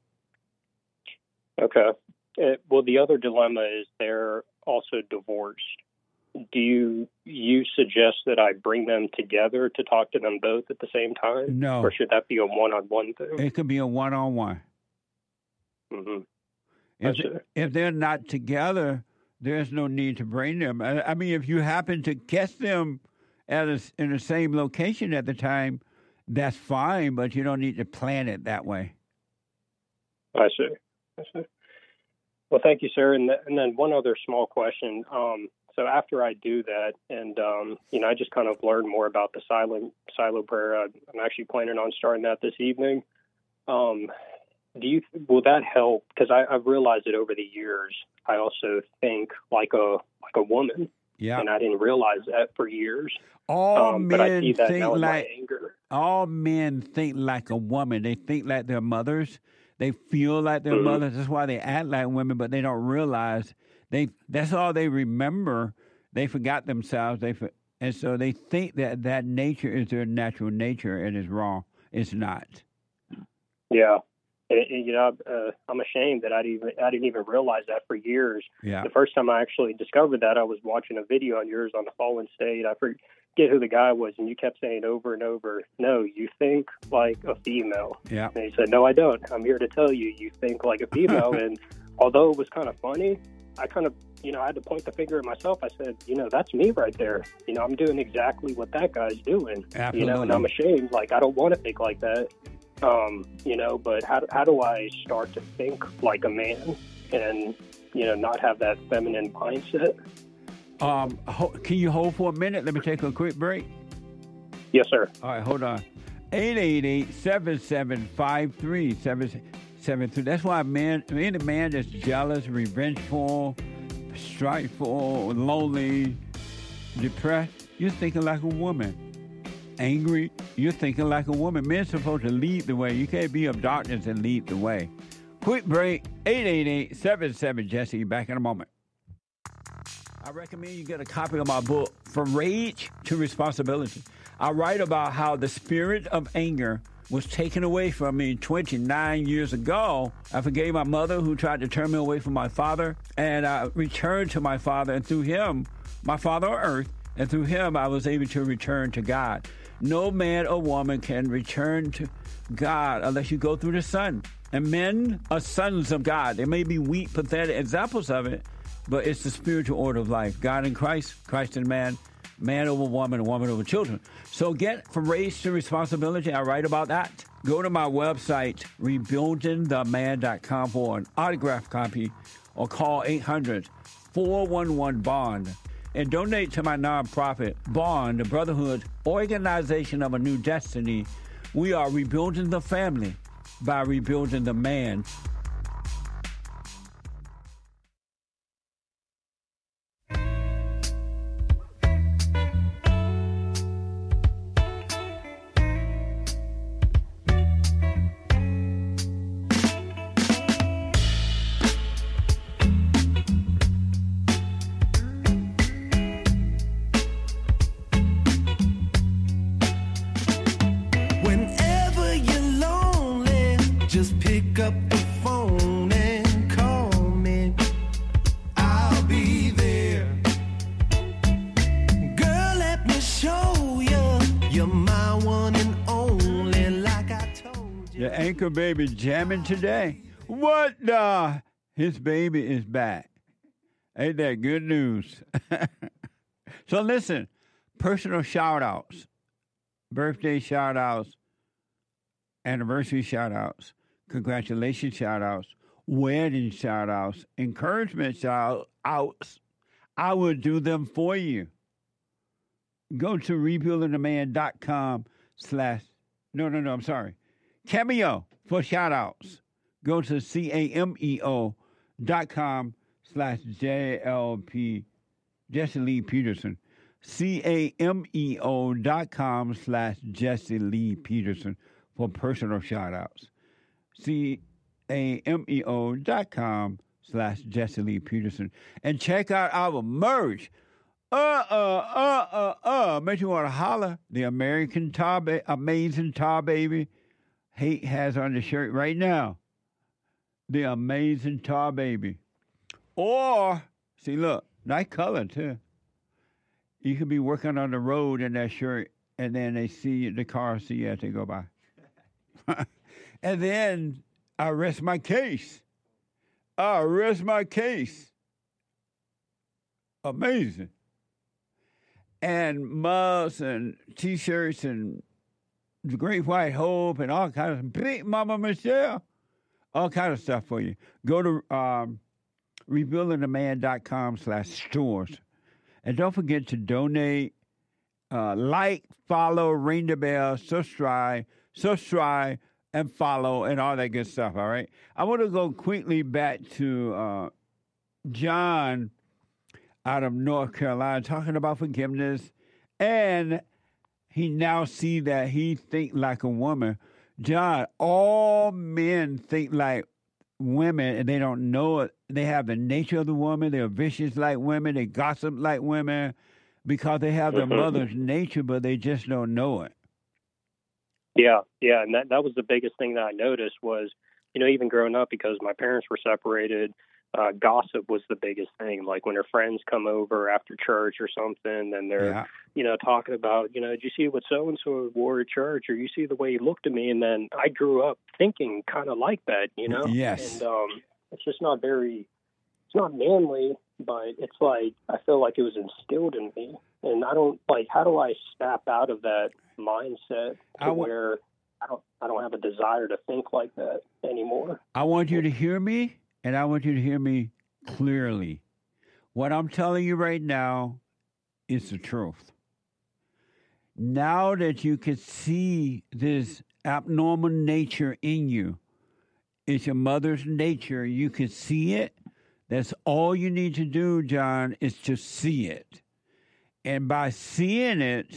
Speaker 19: Okay. Well, the other dilemma is they're also divorced. Do you suggest that I bring them together to talk to them both at the same time?
Speaker 2: No.
Speaker 19: Or should that be a one-on-one thing?
Speaker 2: It could be a one-on-one.
Speaker 19: Mm-hmm.
Speaker 2: If they're not together, there's no need to bring them. I mean, if you happen to catch them in the same location at the time, that's fine, but you don't need to plan it that way.
Speaker 19: I see. Well, thank you, sir. And then one other small question. So after I do that, and I just kind of learned more about the silo prayer. I'm actually planning on starting that this evening. Will that help? Because I've realized that over the years, I also think like a woman.
Speaker 2: Yeah.
Speaker 19: And I didn't realize that for years.
Speaker 2: All
Speaker 19: but I see
Speaker 2: men
Speaker 19: that
Speaker 2: think
Speaker 19: now in my
Speaker 2: like
Speaker 19: anger.
Speaker 2: all men think like a woman. They think like their mothers. They feel like their mothers. That's why they act like women, but they don't realize that's all they remember. They forgot themselves. And so they think that nature is their natural nature, and it's wrong. It's not.
Speaker 19: Yeah. I'm ashamed that I didn't even realize that for years.
Speaker 2: Yeah.
Speaker 19: The first time I actually discovered that, I was watching a video on yours on the Fallen State. I forget who the guy was, and you kept saying over and over, "No, you think like a female."
Speaker 2: Yeah.
Speaker 19: And he said, "No, I don't. I'm here to tell you, you think like a female." And although it was kind of funny, I kind of, I had to point the finger at myself. I said, that's me right there. I'm doing exactly what that guy's doing.
Speaker 2: Absolutely.
Speaker 19: And I'm ashamed. Like, I don't want to think like that. But how do I start to think like a man and, not have that feminine mindset?
Speaker 2: Can you hold for a minute? Let me take a quick break.
Speaker 19: Yes, sir.
Speaker 2: All right, hold on. 888-7753-773. That's why any man that's jealous, revengeful, strifeful, lonely, depressed, you're thinking like a woman. angry, you're thinking like a woman. Men supposed to lead the way. You can't be of darkness and lead the way. Quick break, 888-77-JESSE. Back in a moment. I recommend you get a copy of my book, From Rage to Responsibility. I write about how the spirit of anger was taken away from me 29 years ago. I forgave my mother who tried to turn me away from my father, and I returned to my father, and through him, my father on earth, and through him, I was able to return to God. No man or woman can return to God unless you go through the Son. And men are sons of God. They may be weak, pathetic examples of it, but it's the spiritual order of life. God in Christ, Christ in man, man over woman, and woman over children. So get From Rage to Responsibility. I write about that. Go to my website, rebuildingtheman.com, for an autographed copy, or call 800-411-BOND. And donate to my nonprofit, Bond, the Brotherhood Organization of a New Destiny. We are rebuilding the family by rebuilding the man. Anchor baby jamming today. What the? His baby is back. Ain't that good news? So listen, personal shout-outs, birthday shout-outs, anniversary shout-outs, congratulations shout-outs, wedding shout-outs, encouragement shout-outs. I will do them for you. Go to rebuildingtheman.com Cameo for shout-outs. Go to cameo.com/JLP, Jesse Lee Peterson. cameo.com/Jesse Lee Peterson for personal shout-outs. cameo.com/Jesse Lee Peterson. And check out our merch. Makes you want to holler. The American Amazing Tar Baby. Hate has on the shirt right now. The Amazing Tar Baby. Or, see, look, nice color, too. You could be working on the road in that shirt, and then they see the car see you as they go by. And then I rest my case. Amazing. And mugs and T-shirts and the Great White Hope and all kinds of Big Mama Michelle, all kinds of stuff for you. Go to rebuildingtheman.com/stores. And don't forget to donate, like, follow, ring the bell, subscribe, and follow, and all that good stuff, all right? I want to go quickly back to John out of North Carolina talking about forgiveness, and he now see that he think like a woman. John, all men think like women, and they don't know it. They have the nature of the woman. They're vicious like women. They gossip like women because they have their mother's nature, but they just don't know it.
Speaker 19: Yeah, and that was the biggest thing that I noticed was, even growing up, because my parents were separated, gossip was the biggest thing. Like when her friends come over after church or something, and they're, talking about, did you see what so-and-so wore at church, or you see the way he looked at me? And then I grew up thinking kind of like that,
Speaker 2: Yes.
Speaker 19: And it's just not it's not manly, but it's like, I feel like it was instilled in me. And I don't, how do I snap out of that mindset to where I don't have a desire to think like that anymore?
Speaker 2: I want you to hear me, and I want you to hear me clearly. What I'm telling you right now is the truth. Now that you can see this abnormal nature in you, it's your mother's nature, you can see it. That's all you need to do, John, is to see it. And by seeing it,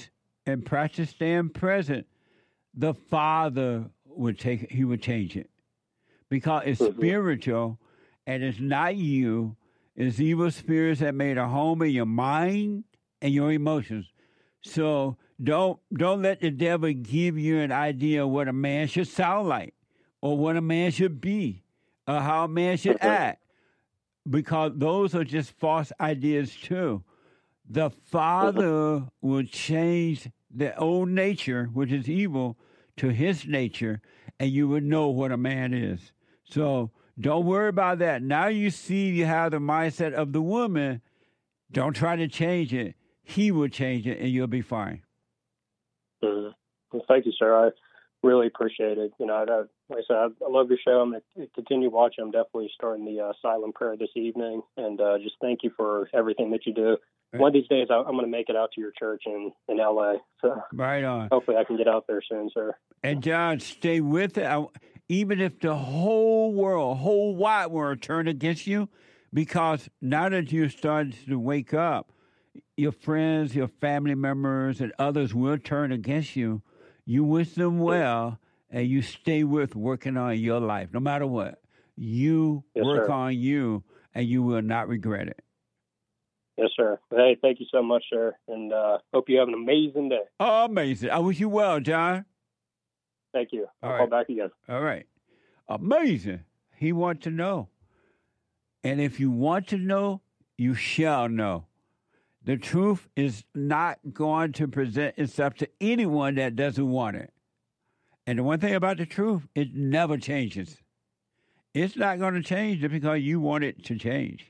Speaker 2: and practice staying present, the Father would change it. Because it's spiritual and it's not you. It's evil spirits that made a home in your mind and your emotions. So don't let the devil give you an idea of what a man should sound like or what a man should be or how a man should act. Because those are just false ideas too. The Father will change the old nature, which is evil, to his nature, and you would know what a man is. So don't worry about that. Now you see you have the mindset of the woman. Don't try to change it. He will change it, and you'll be fine.
Speaker 19: Well, thank you, sir. I really appreciate it. You know, like I said, I love your show. I'm going to continue watching. I'm definitely starting the silent prayer this evening, and just thank you for everything that you do. One of these days, I'm going to make it out to your church in L.A. So
Speaker 2: right on.
Speaker 19: Hopefully I can get out there soon, sir.
Speaker 2: And, John, stay with it. Even if the whole wide world turned against you, because now that you're starting to wake up, your friends, your family members, and others will turn against you. You wish them well, and you stay with working on your life, no matter what. You work on you, and you will not regret it.
Speaker 19: Yes, sir. Hey, thank you so much, sir, and hope you have an amazing day.
Speaker 2: Oh, amazing. I wish you well, John.
Speaker 19: Thank you. I'll call back again.
Speaker 2: All right. Amazing. He wants to know. And if you want to know, you shall know. The truth is not going to present itself to anyone that doesn't want it. And the one thing about the truth, it never changes. It's not going to change just because you want it to change.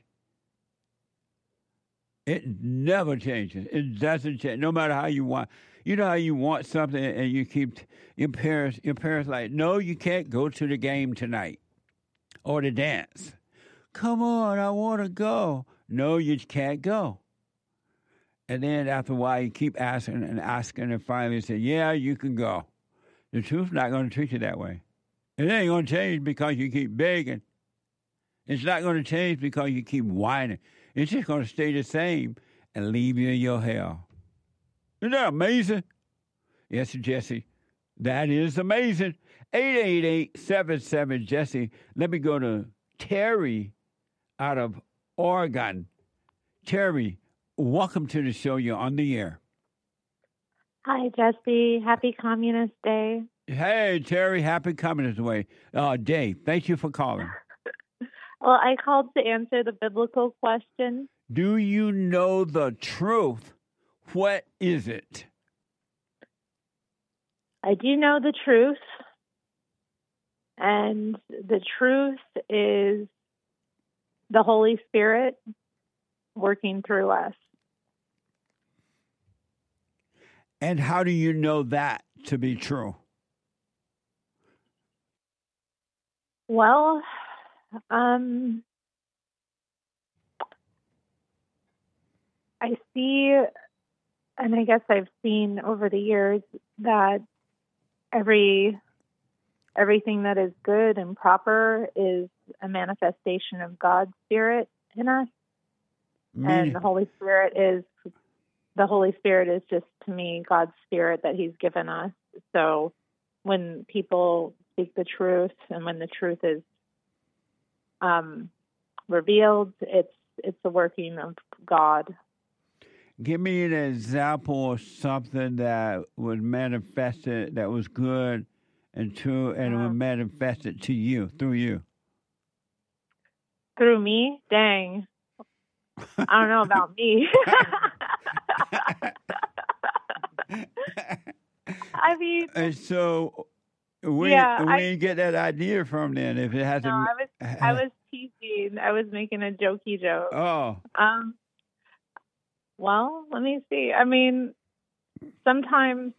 Speaker 2: It never changes. It doesn't change, no matter how you want. You know how you want something and you keep your parents like, no, you can't go to the game tonight or the dance. Come on, I want to go. No, you can't go. And then after a while, you keep asking, and finally say, yeah, you can go. The truth's not going to treat you that way. It ain't going to change because you keep begging. It's not going to change because you keep whining. It's just going to stay the same and leave you in your hell. Isn't that amazing? Yes, Jesse. That is amazing. 888-77-JESSE. Let me go to Terry out of Oregon. Terry, welcome to the show. You're on the air.
Speaker 20: Hi, Jesse. Happy Communist Day.
Speaker 2: Hey, Terry. Happy Communist Day. Thank you for calling.
Speaker 20: Well, I called to answer the biblical question.
Speaker 2: Do you know the truth? What is it?
Speaker 20: I do know the truth. And the truth is the Holy Spirit working through us.
Speaker 2: And how do you know that to be true?
Speaker 20: Well, I see, and I guess I've seen over the years that everything that is good and proper is a manifestation of God's Spirit in us. And the Holy Spirit is just, to me, God's Spirit that He's given us. So when people speak the truth and when the truth is revealed, it's the working of God.
Speaker 2: Give me an example of something that was manifested that was good and true, and it was manifested to you, through you.
Speaker 20: Through me? Dang. I don't know about me. I mean...
Speaker 2: And so, where you get that idea from then, if it hasn't...
Speaker 20: No, I was teasing. I was making a jokey joke.
Speaker 2: Oh.
Speaker 20: Well, let me see. I mean, sometimes,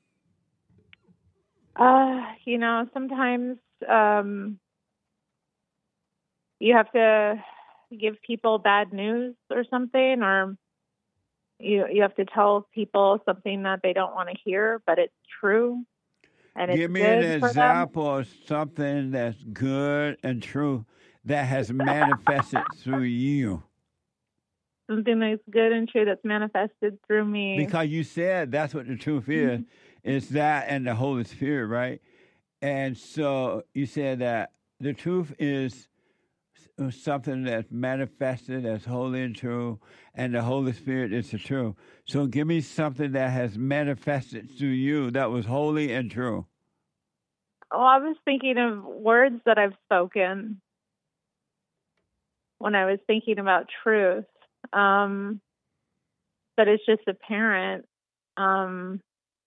Speaker 20: you have to give people bad news or something, or you have to tell people something that they don't want to hear, but it's true. And
Speaker 2: give me an example of something that's good and true that has manifested through you.
Speaker 20: something that's good and true that's manifested through me.
Speaker 2: Because you said that's what the truth is. It's that and the Holy Spirit, right? And so you said that the truth is something that's manifested as holy and true, and the Holy Spirit is the truth. So give me something that has manifested through you that was holy and true.
Speaker 20: Oh, I was thinking of words that I've spoken when I was thinking about truth. But it's just apparent. Dang,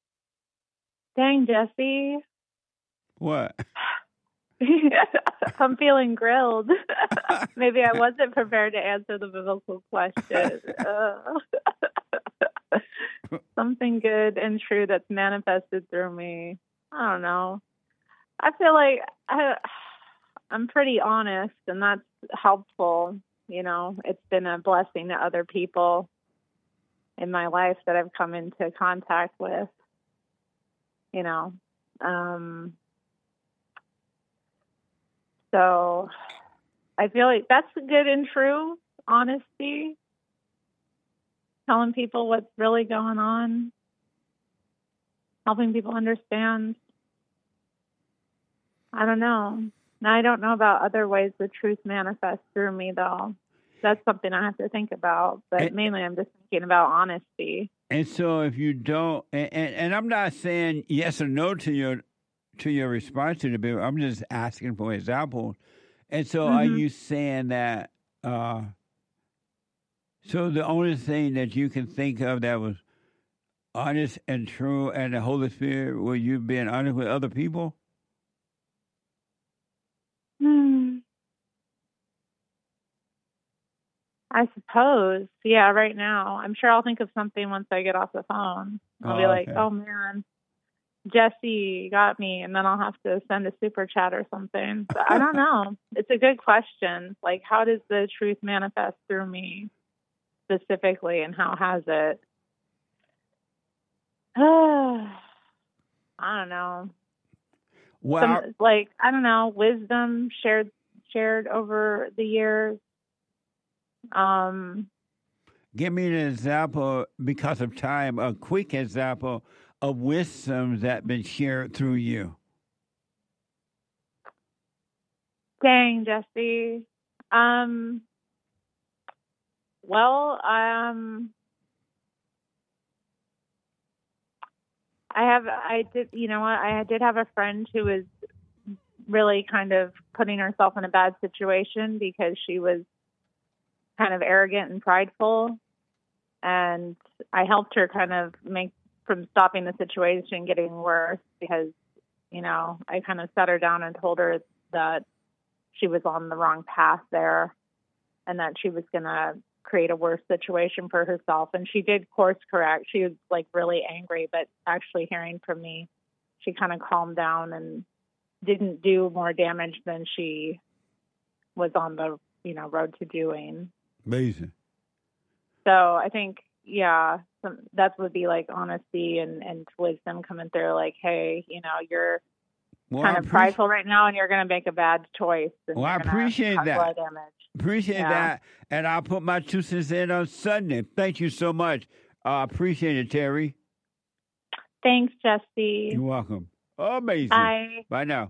Speaker 20: Jesse.
Speaker 2: What?
Speaker 20: I'm feeling grilled. Maybe I wasn't prepared to answer the biblical question. Something good and true that's manifested through me. I don't know. I feel like I'm pretty honest, and that's helpful. You know, it's been a blessing to other people in my life that I've come into contact with. You know, so I feel like that's good and true honesty, telling people what's really going on, helping people understand. I don't know. Now, I don't know about other ways the truth manifests through me, though. That's something I have to think about. But mainly I'm just thinking about honesty.
Speaker 2: And so if you don't, and I'm not saying yes or no to your response to the bill, I'm just asking for examples. And so are you saying that, so the only thing that you can think of that was honest and true and the Holy Spirit, were you being honest with other people?
Speaker 20: I suppose. Yeah, right now. I'm sure I'll think of something once I get off the phone. I'll be like, oh, man, Jesse got me, and then I'll have to send a super chat or something. But I don't know. It's a good question. Like, how does the truth manifest through me specifically, and how has it? I don't know.
Speaker 2: Well,
Speaker 20: I don't know, wisdom shared over the years.
Speaker 2: Give me an example, because of time, a quick example of wisdom that been shared through you.
Speaker 20: Dang, Jesse. I did have a friend who was really kind of putting herself in a bad situation because she was kind of arrogant and prideful. And I helped her kind of from stopping the situation getting worse because, I kind of sat her down and told her that she was on the wrong path there and that she was going to create a worse situation for herself. And she did course correct. She was like really angry, but actually hearing from me, she kind of calmed down and didn't do more damage than she was on the, road to doing.
Speaker 2: Amazing.
Speaker 20: So I think, that would be like honesty and wisdom coming through. Like, hey, you're kind of prideful right now, and you're going to make a bad choice. And
Speaker 2: I appreciate that.
Speaker 20: A lot of damage.
Speaker 2: Appreciate that. And I'll put my 2 cents in on Sunday. Thank you so much. I appreciate it, Terry.
Speaker 20: Thanks, Jesse.
Speaker 2: You're welcome. Amazing.
Speaker 20: Bye.
Speaker 2: Bye now.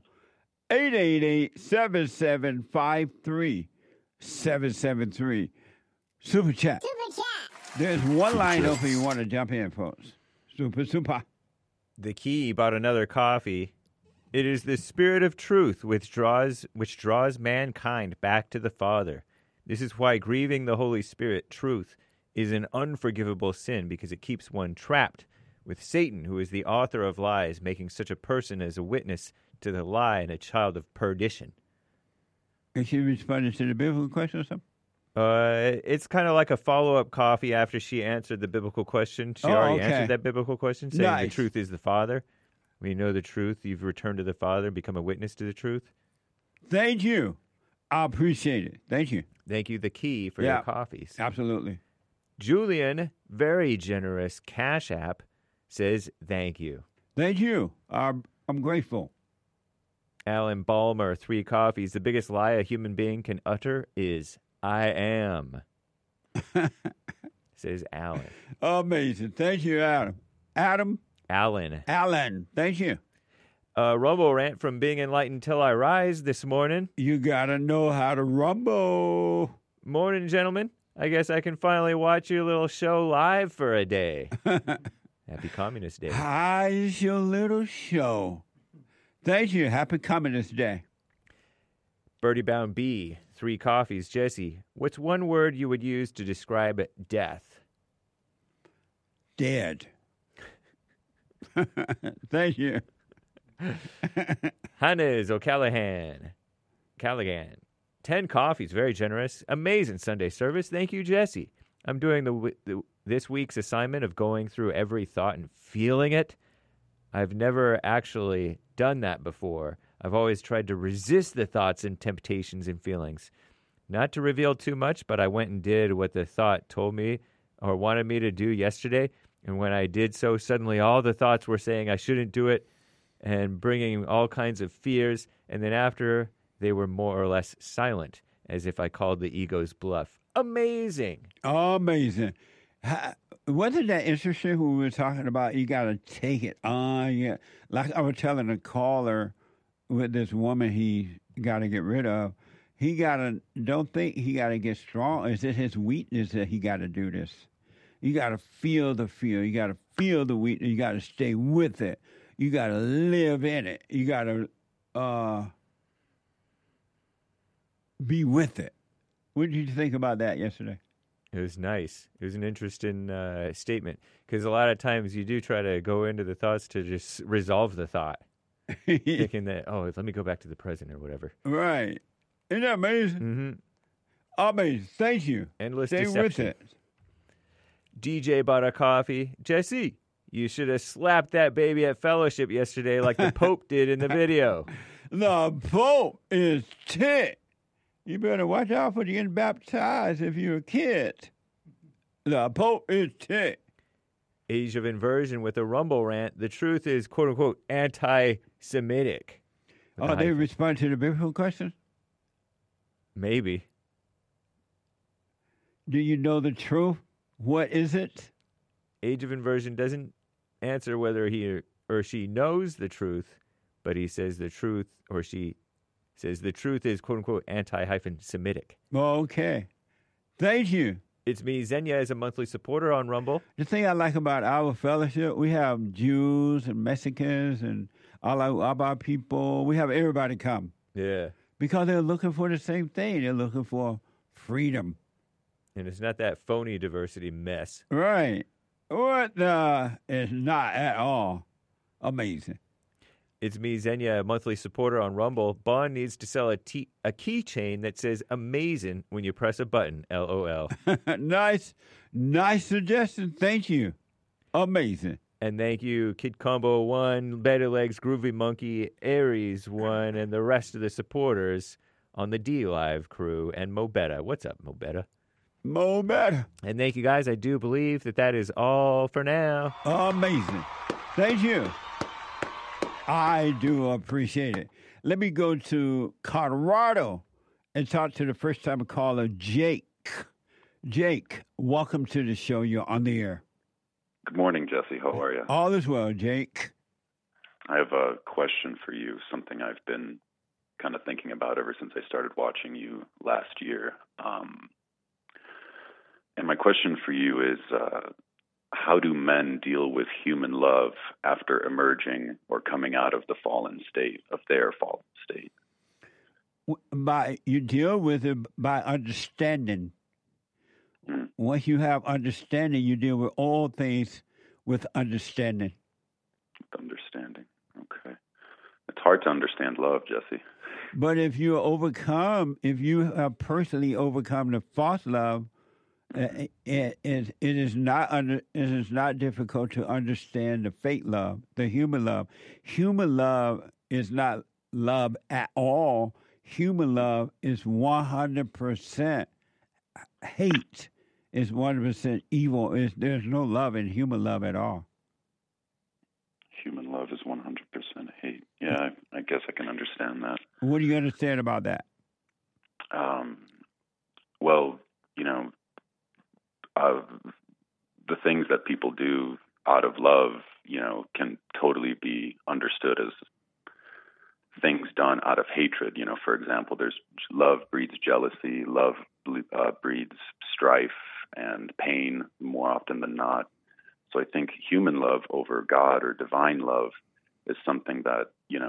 Speaker 2: 888-7753-773. Super chat. There's one line open. You want to jump in, folks. Super.
Speaker 14: The key bought another coffee. It is the Spirit of truth which draws mankind back to the Father. This is why grieving the Holy Spirit, truth, is an unforgivable sin, because it keeps one trapped with Satan, who is the author of lies, making such a person as a witness to the lie and a child of perdition.
Speaker 2: Is she responding to the biblical question or something?
Speaker 14: It's kind of like a follow-up coffee after she answered the biblical question. She already answered that biblical question, saying the truth is the Father. When you know the truth, you've returned to the Father, become a witness to the truth.
Speaker 2: Thank you. I appreciate it. Thank you.
Speaker 14: Thank you, the key, for your coffees.
Speaker 2: Absolutely.
Speaker 14: Julian, very generous Cash App, says thank you.
Speaker 2: Thank you. I'm grateful.
Speaker 14: Alan Balmer, 3 coffees. The biggest lie a human being can utter is, I am. says Alan.
Speaker 2: Amazing. Thank you, Adam.
Speaker 14: Alan.
Speaker 2: Thank you.
Speaker 14: Rumble rant from Being Enlightened Till I Rise this morning.
Speaker 2: You got to know how to rumble.
Speaker 14: Morning, gentlemen. I guess I can finally watch your little show live for a day. Happy Communist Day.
Speaker 2: How is your little show? Thank you. Happy Communist Day.
Speaker 14: Birdie Bound B, 3 coffees. Jesse, what's one word you would use to describe death?
Speaker 2: Dead. Thank you.
Speaker 14: Hannes O'Callaghan. 10 coffees, very generous. Amazing Sunday service. Thank you, Jesse. I'm doing this week's assignment of going through every thought and feeling it. I've never actually done that before. I've always tried to resist the thoughts and temptations and feelings. Not to reveal too much, but I went and did what the thought told me or wanted me to do yesterday. And when I did so, suddenly all the thoughts were saying I shouldn't do it and bringing all kinds of fears. And then after, they were more or less silent, as if I called the ego's bluff. Amazing.
Speaker 2: Amazing. Wasn't that interesting when we were talking about you got to take it on? Yeah. Like I was telling a caller with this woman he got to get rid of, don't think he got to get strong. Is it his weakness that he got to do this? You got to feel the fear. You got to feel the weakness. You got to stay with it. You got to live in it. You got to be with it. What did you think about that yesterday?
Speaker 14: It was nice. It was an interesting statement because a lot of times you do try to go into the thoughts to just resolve the thought, thinking that, let me go back to the present or whatever.
Speaker 2: Right. Isn't that amazing?
Speaker 14: Mm-hmm.
Speaker 2: Amazing. Thank you.
Speaker 14: Endless
Speaker 2: Stay
Speaker 14: deception.
Speaker 2: with it.
Speaker 14: DJ bought a coffee. Jesse, you should have slapped that baby at fellowship yesterday like the Pope did in the video.
Speaker 2: The Pope is ticked. You better watch out for getting baptized if you're a kid. The Pope is ticked.
Speaker 14: Age of Inversion with a Rumble rant. The truth is, quote unquote, anti-Semitic.
Speaker 2: Oh, they respond to the biblical question?
Speaker 14: Maybe.
Speaker 2: Do you know the truth? What is it?
Speaker 14: Age of Inversion doesn't answer whether he or she knows the truth, but he says the truth, or she says the truth is, quote unquote, anti-Semitic.
Speaker 2: Okay. Thank you.
Speaker 14: It's me. Xenia is a monthly supporter on Rumble.
Speaker 2: The thing I like about our fellowship, we have Jews and Mexicans and Alaba people. We have everybody come.
Speaker 14: Yeah.
Speaker 2: Because they're looking for the same thing. They're looking for freedom.
Speaker 14: And it's not that phony diversity mess.
Speaker 2: Right. What the? It's not at all. Amazing.
Speaker 14: It's me, Xenia, a monthly supporter on Rumble. Bond needs to sell a keychain that says amazing when you press a button. LOL.
Speaker 2: Nice suggestion. Thank you. Amazing.
Speaker 14: And thank you, Kid Combo 1, Better Legs, Groovy Monkey, Aries 1, and the rest of the supporters on the D-Live crew, and Mobetta. What's up, Mobetta?
Speaker 2: Mobetta.
Speaker 14: And thank you, guys. I do believe that is all for now.
Speaker 2: Amazing. Thank you. I do appreciate it. Let me go to Colorado and talk to the first-time caller, Jake. Jake, welcome to the show. You're on the air.
Speaker 21: Good morning, Jesse. How are you?
Speaker 2: All is well, Jake.
Speaker 21: I have a question for you, something I've been kind of thinking about ever since I started watching you last year. And my question for you is, how do men deal with human love after emerging or coming out of the fallen state, of their fallen state?
Speaker 2: You deal with it by understanding. Once you have understanding, you deal with all things with understanding.
Speaker 21: Understanding. Okay. It's hard to understand love, Jesse.
Speaker 2: But if you have personally overcome the false love, it is not difficult to understand the fake love, the human love. Human love is not love at all. Human love is 100% hate. Is 100% evil. There's no love in human love at all.
Speaker 21: Human love is 100% hate. Yeah, I guess I can understand that.
Speaker 2: What do you understand about that?
Speaker 21: Well, the things that people do out of love, can totally be understood as things done out of hatred. For example, there's love breeds jealousy, love breeds strife and pain more often than not. So I think human love over God or divine love is something that,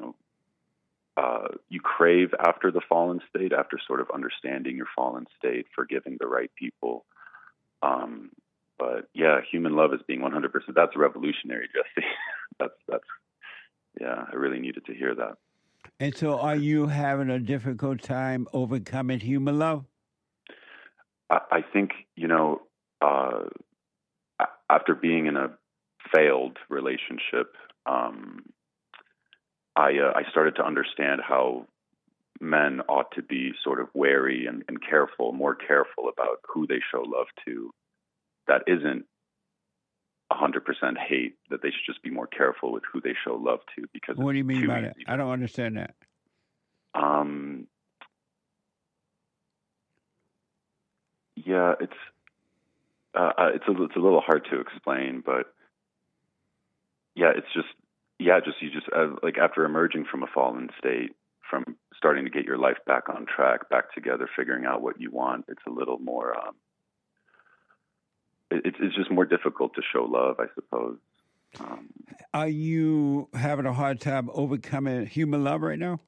Speaker 21: you crave after the fallen state, after sort of understanding your fallen state, forgiving the right people. But yeah, human love is being 100%. That's revolutionary, Jesse. that's I really needed to hear that.
Speaker 2: And so are you having a difficult time overcoming human love?
Speaker 21: I think, after being in a failed relationship, I started to understand how men ought to be sort of wary and careful, more careful about who they show love to. That isn't 100% hate, that they should just be more careful with who they show love to. Because
Speaker 2: what do you mean by that? I don't understand that.
Speaker 21: Yeah, it's a little hard to explain, but yeah, it's just like after emerging from a fallen state, from starting to get your life back on track, back together, figuring out what you want, it's a little more. It's just more difficult to show love, I suppose.
Speaker 2: Are you having a hard time overcoming human love right now?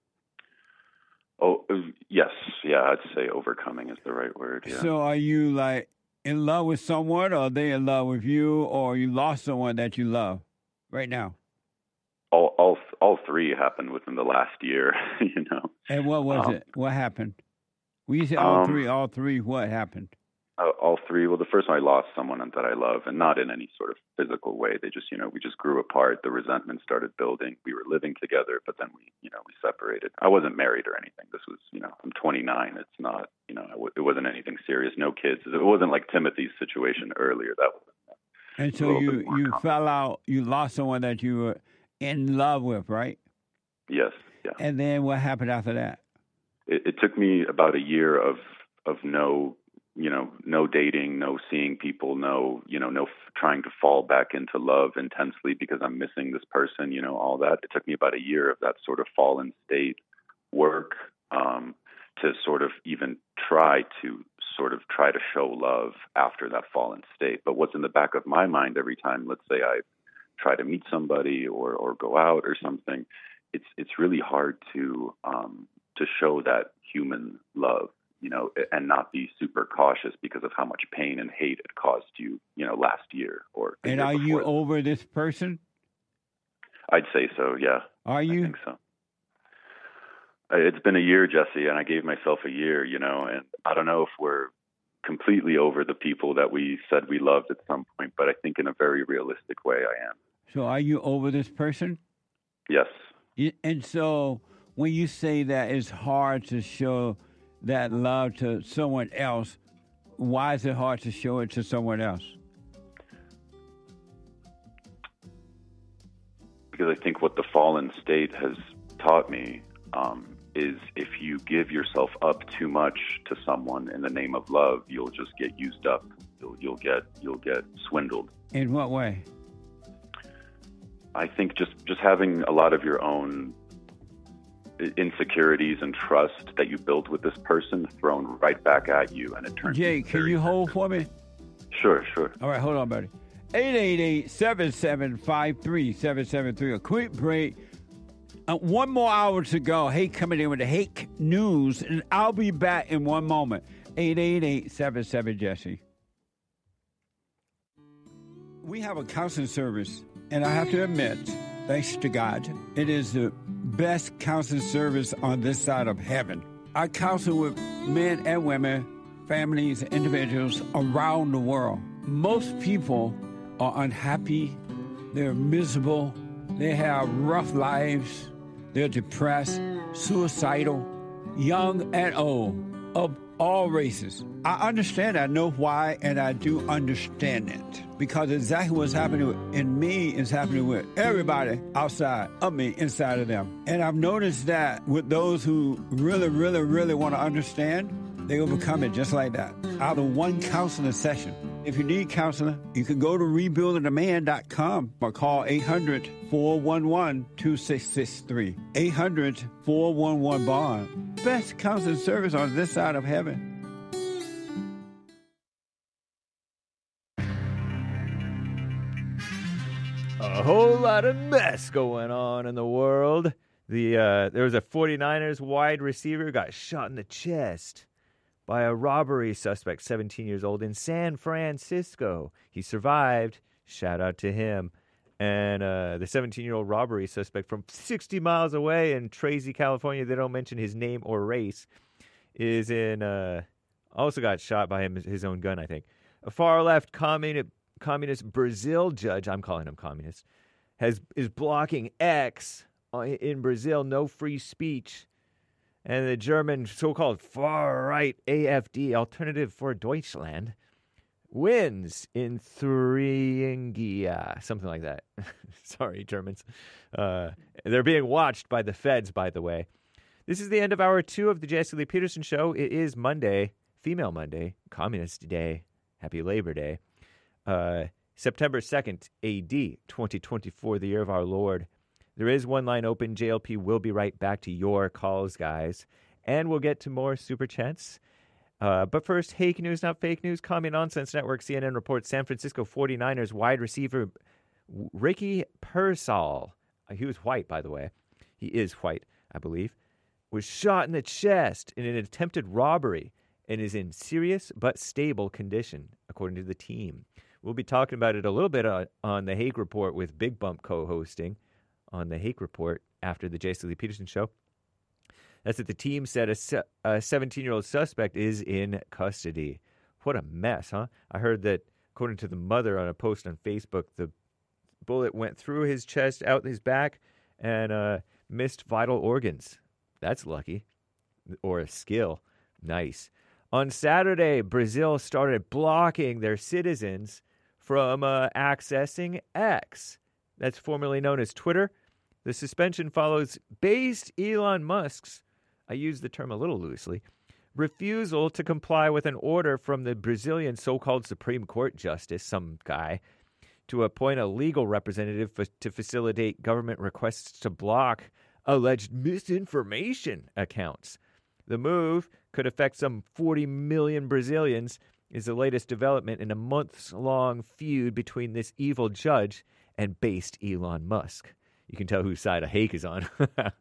Speaker 21: Oh, yes. Yeah, I'd say overcoming is the right word. Yeah.
Speaker 2: So are you like in love with someone, or are they in love with you, or you lost someone that you love right now?
Speaker 21: All three happened within the last year,
Speaker 2: And what was it? What happened? When you say all three, what happened?
Speaker 21: All three. Well, the first one, I lost someone that I love, and not in any sort of physical way. They just, we just grew apart. The resentment started building. We were living together, but then we separated. I wasn't married or anything. This was, I'm 29. It's not, it wasn't anything serious. No kids. It wasn't like Timothy's situation earlier. That was.
Speaker 2: And so you fell out. You lost someone that you were in love with, right?
Speaker 21: Yes. Yeah.
Speaker 2: And then what happened after that?
Speaker 21: It took me about a year of no dating, no seeing people, no trying to fall back into love intensely because I'm missing this person, all that. It took me about a year of that sort of fallen state work to sort of even try to show love after that fallen state. But what's in the back of my mind every time, let's say I try to meet somebody or go out or something, it's really hard to show that human love, and not be super cautious because of how much pain and hate it caused you, last year or.
Speaker 2: And are you over this person?
Speaker 21: I'd say so. Yeah.
Speaker 2: Are you?
Speaker 21: I think so. It's been a year, Jesse, and I gave myself a year, and I don't know if we're completely over the people that we said we loved at some point, but I think in a very realistic way I am.
Speaker 2: So are you over this person?
Speaker 21: Yes.
Speaker 2: And so when you say that it's hard to show that love to someone else, why is it hard to show it to someone else?
Speaker 21: Because I think what the fallen state has taught me is if you give yourself up too much to someone in the name of love, you'll just get used up. You'll get swindled.
Speaker 2: In what way?
Speaker 21: I think just having a lot of your own insecurities and trust that you built with this person thrown right back at you, and it turns.
Speaker 2: Jay, can you hold for me?
Speaker 21: Sure.
Speaker 2: All right, hold on, buddy. 888-7753-773. A quick break. 1 more hour to go. Hake coming in with the Hake News, and I'll be back in one moment. 888-77-JESSE. We have a counseling service, and I have to admit, thanks to God, it is the best counseling service on this side of heaven. I counsel with men and women, families, individuals around the world. Most people are unhappy, they're miserable, they have rough lives, they're depressed, suicidal, young and old, of all races. I understand, I know why, and I do understand it. Because exactly what's happening in me is happening with everybody outside of me, inside of them. And I've noticed that with those who really, really, really want to understand, They overcome it just like that, out of one counseling session. If you need counseling, you can go to rebuildingaman.com or call 800-411-2663. 800-411-BOND. Best counseling service on this side of heaven.
Speaker 14: A whole lot of mess going on in the world. There was a 49ers wide receiver who got shot in the chest by a robbery suspect, 17 years old, in San Francisco. He survived. Shout out to him. And the 17-year-old robbery suspect from 60 miles away in Tracy, California, they don't mention his name or race, is also got shot by his own gun, I think. A far-left communist Brazil judge, I'm calling him communist, is blocking X in Brazil, no free speech. And the German so-called far-right AfD, Alternative for Deutschland, wins in Thuringia, something like that. Sorry, Germans. They're being watched by the feds, by the way. This is the end of hour 2 of the Jesse Lee Peterson Show. It is Monday, Female Monday, Communist Day. Happy Labor Day. September 2nd, AD, 2024, the year of our Lord. There is one line open. JLP will be right back to your calls, guys. And we'll get to more Super Chats. But first, Hake News, not fake news. Commie Nonsense Network, CNN reports San Francisco 49ers wide receiver Ricky Pearsall, he was white, by the way. He is white, I believe, was shot in the chest in an attempted robbery and is in serious but stable condition, according to the team. We'll be talking about it a little bit on the Hake Report with Big Bump co-hosting on the Hake Report after the Jesse Lee Peterson Show. That's what the team said. A 17-year-old suspect is in custody. What a mess, huh? I heard that, according to the mother on a post on Facebook, the bullet went through his chest, out his back, and missed vital organs. That's lucky. Or a skill. Nice. On Saturday, Brazil started blocking their citizens from accessing X. That's formerly known as Twitter. The suspension follows based Elon Musk's, I use the term a little loosely, refusal to comply with an order from the Brazilian so-called Supreme Court justice, some guy, to appoint a legal representative to facilitate government requests to block alleged misinformation accounts. The move could affect some 40 million Brazilians, is the latest development in a months-long feud between this evil judge and based Elon Musk. You can tell whose side a Hake is on.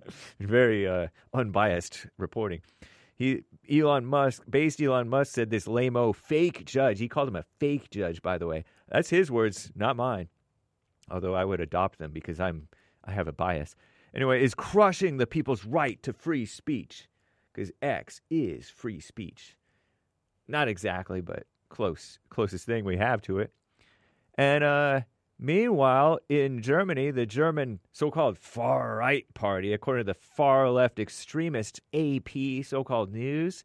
Speaker 14: Very unbiased reporting. Based Elon Musk said this lame-o fake judge, he called him a fake judge, by the way. That's his words, not mine. Although I would adopt them because I have a bias. Anyway, is crushing the people's right to free speech. Because X is free speech. Not exactly, but closest thing we have to it. And meanwhile, in Germany, the German so-called far-right party, according to the far-left extremist AP, so-called news,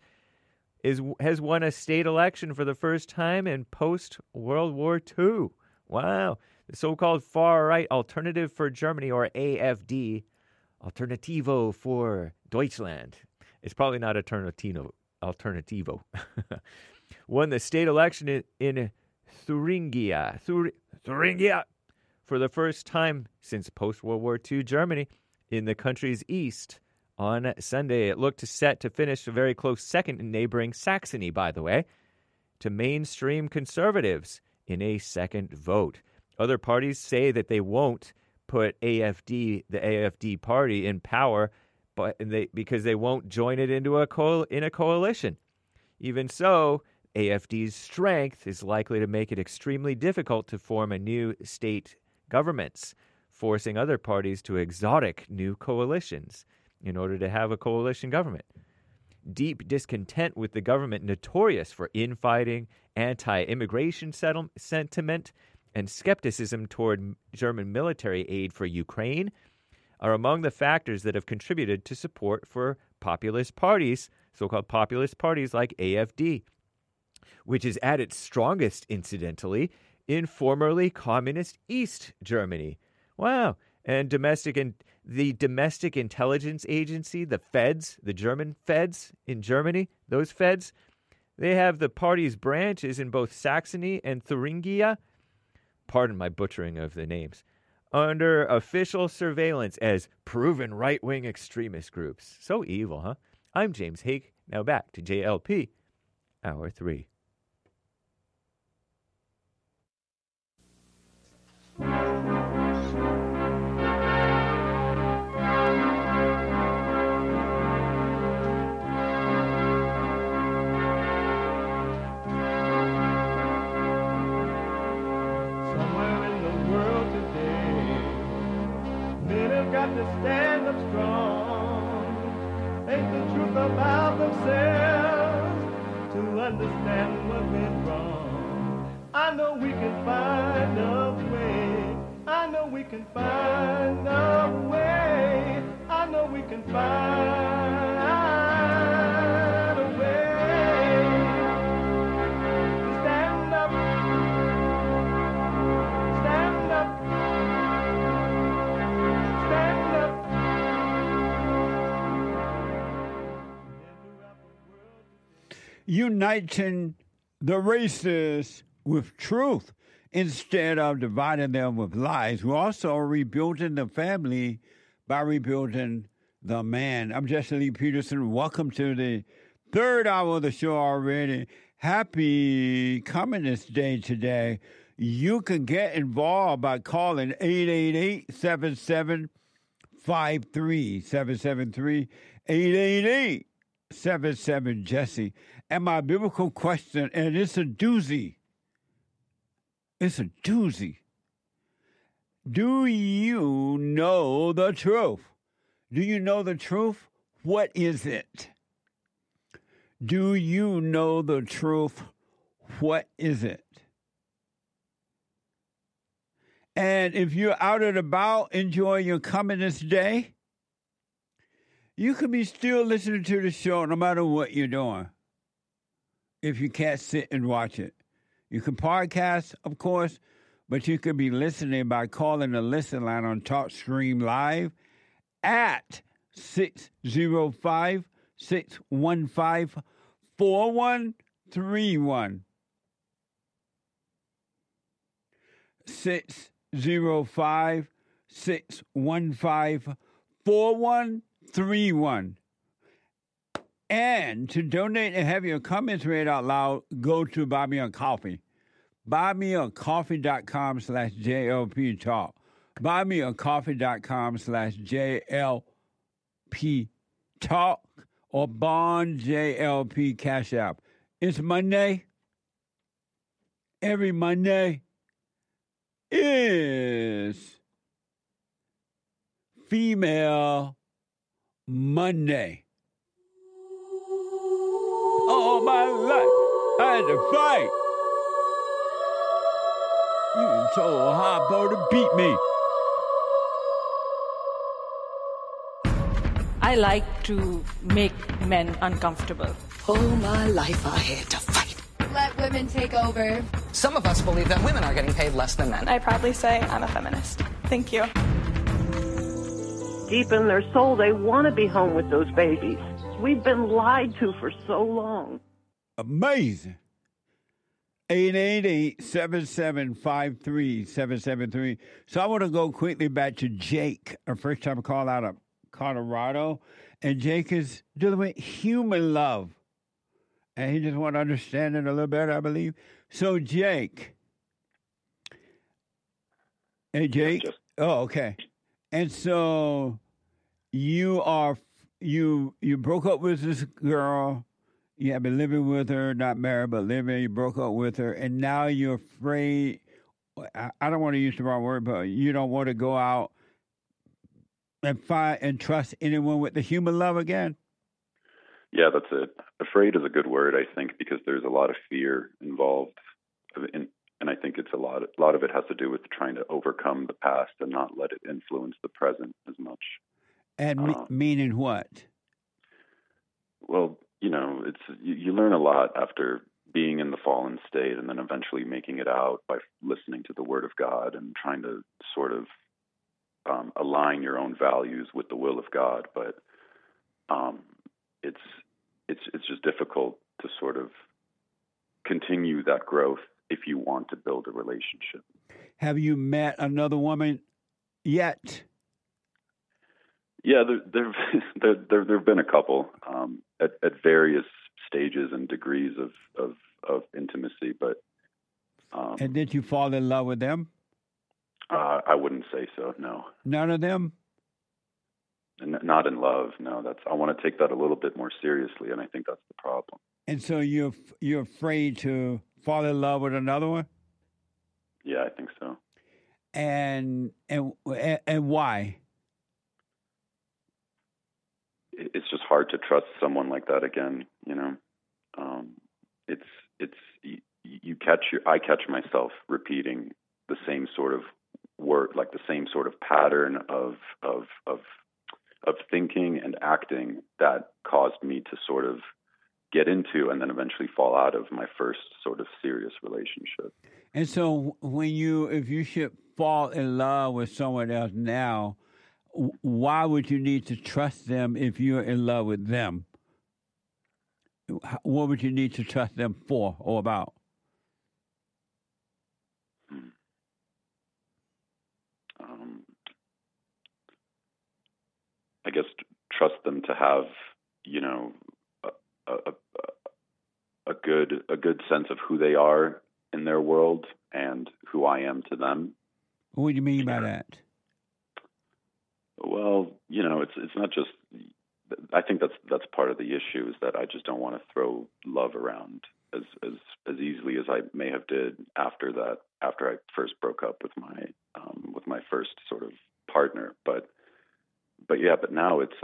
Speaker 14: has won a state election for the first time in post-World War II. Wow. The so-called far-right Alternative for Germany, or AfD, Alternativo for Deutschland. It's probably not Alternativo. Won the state election in Thuringia for the first time since post-World War II Germany in the country's east on Sunday. It looked set to finish a very close second in neighboring Saxony, by the way, to mainstream conservatives in a second vote. Other parties say that they won't put the AfD party in power, because they won't join it into a coalition. Even so, AfD's strength is likely to make it extremely difficult to form a new state governments, forcing other parties to exotic new coalitions in order to have a coalition government. Deep discontent with the government, notorious for infighting, anti-immigration sentiment, and skepticism toward German military aid for Ukraine, are among the factors that have contributed to support for populist parties, so-called populist parties like AfD, which is at its strongest, incidentally, in formerly communist East Germany. Wow. And the Domestic Intelligence Agency, the feds, the German feds in Germany, those feds They have the party's branches in both Saxony and Thuringia, pardon my butchering of the names, under official surveillance as proven right-wing extremist groups. So evil, huh? I'm James Hake. Now back to JLP, Hour 3.
Speaker 1: Got to stand up strong, face the truth about themselves, to understand what went wrong. I know we can find a way. I know we can find a way. I know we can find a way to stand up, stand up.
Speaker 2: Uniting the races with truth instead of dividing them with lies. We're also rebuilding the family by rebuilding the man. I'm Jesse Lee Peterson. Welcome to the third hour of the show already. Happy Communist Day today. You can get involved by calling 888-7753, 773-888-77-JESSE. And my biblical question, and it's a doozy. It's a doozy. Do you know the truth? Do you know the truth? What is it? Do you know the truth? What is it? And if you're out and about enjoying your Communist Day, you can be still listening to the show no matter what you're doing. If you can't sit and watch it, you can podcast, of course, but you could be listening by calling the listen line on TalkStream Live at 605-615-4131. 605-615-4131. And to donate and have your comments read out loud, go to Buy Me a Coffee. BuyMeACoffee.com/JLP Talk. BuyMeACoffee.com/JLP Talk or Bond JLP Cash App. It's Monday. Every Monday is Female Monday. All my life, I had to fight. You told Harpo to beat me.
Speaker 3: I like to make men uncomfortable.
Speaker 4: All my life I had to fight.
Speaker 5: Let women take over.
Speaker 4: Some of us believe that women are getting paid less than men.
Speaker 6: I proudly say I'm a feminist. Thank you.
Speaker 7: Deep in their soul, they want to be home with those babies. We've been lied to for so long.
Speaker 2: Amazing. 888-7753-773. So I want to go quickly back to Jake, a first-time call out of Colorado. And Jake is dealing with human love. And he just wants to understand it a little better, I believe. So, Jake. Hey, Jake. Oh, okay. And so you broke up with this girl. You have been living with her, not married, but living. You broke up with her, and now you're afraid. I don't want to use the wrong word, but you don't want to go out and find and trust anyone with the human love again.
Speaker 21: Yeah, that's it. Afraid is a good word, I think, because there's a lot of fear involved, and I think it's a lot of it has to do with trying to overcome the past and not let it influence the present as much.
Speaker 2: And meaning what?
Speaker 21: Well, you learn a lot after being in the fallen state and then eventually making it out by listening to the Word of God and trying to sort of align your own values with the will of God. But it's just difficult to sort of continue that growth if you want to build a relationship.
Speaker 2: Have you met another woman yet?
Speaker 21: Yeah, there've been a couple at various stages and degrees of intimacy, but
Speaker 2: and did you fall in love with them?
Speaker 21: I wouldn't say so. No,
Speaker 2: none of them.
Speaker 21: Not in love. No, I want to take that a little bit more seriously, and I think that's the problem.
Speaker 2: And so you're afraid to fall in love with another one?
Speaker 21: Yeah, I think so.
Speaker 2: And why?
Speaker 21: It's just hard to trust someone like that again. I catch myself repeating the same sort of word, like the same sort of pattern of thinking and acting that caused me to sort of get into and then eventually fall out of my first sort of serious relationship.
Speaker 2: And so if you should fall in love with someone else now, why would you need to trust them if you're in love with them? What would you need to trust them for or about?
Speaker 21: I guess trust them to have, a good sense of who they are in their world and who I am to them.
Speaker 2: What do you mean by that?
Speaker 21: Well, it's not just. I think that's part of the issue is that I just don't want to throw love around as easily as I may have did after I first broke up with my first sort of partner. But now it's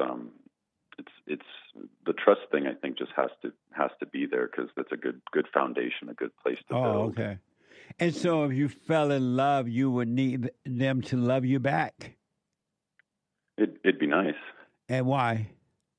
Speaker 21: the trust thing. I think just has to be there because that's a good foundation, a good place to build.
Speaker 2: Oh, okay. And so, if you fell in love, you would need them to love you back.
Speaker 21: It'd be nice.
Speaker 2: And why?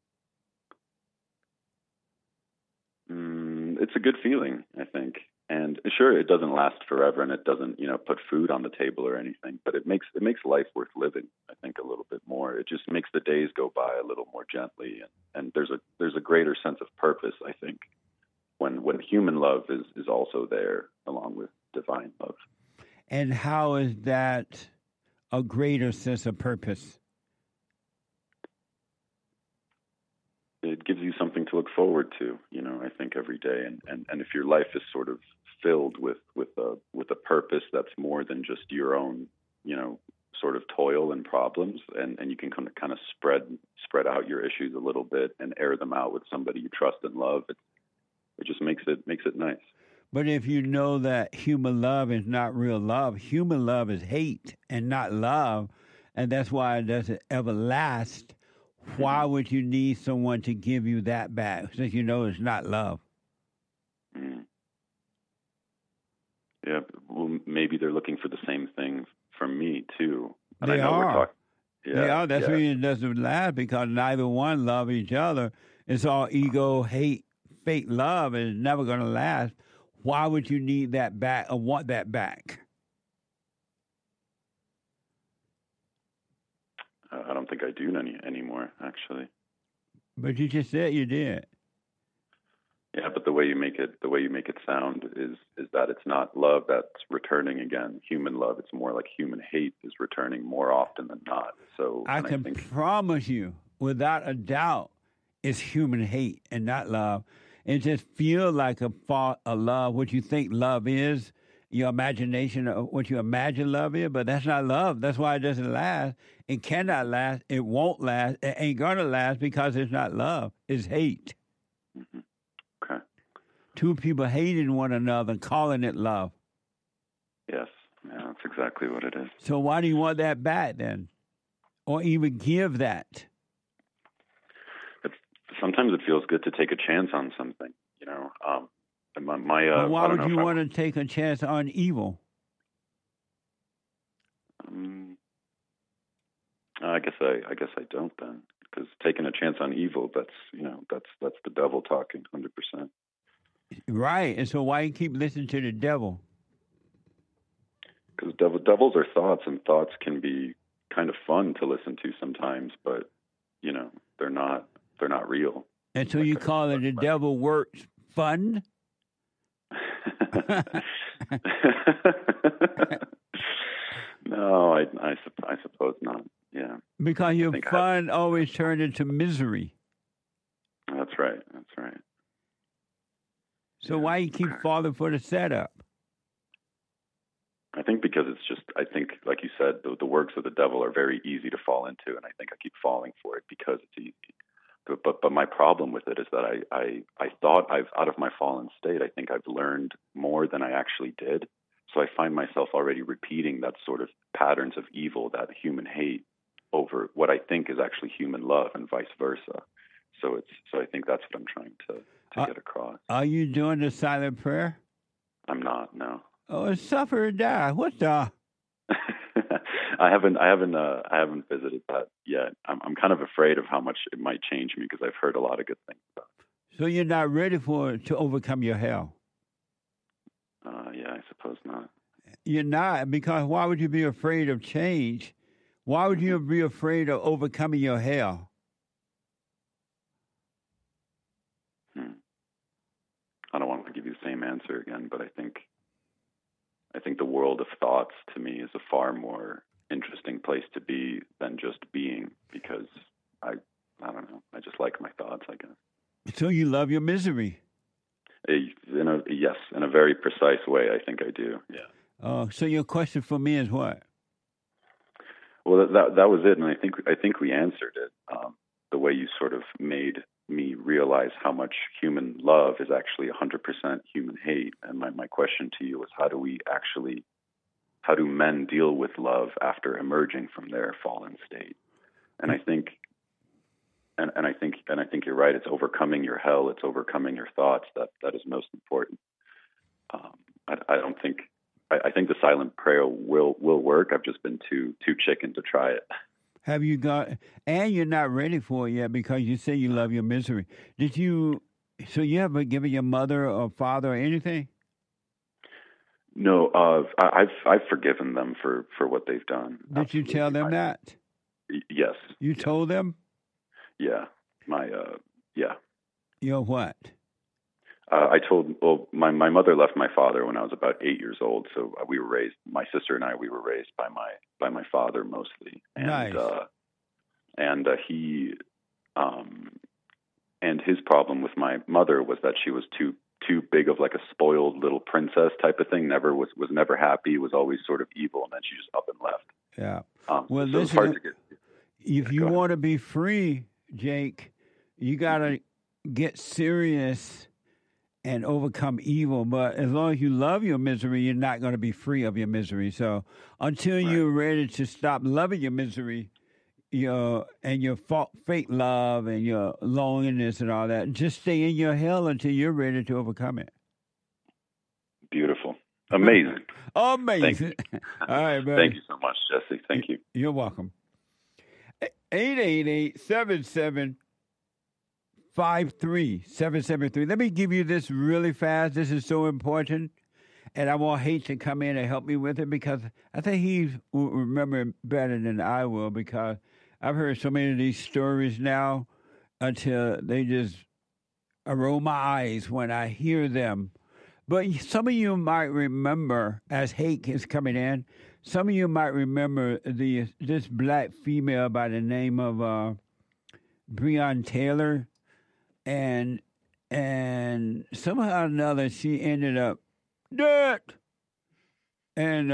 Speaker 21: It's a good feeling, I think. And sure, it doesn't last forever, and it doesn't, put food on the table or anything. But it makes life worth living. I think a little bit more. It just makes the days go by a little more gently, and there's a greater sense of purpose. I think when human love is also there along with divine love.
Speaker 2: And how is that a greater sense of purpose?
Speaker 21: It gives you something to look forward to, I think every day. And if your life is sort of filled with a purpose that's more than just your own, sort of toil and problems, and you can kind of spread out your issues a little bit and air them out with somebody you trust and love, it just makes it nice.
Speaker 2: But if you know that human love is not real love, human love is hate and not love, and that's why it doesn't ever last. Why would you need someone to give you that back since you know it's not love?
Speaker 21: Yeah, well, maybe they're looking for the same thing from me too. And
Speaker 2: they
Speaker 21: I know
Speaker 2: are.
Speaker 21: Yeah,
Speaker 2: they are. That's why it doesn't last because neither one love each other. It's all ego, hate, fake love, and it's never going to last. Why would you need that back or want that back?
Speaker 21: I don't think I do anymore, actually.
Speaker 2: But you just said you did.
Speaker 21: Yeah, but the way you make it sound is that it's not love that's returning again. Human love, it's more like human hate is returning more often than not. So
Speaker 2: I can promise you, without a doubt, it's human hate and not love. It just feels like a love, what you think love is, your imagination of what you imagine love is, but that's not love. That's why it doesn't last. It cannot last. It won't last. It ain't going to last because it's not love. It's hate.
Speaker 21: Mm-hmm. Okay.
Speaker 2: Two people hating one another and calling it love.
Speaker 21: Yes. Yeah, that's exactly what it is.
Speaker 2: So why do you want that back then? Or even give that?
Speaker 21: Sometimes it feels good to take a chance on something,
Speaker 2: But why would you want to take a chance on evil?
Speaker 21: I guess I don't then, because taking a chance on evil, that's the devil talking, 100%.
Speaker 2: Right, and so why you keep listening to the devil?
Speaker 21: Because devils are thoughts, and thoughts can be kind of fun to listen to sometimes, but they're not real.
Speaker 2: And so you call it the devil works fun?
Speaker 21: No, I suppose not. Yeah.
Speaker 2: Because your fun always turned into misery.
Speaker 21: That's right. That's right.
Speaker 2: So why you keep falling for the setup?
Speaker 21: I think because it's just, I think, like you said, the works of the devil are very easy to fall into, and I think I keep falling for it because it's easy. But my problem with it is that I thought out of my fallen state, I think I've learned more than I actually did. So I find myself already repeating that sort of patterns of evil, that human hate over what I think is actually human love and vice versa. So I think that's what I'm trying to get across.
Speaker 2: Are you doing the silent prayer?
Speaker 21: I'm not, no.
Speaker 2: Oh, suffer or die. What the?
Speaker 21: I haven't visited that yet. I'm kind of afraid of how much it might change me because I've heard a lot of good things about it.
Speaker 2: So you're not ready to overcome your hell?
Speaker 21: Yeah, I suppose not.
Speaker 2: You're not, because why would you be afraid of change? Why would you be afraid of overcoming your hell?
Speaker 21: I don't want to give you the same answer again, but I think the world of thoughts to me is a far more interesting place to be than just being, because I don't know. I just like my thoughts, I guess.
Speaker 2: So you love your misery?
Speaker 21: Yes, in a very precise way, I think I do. Yeah.
Speaker 2: So your question for me is what?
Speaker 21: Well, that was it, and I think we answered it. The way you sort of made me realize how much human love is actually 100% human hate. And my question to you was, how do men deal with love after emerging from their fallen state? And I think you're right. It's overcoming your hell. It's overcoming your thoughts. That is most important. I think the silent prayer will work. I've just been too chicken to try it.
Speaker 2: Have you got, and you're not ready for it yet because you say you love your misery. So you ever given your mother or father or anything?
Speaker 21: No, I've forgiven them for what they've done.
Speaker 2: Did you tell them that?
Speaker 21: Yes.
Speaker 2: You told them?
Speaker 21: Yeah. Yeah.
Speaker 2: Your what?
Speaker 21: My mother left my father when I was about 8 years old, so my sister and I were raised by my father mostly. And,
Speaker 2: nice.
Speaker 21: And his problem with my mother was that she was too big of like a spoiled little princess type of thing. Was never happy. Was always sort of evil, and then she just up and left.
Speaker 2: Yeah. Well,
Speaker 21: so it's hard to get.
Speaker 2: If you want to be free, Jake, you got to get serious and overcome evil. But as long as you love your misery, you're not going to be free of your misery. So until you're ready to stop loving your misery, your fake love and your loneliness and all that, just stay in your hell until you're ready to overcome it.
Speaker 21: Beautiful. Amazing.
Speaker 2: Amazing. All right, buddy.
Speaker 21: Thank you so much, Jesse. Thank you.
Speaker 2: You're welcome. 888-77 53773. Let me give you this really fast. This is so important, and I want Hate to come in and help me with it because I think he will remember it better than I will, because I've heard so many of these stories now until they just roll my eyes when I hear them. But some of you might remember, as Hate is coming in, some of you might remember this black female by the name of Breonna Taylor. And somehow or another, she ended up dead. And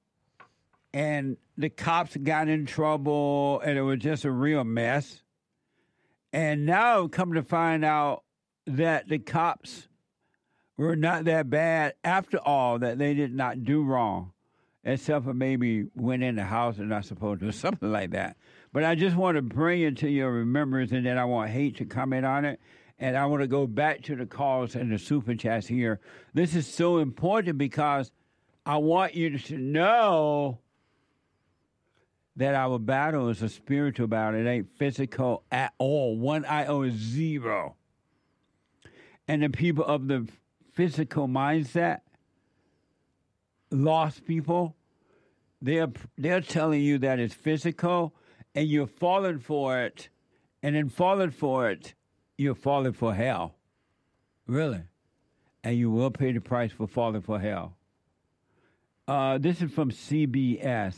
Speaker 2: the cops got in trouble, and it was just a real mess. And now come to find out that the cops were not that bad after all, that they did not do wrong, except for maybe went in the house and not supposed to, something like that. But I just want to bring it to your remembrance, and then I want Hate to comment on it. And I want to go back to the calls and the super chats here. This is so important because I want you to know that our battle is a spiritual battle. It ain't physical at all. 1 iota 0. And the people of the physical mindset, lost people, they're telling you that it's physical, and you're falling for it, and in falling for it, you're falling for hell. Really. and you will pay the price for falling for hell. This is from CBS.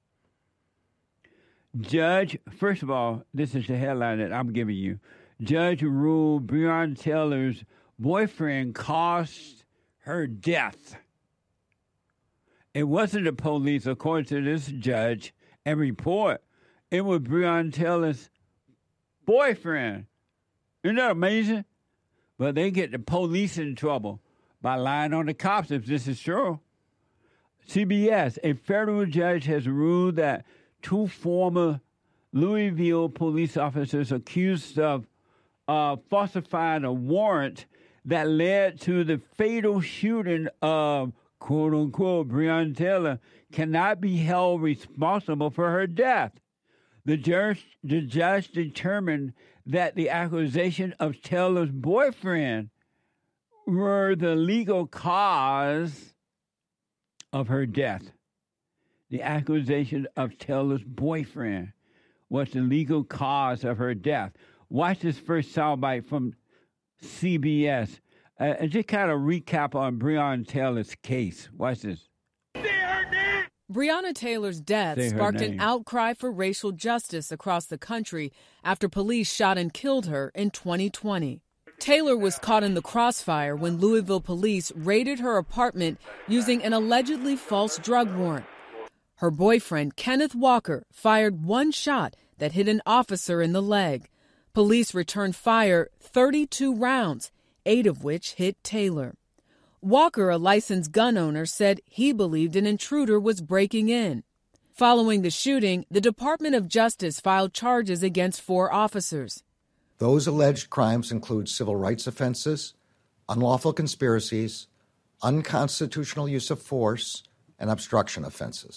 Speaker 2: Judge, first of all, this is the headline that I'm giving you. Judge ruled Breonna Taylor's boyfriend caused her death. It wasn't the police, according to this judge and report. It was Breonna Taylor's boyfriend. Isn't that amazing? But they get the police in trouble by lying on the cops if this is true. CBS, a federal judge has ruled that two former Louisville police officers accused of falsifying a warrant that led to the fatal shooting of, quote-unquote, Breonna Taylor cannot be held responsible for her death. The judge determined that the accusation of Taylor's boyfriend were the legal cause of her death. The accusation of Taylor's boyfriend was the legal cause of her death. Watch this first soundbite from CBS. And just kind of recap on Breonna Taylor's case. Watch this.
Speaker 9: Breonna Taylor's death sparked an outcry for racial justice across the country after police shot and killed her in 2020. Taylor was caught in the crossfire when Louisville police raided her apartment using an allegedly false drug warrant. Her boyfriend, Kenneth Walker, fired one shot that hit an officer in the leg. Police returned fire 32 rounds, 8 of which hit Taylor. Walker, a licensed gun owner, said he believed an intruder was breaking in. Following the shooting, the Department of Justice filed charges against 4 officers.
Speaker 22: Those alleged crimes include civil rights offenses, unlawful conspiracies, unconstitutional use of force, and obstruction offenses.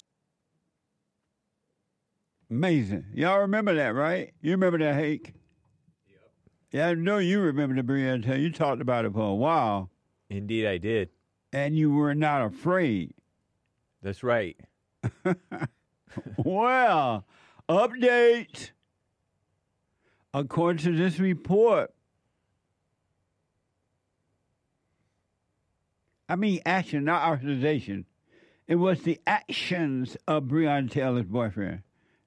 Speaker 2: Amazing. Y'all remember that, right? You remember that, Hake? Yep. Yeah, I know you remember the Breonna Taylor. You talked about it for a while.
Speaker 14: Indeed, I did.
Speaker 2: And you were not afraid.
Speaker 14: That's right.
Speaker 2: Well, update. According to this report, action, not accusation. It was the actions of Breonna Taylor's boyfriend.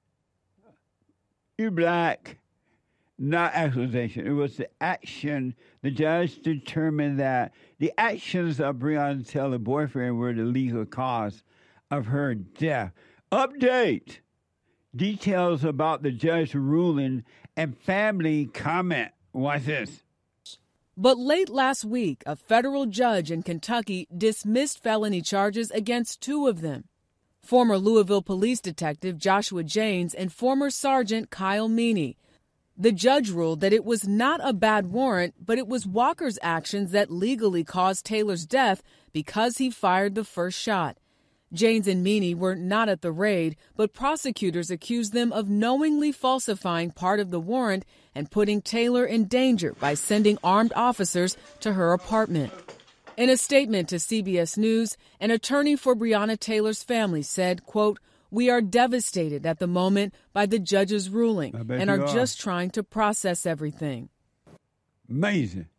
Speaker 2: You black, not accusation. It was the action. The judge determined that the actions of Breonna Taylor's boyfriend were the legal cause of her death. Update. Details about the judge's ruling and family comment. Watch this.
Speaker 9: But late last week, a federal judge in Kentucky dismissed felony charges against 2 of them. Former Louisville police detective Joshua Janes and former Sergeant Kyle Meany. The judge ruled that it was not a bad warrant, but it was Walker's actions that legally caused Taylor's death because he fired the first shot. Janes and Meany were not at the raid, but prosecutors accused them of knowingly falsifying part of the warrant and putting Taylor in danger by sending armed officers to her apartment. In a statement to CBS News, an attorney for Breonna Taylor's family said, quote, "We are devastated at the moment by the judge's ruling and are just trying to process everything."
Speaker 2: Amazing.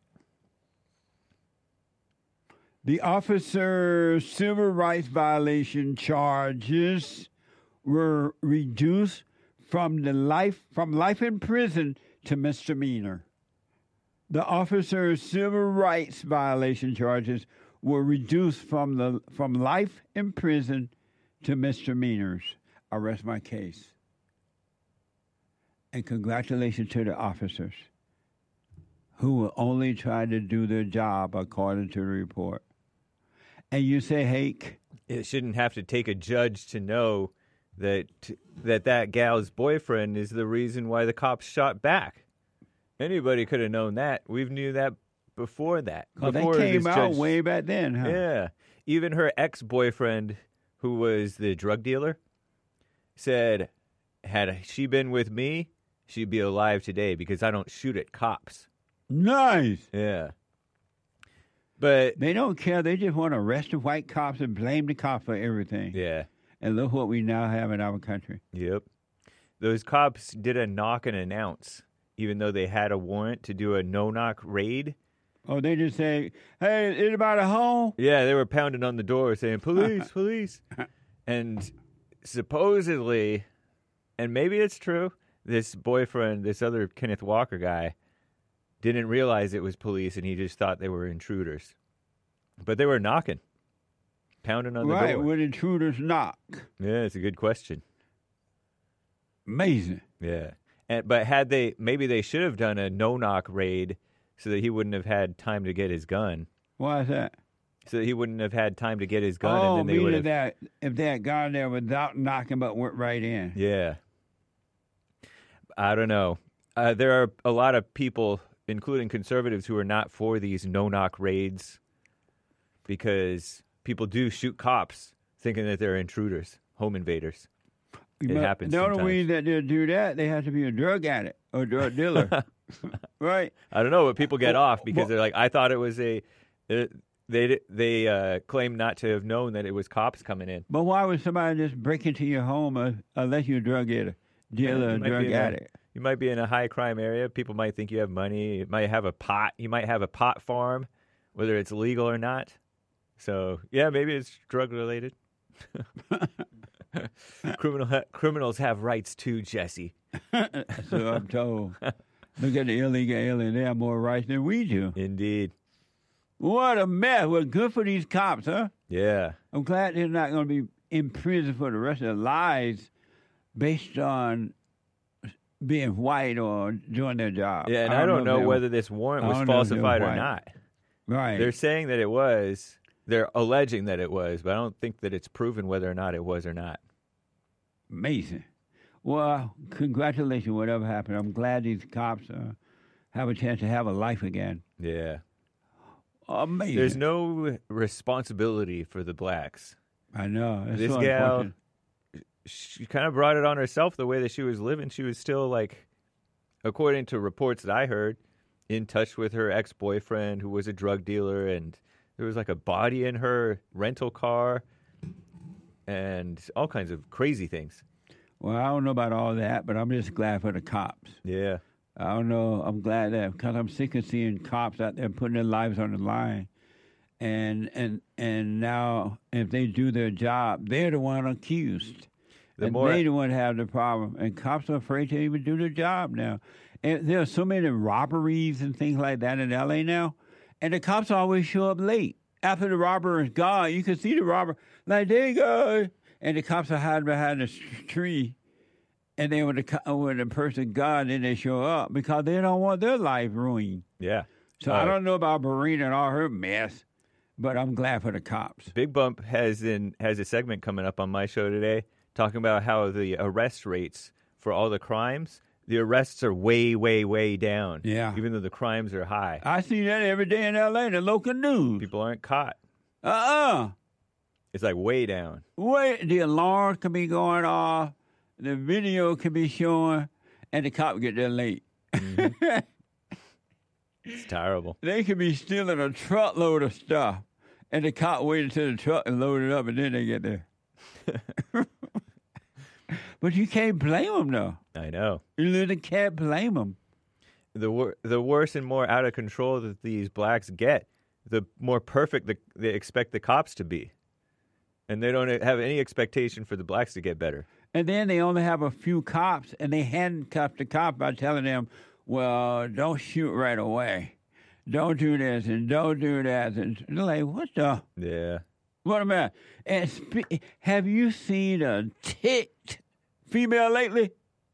Speaker 2: The officer's civil rights violation charges were reduced from life in prison to misdemeanor. The officer's civil rights violation charges were reduced from life in prison to misdemeanors. I rest my case. And congratulations to the officers who will only try to do their job according to the report. And you say, Hake?
Speaker 14: It shouldn't have to take a judge to know that gal's boyfriend is the reason why the cops shot back. Anybody could have known that. We knew that before that.
Speaker 2: Well, they came out way back then, huh?
Speaker 14: Yeah. Even her ex-boyfriend, who was the drug dealer, said, had she been with me, she'd be alive today because I don't shoot at cops.
Speaker 2: Nice.
Speaker 14: Yeah. But
Speaker 2: they don't care. They just want to arrest the white cops and blame the cops for everything.
Speaker 14: Yeah.
Speaker 2: And look what we now have in our country.
Speaker 14: Yep. Those cops did a knock and announce, even though they had a warrant to do a no-knock raid.
Speaker 2: Oh, they just say, "Hey, is anybody home?"
Speaker 14: Yeah, they were pounding on the door saying, "Police, police." And supposedly, and maybe it's true, this boyfriend, this other Kenneth Walker guy, didn't realize it was police, and he just thought they were intruders. But they were knocking, pounding on the door.
Speaker 2: Right, would intruders knock?
Speaker 14: Yeah, it's a good question.
Speaker 2: Amazing.
Speaker 14: Yeah. But maybe they should have done a no-knock raid so that he wouldn't have had time to get his gun.
Speaker 2: Why is that?
Speaker 14: So that he wouldn't have had time to get his gun,
Speaker 2: Oh,
Speaker 14: and then they would have...
Speaker 2: that if they had gone there without knocking, but went right in.
Speaker 14: Yeah. I don't know. There are a lot of people, including conservatives, who are not for these no-knock raids because people do shoot cops thinking that they're intruders, home invaders. It happens
Speaker 2: The
Speaker 14: sometimes.
Speaker 2: only way that they do that, they have to be a drug addict or drug dealer. Right?
Speaker 14: I don't know, but people get off because they're like, I thought it was a... They claim not to have known that it was cops coming in.
Speaker 2: But why would somebody just break into your home unless you're a drug dealer, or drug addict?
Speaker 14: You might be in a high crime area. People might think you have money. You might have a pot. You might have a pot farm, whether it's legal or not. So, yeah, maybe it's drug related. Criminals have rights too, Jesse.
Speaker 2: So I'm told. Look at the illegal alien. They have more rights than we do.
Speaker 14: Indeed.
Speaker 2: What a mess. Well, good for these cops, huh?
Speaker 14: Yeah.
Speaker 2: I'm glad they're not going to be in prison for the rest of their lives based on being white or doing their job.
Speaker 14: Yeah, and I don't know whether this warrant was falsified or not.
Speaker 2: Right.
Speaker 14: They're saying that it was. They're alleging that it was, but I don't think that it's proven whether or not it was or not.
Speaker 2: Amazing. Well, congratulations, whatever happened. I'm glad these cops have a chance to have a life again.
Speaker 14: Yeah.
Speaker 2: Amazing.
Speaker 14: There's no responsibility for the blacks.
Speaker 2: I know. That's
Speaker 14: this
Speaker 2: so
Speaker 14: gal, she kind of brought it on herself the way that she was living. She was still, like, according to reports that I heard, in touch with her ex-boyfriend who was a drug dealer, and there was, like, a body in her rental car and all kinds of crazy things.
Speaker 2: Well, I don't know about all that, but I'm just glad for the cops.
Speaker 14: Yeah.
Speaker 2: I don't know. I'm glad that because I'm sick of seeing cops out there putting their lives on the line, and now if they do their job, they're the one accused. They the one have the problem, and cops are afraid to even do their job now. And there are so many robberies and things like that in L.A. now, and the cops always show up late after the robber is gone. You can see the robber like there you go, and the cops are hiding behind a tree. And then when the person gone, then they show up because they don't want their life ruined.
Speaker 14: Yeah.
Speaker 2: So I don't know about Marina and all her mess, but I'm glad for the cops.
Speaker 14: Big Bump has a segment coming up on my show today talking about how the arrest rates for all the crimes, the arrests are way, way, way down.
Speaker 2: Yeah.
Speaker 14: Even though the crimes are high.
Speaker 2: I see that every day in L.A., the local news.
Speaker 14: People aren't caught.
Speaker 2: It's
Speaker 14: like way down.
Speaker 2: The alarm can be going off. The video can be showing, and the cop get there late.
Speaker 14: Mm-hmm. It's terrible.
Speaker 2: They could be stealing a truckload of stuff, and the cop wait until the truck is loaded up, and then they get there. But you can't blame them, though.
Speaker 14: I know.
Speaker 2: You literally can't blame them.
Speaker 14: The worse and more out of control that these blacks get, the more perfect they expect the cops to be. And they don't have any expectation for the blacks to get better.
Speaker 2: And then they only have a few cops, and they handcuff the cop by telling them, well, don't shoot right away. Don't do this and don't do that. And they're like, what the?
Speaker 14: Yeah.
Speaker 2: What am I? And have you seen a ticked female lately?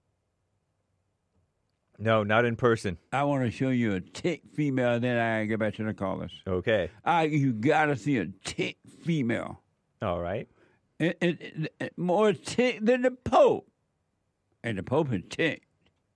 Speaker 14: No, not in person.
Speaker 2: I want to show you a ticked female, then I get back to the callers.
Speaker 14: Okay.
Speaker 2: You got to see a ticked female.
Speaker 14: All right.
Speaker 2: More ticked than the Pope. And the Pope is ticked.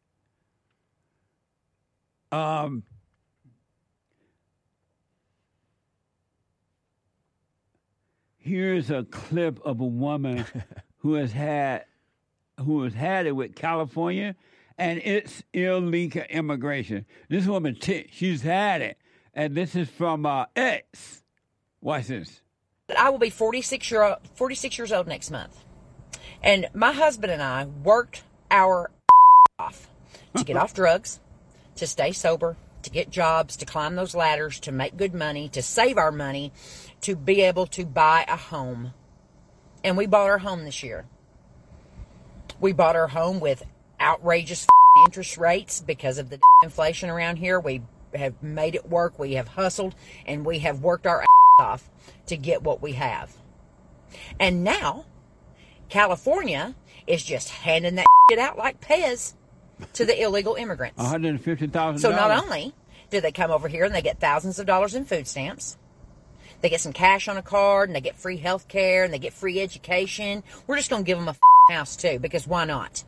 Speaker 2: Here's a clip of a woman who has had it with California, and it's illegal immigration. This woman ticked. She's had it. And this is from X. Watch this.
Speaker 10: I will be 46 years old next month. And my husband and I worked our off to get off drugs, to stay sober, to get jobs, to climb those ladders, to make good money, to save our money, to be able to buy a home. And we bought our home this year. We bought our home with outrageous interest rates because of the inflation around here. We have made it work. We have hustled, and we have worked our ass off to get what we have. And now, California is just handing that shit out like Pez to the illegal immigrants.
Speaker 2: $150,000.
Speaker 10: So not only do they come over here and they get thousands of dollars in food stamps, they get some cash on a card, and they get free health care, and they get free education. We're just going to give them a house, too, because why not?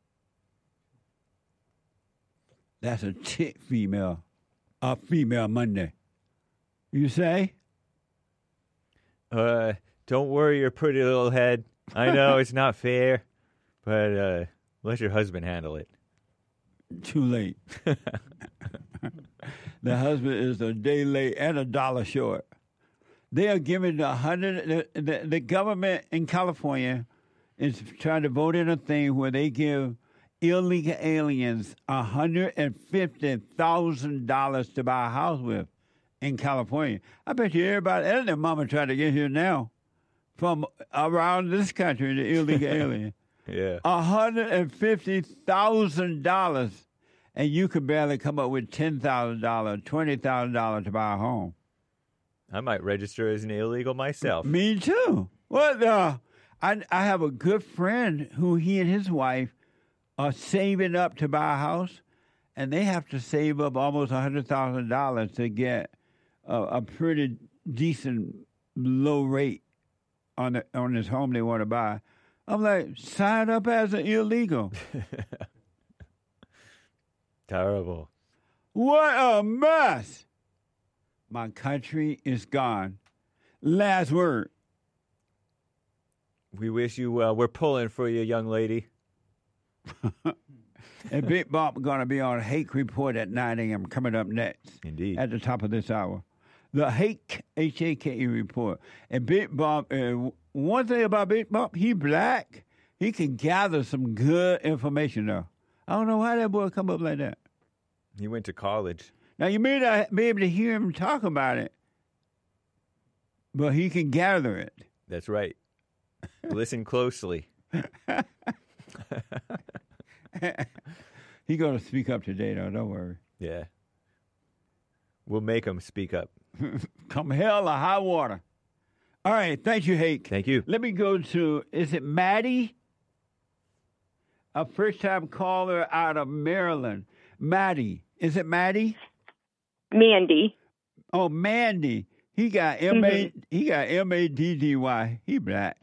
Speaker 2: That's a chick female. A female Monday. You say?
Speaker 14: Don't worry your pretty little head. I know it's not fair, but let your husband handle it.
Speaker 2: Too late. The husband is a day late and $1 short. They are giving the government in California is trying to vote in a thing where they give illegal aliens $150,000 to buy a house with in California. I bet you everybody and their mama trying to get here now from around this country, the illegal alien.
Speaker 14: Yeah.
Speaker 2: $150,000, and you could barely come up with $10,000, $20,000 to buy a home.
Speaker 14: I might register as an illegal myself.
Speaker 2: Me too. What? I have a good friend who he and his wife are saving up to buy a house, and they have to save up almost $100,000 to get a pretty decent low rate on this home they want to buy. I'm like, sign up as an illegal.
Speaker 14: Terrible.
Speaker 2: What a mess. My country is gone. Last word.
Speaker 14: We wish you well. We're pulling for you, young lady.
Speaker 2: And Big Bob going to be on Hake Report at 9 a.m. coming up next.
Speaker 14: Indeed.
Speaker 2: At the top of this hour. The Hake, H-A-K-E Report. And Big Bob, one thing about Big Bob, he black. He can gather some good information, though. I don't know how that boy come up like that.
Speaker 14: He went to college.
Speaker 2: Now, you may not be able to hear him talk about it, but he can gather it.
Speaker 14: That's right. Listen closely.
Speaker 2: He's going to speak up today, though. Don't worry.
Speaker 14: Yeah. We'll make him speak up.
Speaker 2: Come hell or high water. All right. Thank you, Hake.
Speaker 14: Thank you.
Speaker 2: Let me go to, is it Maddie? A first-time caller out of Maryland. Maddie. Is it Maddie?
Speaker 11: Mandy.
Speaker 2: Oh, Mandy. He got M-A-D-D-Y. He black.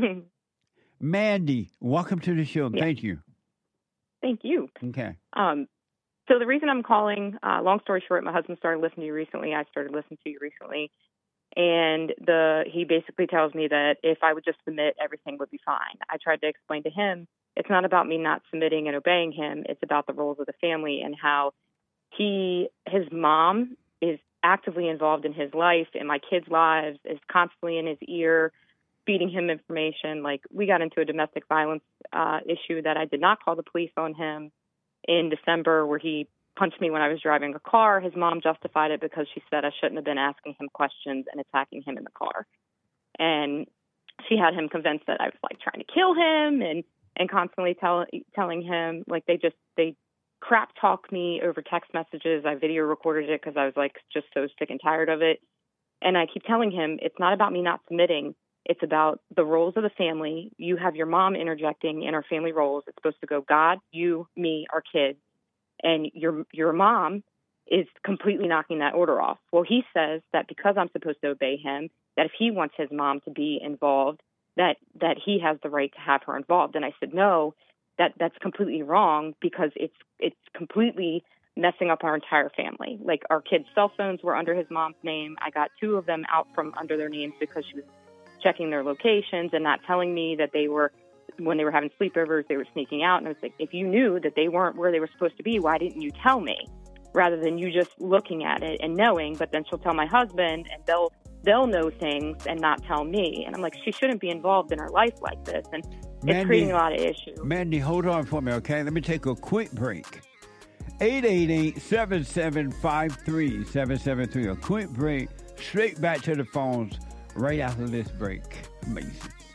Speaker 2: Mandy, welcome to the show.
Speaker 11: Yeah.
Speaker 2: Thank you.
Speaker 11: Thank you.
Speaker 2: Okay.
Speaker 11: So the reason I'm calling, long story short, my husband started listening to you recently. I started listening to you recently. And he basically tells me that if I would just submit, everything would be fine. I tried to explain to him, it's not about me not submitting and obeying him. It's about the roles of the family and how his mom is actively involved in his life and my kids' lives, is constantly in his ear, feeding him information. Like, we got into a domestic violence issue that I did not call the police on him in December, where he punched me when I was driving a car. His mom justified it because she said I shouldn't have been asking him questions and attacking him in the car. And she had him convinced that I was like trying to kill him and constantly telling him, like, they crap talk me over text messages. I video recorded it because I was like just so sick and tired of it. And I keep telling him, it's not about me not submitting. It's about the roles of the family. You have your mom interjecting in our family roles. It's supposed to go God, you, me, our kids. And your mom is completely knocking that order off. Well, he says that because I'm supposed to obey him, that if he wants his mom to be involved, that he has the right to have her involved. And I said, no, that's completely wrong, because it's completely messing up our entire family. Like, our kids' cell phones were under his mom's name. I got 2 of them out from under their names because she was checking their locations and not telling me that they were, when they were having sleepovers, they were sneaking out. And I was like, if you knew that they weren't where they were supposed to be, why didn't you tell me? Rather than you just looking at it and knowing. But then she'll tell my husband, and they'll know things and not tell me. And I'm like, she shouldn't be involved in her life like this. And
Speaker 2: Mandy,
Speaker 11: it's creating a lot of issues.
Speaker 2: Mandy, hold on for me, okay? Let me take a quick break. 888-7753-773. A quick break. Straight back to the phones right after this break. Amazing.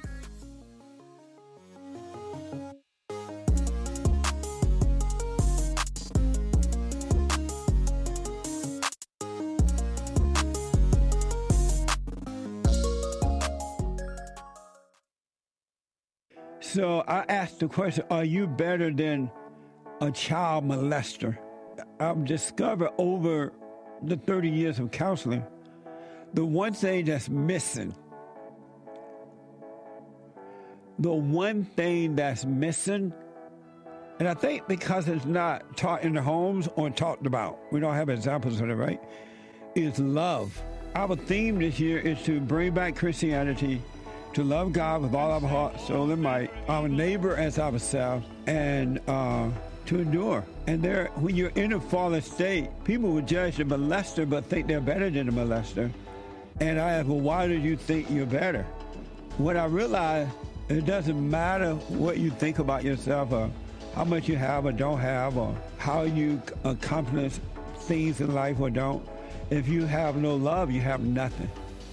Speaker 2: So I asked the question, are you better than a child molester? I've discovered over the 30 years of counseling, the one thing that's missing, and I think because it's not taught in the homes or talked about, we don't have examples of it, right, is love. Our theme this year is to bring back Christianity, to love God with all our heart, soul, and might, our neighbor as ourselves, and to endure. And there, when you're in a fallen state, people will judge the molester but think they're better than the molester. And I ask, well, why do you think you're better? When I realized it doesn't matter what you think about yourself or how much you have or don't have or how you accomplish things in life or don't. If you have no love, you have nothing.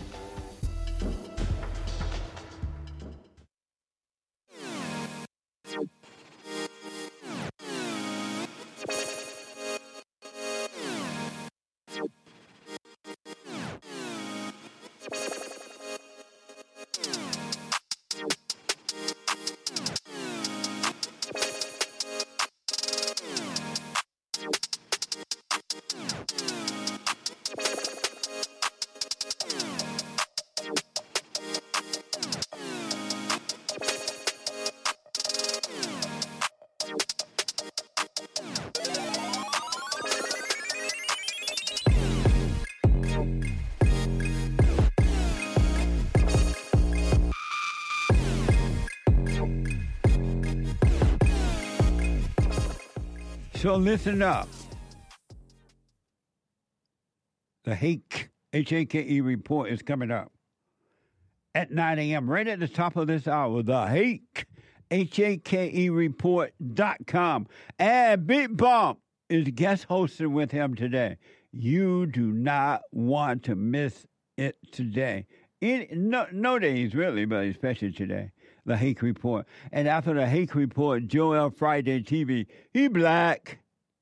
Speaker 2: So listen up. The Hake, H-A-K-E report is coming up at 9 a.m. right at the top of this hour. The Hake, H-A-K-E report.com. And Big Bump is guest hosting with him today. You do not want to miss it today. No days really, but especially today. The Hake Report. And after the Hake Report, Joel Friday TV. He black.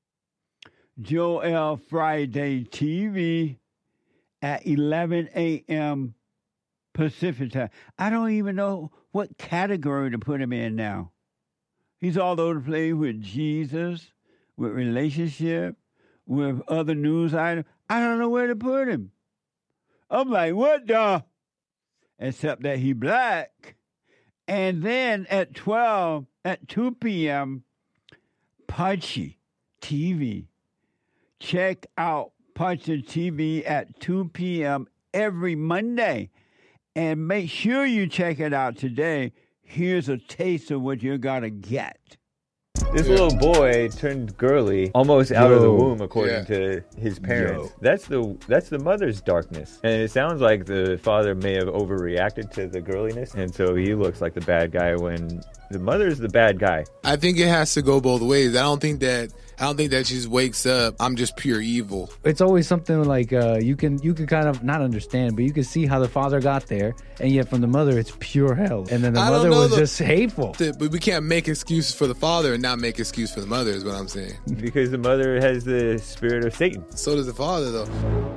Speaker 2: Joel Friday TV at 11 a.m. Pacific time. I don't even know what category to put him in now. He's all over the place with Jesus, with relationship, with other news items. I don't know where to put him. I'm like, what the? Except that he black. And then at 2 p.m., Punchy TV. Check out Punchy TV at 2 p.m. every Monday. And make sure you check it out today. Here's a taste of what you're going to get.
Speaker 14: This little boy turned girly almost out of the womb, according to his parents. That's the mother's darkness. And it sounds like the father may have overreacted to the girliness, and so he looks like the bad guy when the mother's the bad guy.
Speaker 15: I think it has to go both ways. I don't think that she just wakes up, I'm just pure evil.
Speaker 12: It's always something like you can kind of not understand, but you can see how the father got there, and yet from the mother it's pure hell. And then the mother was just hateful.
Speaker 15: But we can't make excuses for the father and not make excuse for the mother is what I'm saying.
Speaker 14: Because the mother has the spirit of Satan.
Speaker 15: So does the father, though.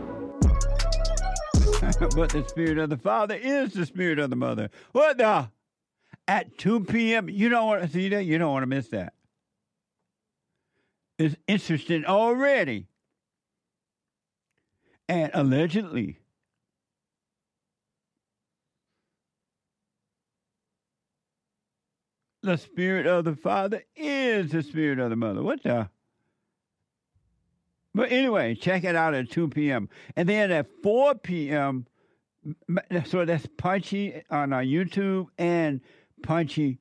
Speaker 2: But the spirit of the father is the spirit of the mother. What the? At 2 p.m., you don't want to see that? You don't want to miss that. It's interesting already. And allegedly, the spirit of the father is the spirit of the mother. What the? But anyway, check it out at 2 p.m. And then at 4 p.m., so that's Punchy on our YouTube and Punchy.tv,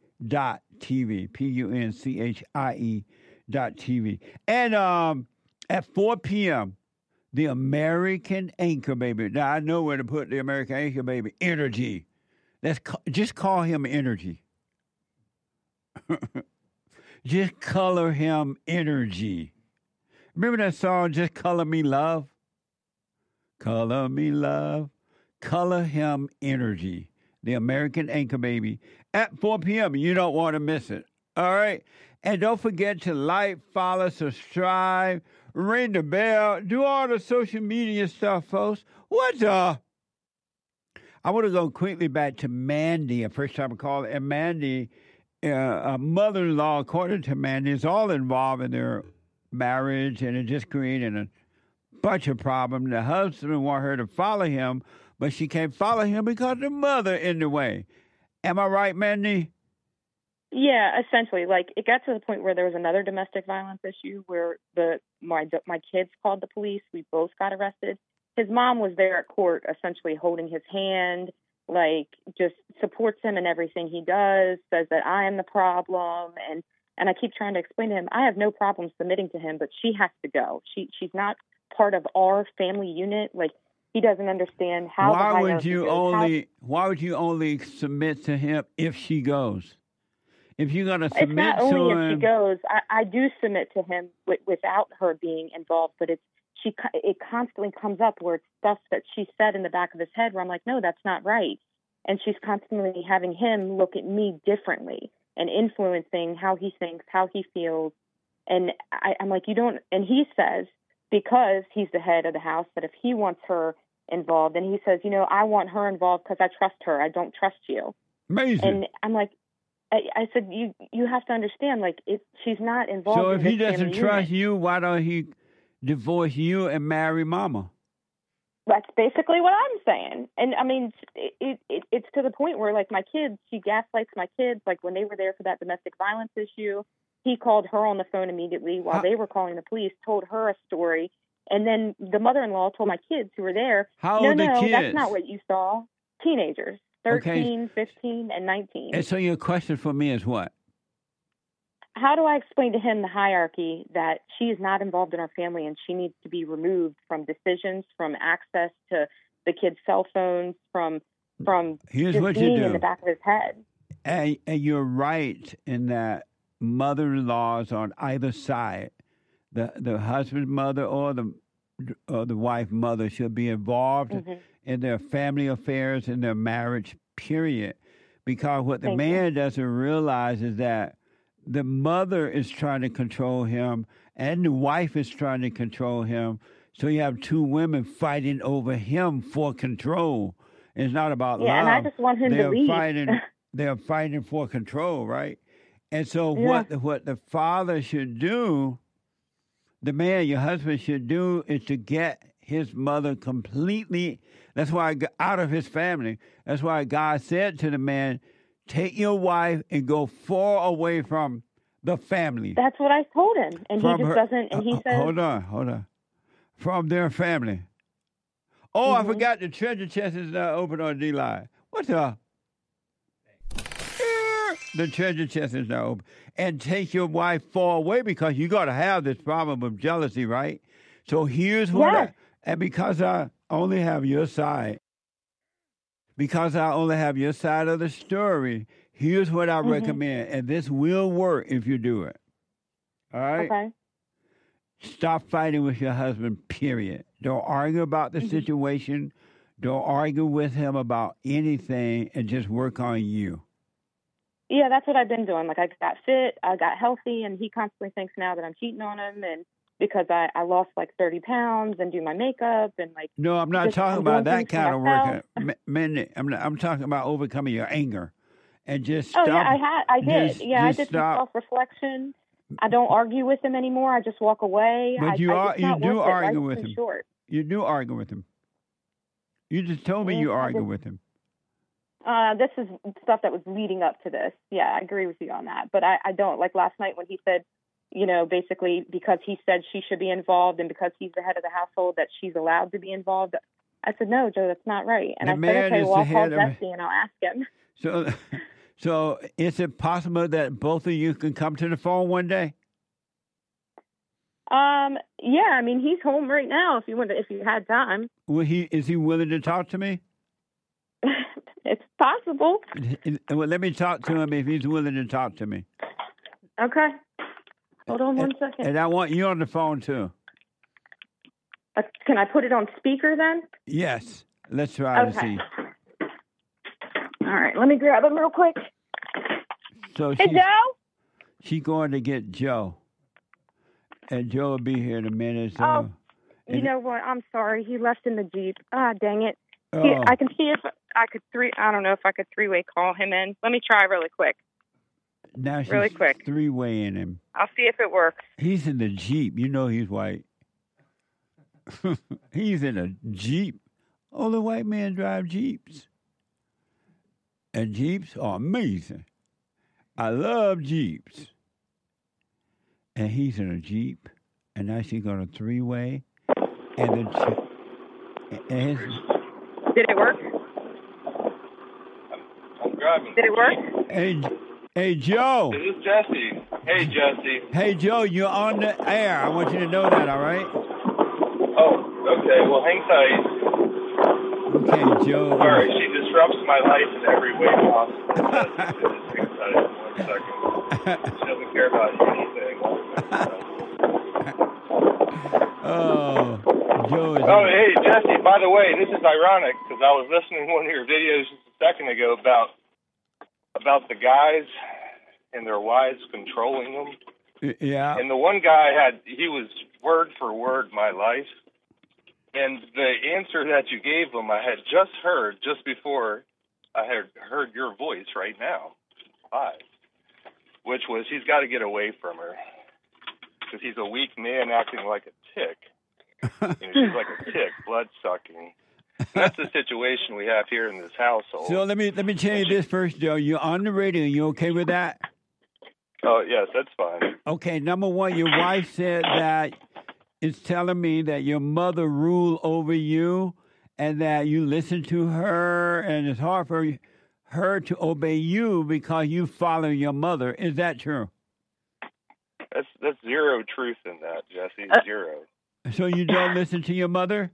Speaker 2: Punchie.tv. And at 4 p.m., the American Anchor Baby. Now, I know where to put the American Anchor Baby. Energy. Just call him Energy. Just color him Energy. Remember that song, Just Color Me Love? Color Me Love. Color Him Energy. The American Anchor Baby. At 4 p.m. You don't want to miss it. All right? And don't forget to like, follow, subscribe, ring the bell, do all the social media stuff, folks. What I want to go quickly back to Mandy, a first-time caller. And Mandy, a mother-in-law, according to Mandy, is all involved in their marriage, and it just created a bunch of problems. The husband want her to follow him, but she can't follow him because the mother in the way. Am I right, Mandy?
Speaker 11: Yeah, essentially. Like, it got to the point where there was another domestic violence issue where my kids called the police. We both got arrested. His mom was there at court, essentially holding his hand, like, just supports him in everything he does, says that I am the problem. And I keep trying to explain to him, I have no problem submitting to him, but she has to go. She's not part of our family unit. Like, he doesn't understand how. Why would you
Speaker 2: only submit to him if she goes? If you're going to submit to him,
Speaker 11: it's not only if she goes. I do submit to him without her being involved, but it constantly comes up where it's stuff that she said in the back of his head where I'm like, no, that's not right. And she's constantly having him look at me differently and influencing how he thinks, how he feels. And I'm like, you don't. And he says, because he's the head of the house, that if he wants her involved, then he says, I want her involved because I trust her. I don't trust you.
Speaker 2: Amazing.
Speaker 11: And I'm like, I said, you have to understand, like, she's not involved.
Speaker 2: So if he doesn't trust you, why don't he divorce you and marry mama?
Speaker 11: That's basically what I'm saying. And I mean, it's to the point where, like, my kids, she gaslights my kids. Like, when they were there for that domestic violence issue, he called her on the phone immediately while they were calling the police, told her a story. And then the mother-in-law told my kids who were there, no, that's not what you saw. Teenagers, 13, 15, and 19.
Speaker 2: And so your question for me is what?
Speaker 11: How do I explain to him the hierarchy that she is not involved in our family and she needs to be removed from decisions, from access to the kids' cell phones, from
Speaker 2: Here's
Speaker 11: just
Speaker 2: what
Speaker 11: being
Speaker 2: you do.
Speaker 11: in the back of his head?
Speaker 2: And you're right in that mother-in-laws on either side, the husband's mother or the wife's mother, should be involved in their family affairs, in their marriage, period. Because what the man doesn't realize is that the mother is trying to control him and the wife is trying to control him. So you have two women fighting over him for control. It's not about love.
Speaker 11: And I just want him to leave.
Speaker 2: They're fighting for control, right? And so what the father should do, the man, your husband, should do is to get his mother completely, that's why, out of his family. That's why God said to the man, take your wife and go far away from the family.
Speaker 11: That's what I told him. And he just doesn't, and he says...
Speaker 2: Hold on. From their family. Oh, I forgot the treasure chest is now open on D-Line. What the... The treasure chest is now open. And take your wife far away because you got to have this problem of jealousy, right? So here's what and because I only have your side, because I only have your side of the story, here's what I recommend. And this will work if you do it. All right?
Speaker 11: Okay.
Speaker 2: Stop fighting with your husband, period. Don't argue about the situation. Don't argue with him about anything and just work on you.
Speaker 11: Yeah, that's what I've been doing. Like, I got fit, I got healthy, and he constantly thinks now that I'm cheating on him, and because I lost like 30 pounds and do my makeup and like.
Speaker 2: No, I'm not talking about that kind of work. I'm talking about overcoming your anger, and just stop.
Speaker 11: Oh yeah, I did. Yeah, I did some self-reflection. I don't argue with him anymore. I just walk away.
Speaker 2: But you do argue with him. You do argue with him. You just told me you argue with him.
Speaker 11: This is stuff that was leading up to this. Yeah, I agree with you on that. But I don't. Like last night when he said, basically because he said she should be involved and because he's the head of the household that she's allowed to be involved. I said, no, Joe, that's not right. And I said, okay, well, I'll call Jesse and I'll ask him.
Speaker 2: So is it possible that both of you can come to the phone one day?
Speaker 11: Yeah, I mean, he's home right now if you had time.
Speaker 2: Is he willing to talk to me?
Speaker 11: It's possible.
Speaker 2: Well, let me talk to him if he's willing to talk to me.
Speaker 11: Okay. Hold on one second.
Speaker 2: And I want you on the phone, too.
Speaker 11: Can I put it on speaker then?
Speaker 2: Yes. Let's try to
Speaker 11: Okay.
Speaker 2: see.
Speaker 11: All right, let me grab him real quick.
Speaker 2: So
Speaker 11: Hey, Joe?
Speaker 2: She's going to get Joe. And Joe will be here in a minute. So.
Speaker 11: Oh, you
Speaker 2: And-
Speaker 11: know what? I'm sorry. He left in the Jeep. Ah, dang it.
Speaker 2: Oh.
Speaker 11: I can see if I could I don't know if I could three-way call him in. Let me try really quick.
Speaker 2: Now she's
Speaker 11: Really quick.
Speaker 2: three-way in him.
Speaker 11: I'll see if it works.
Speaker 2: He's in the Jeep. You know he's white. He's in a Jeep. Only white men drive Jeeps. And Jeeps are amazing. I love Jeeps. And he's in a Jeep. And now she's going to three-way. And and
Speaker 11: Did it work?
Speaker 8: I'm driving.
Speaker 11: Did it work?
Speaker 2: Hey, Joe.
Speaker 8: This is Jesse. Hey, Jesse.
Speaker 2: Hey, Joe, you're on the air. I want you to know that, all right?
Speaker 8: Oh, okay. Well, hang tight.
Speaker 2: Okay, Joe.
Speaker 8: Sorry, she disrupts my life in every way possible. Just hang tight for 1 second. She doesn't care about anything.
Speaker 2: Joe is...
Speaker 8: Oh, hey, Jesse, by the way, this is ironic because I was listening to one of your videos just a second ago about the guys and their wives controlling them.
Speaker 2: Yeah.
Speaker 8: And the one guy he was word for word my life. And the answer that you gave him, I had just heard just before I had heard your voice right now, live, which was he's got to get away from her because he's a weak man acting like a tick. She's like a tick, blood sucking. That's the situation we have here in this household.
Speaker 2: So let me tell you this first, Joe. You're on the radio. You okay with that?
Speaker 8: Oh, yes, that's fine.
Speaker 2: Okay, number one, your wife said that it's telling me that your mother ruled over you and that you listen to her and it's hard for her to obey you because you follow your mother. Is that true?
Speaker 8: That's zero truth in that, Jesse. Zero.
Speaker 2: So you don't listen to your mother?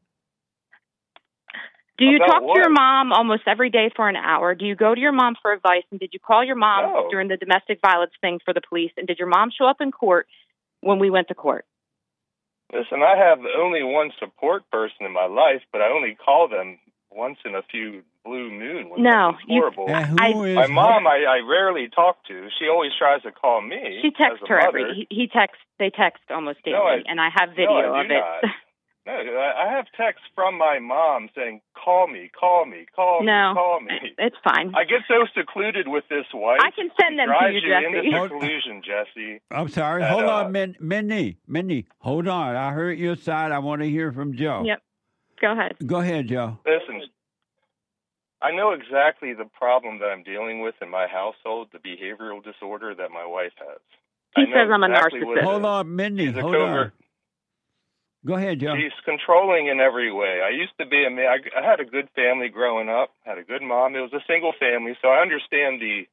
Speaker 11: Do you
Speaker 8: About
Speaker 11: talk
Speaker 8: what?
Speaker 11: to your mom almost every day for an hour? Do you go to your mom for advice? And did you call your mom
Speaker 8: No.
Speaker 11: during the domestic violence thing for the police? And did your mom show up in court when we went to court?
Speaker 8: Listen, I have only one support person in my life, but I only call them once in a few blue moon when
Speaker 11: No,
Speaker 8: something's horrible.
Speaker 2: My
Speaker 8: mom, I rarely talk to. She always tries to call me.
Speaker 11: She texts
Speaker 8: as a
Speaker 11: her
Speaker 8: mother.
Speaker 11: they text almost daily,
Speaker 8: No,
Speaker 11: and I have video
Speaker 8: no, I
Speaker 11: of
Speaker 8: do
Speaker 11: it.
Speaker 8: not. No, I have texts from my mom saying, call me, call me, call me,
Speaker 11: No,
Speaker 8: call me.
Speaker 11: it's fine.
Speaker 8: I get so secluded with this wife.
Speaker 11: I can send them to
Speaker 8: drives
Speaker 11: you,
Speaker 8: into
Speaker 11: Jesse.
Speaker 8: seclusion, Jesse.
Speaker 2: I'm sorry.
Speaker 8: And,
Speaker 2: Hold on, Mindy. Hold on. I heard your side. I want to hear from Joe.
Speaker 11: Yep. Go ahead.
Speaker 2: Go ahead, Joe.
Speaker 8: Listen, I know exactly the problem that I'm dealing with in my household, the behavioral disorder that my wife has.
Speaker 11: He
Speaker 8: I know
Speaker 11: says I'm a
Speaker 8: exactly what
Speaker 11: narcissist.
Speaker 8: it
Speaker 2: Hold
Speaker 8: is.
Speaker 2: on, Mindy.
Speaker 8: She's a
Speaker 2: Hold on.
Speaker 8: covert.
Speaker 2: Go ahead, Joe.
Speaker 8: She's controlling in every way. I used to be a man. I had a good family growing up, had a good mom. It was a single family, so I understand the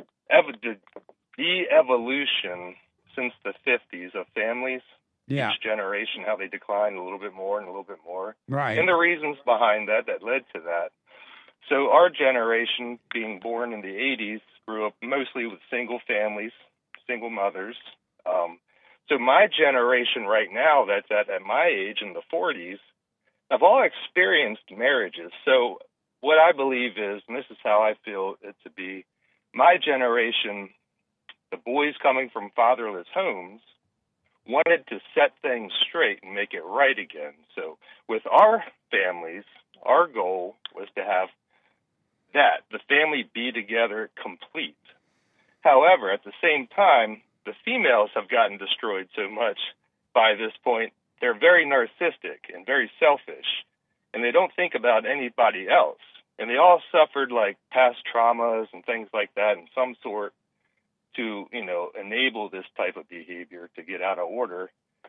Speaker 8: evolution since the 50s of families.
Speaker 2: Yeah.
Speaker 8: Each generation, how they decline a little bit more and a little bit more.
Speaker 2: Right.
Speaker 8: And the reasons behind that led to that. So our generation, being born in the 80s, grew up mostly with single families, single mothers. So my generation right now, that's at my age in the 40s, have all experienced marriages. So what I believe is, and this is how I feel it to be, my generation, the boys coming from fatherless homes, wanted to set things straight and make it right again. So with our families, our goal was to have the family be together complete. However, at the same time, the females have gotten destroyed so much by this point. They're very narcissistic and very selfish, and they don't think about anybody else. And they all suffered like past traumas and things like that in some sort to, enable this type of behavior to get out of order.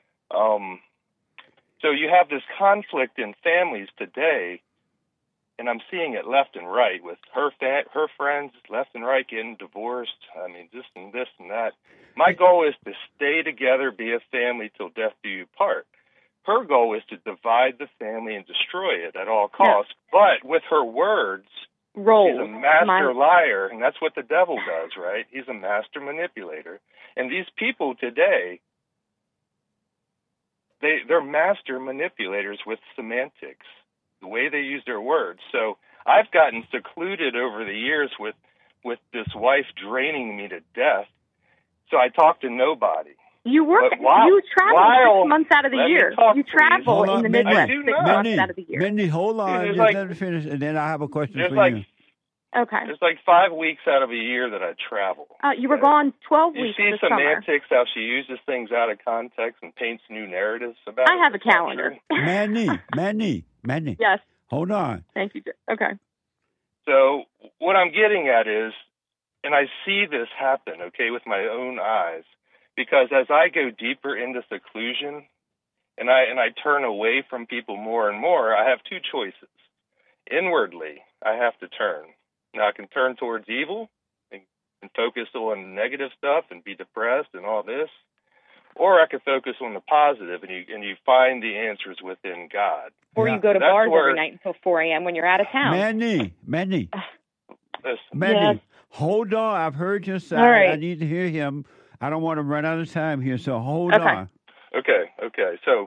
Speaker 8: So you have this conflict in families today, and I'm seeing it left and right with her friends left and right getting divorced. I mean, this and that. My goal is to stay together, be a family till death do you part. Her goal is to divide the family and destroy it at all costs. Yeah. But with her words, she's a master liar, and that's what the devil does, right? He's a master manipulator. And these people today they're master manipulators with semantics, the way they use their words. So I've gotten secluded over the years with this wife draining me to death. So I talk to nobody.
Speaker 11: You work. You travel 6 months out of the year. You travel in the Midwest 6 months out of the year.
Speaker 2: Mindy, hold on. Just let her finish, and then I have a question for you.
Speaker 11: Okay.
Speaker 8: There's like 5 weeks out of a year that I travel.
Speaker 11: You were gone 12
Speaker 8: You
Speaker 11: weeks
Speaker 8: see
Speaker 11: this summer.
Speaker 8: semantics, how she uses things out of context and paints new narratives about
Speaker 11: I
Speaker 8: it.
Speaker 11: have a calendar.
Speaker 2: Mandy.
Speaker 11: Yes.
Speaker 2: Hold on.
Speaker 11: Thank you. Okay.
Speaker 8: So what I'm getting at is, and I see this happen, okay, with my own eyes, because as I go deeper into seclusion and I turn away from people more and more, I have two choices. Inwardly, I have to turn. Now I can turn towards evil and focus on negative stuff and be depressed and all this, or I can focus on the positive and you find the answers within God.
Speaker 11: Or you go to bars every night until 4 a.m. when you're out of town.
Speaker 2: Mandy,
Speaker 11: Yes.
Speaker 2: hold on. I've heard your side.
Speaker 11: All right.
Speaker 2: I need to hear him. I don't want to run out of time here, so hold on.
Speaker 8: Okay. So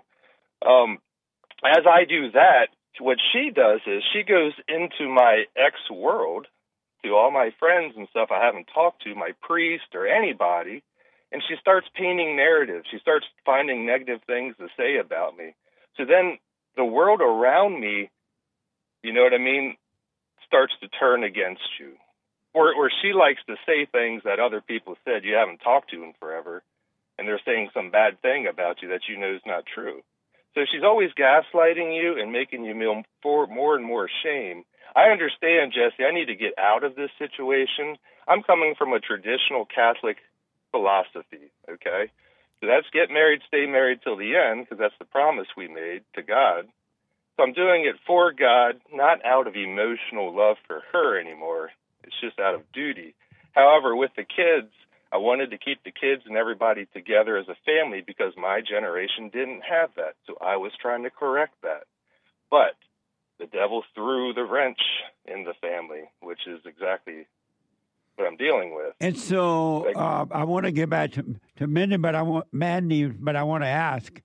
Speaker 8: as I do that, what she does is she goes into my ex-world, to all my friends and stuff I haven't talked to, my priest or anybody, and she starts painting narratives. She starts finding negative things to say about me. So then the world around me, you know what I mean, starts to turn against you. Or she likes to say things that other people said you haven't talked to in forever, and they're saying some bad thing about you that you know is not true. So she's always gaslighting you and making you feel more and more shame. I understand, Jesse, I need to get out of this situation. I'm coming from a traditional Catholic philosophy, okay? So that's get married, stay married till the end, because that's the promise we made to God. So I'm doing it for God, not out of emotional love for her anymore. It's just out of duty. However, with the kids, I wanted to keep the kids and everybody together as a family because my generation didn't have that. So I was trying to correct that. But the devil threw the wrench in the family, which is exactly what I'm dealing with.
Speaker 2: And so I want to get back to Mandy, but I want to ask.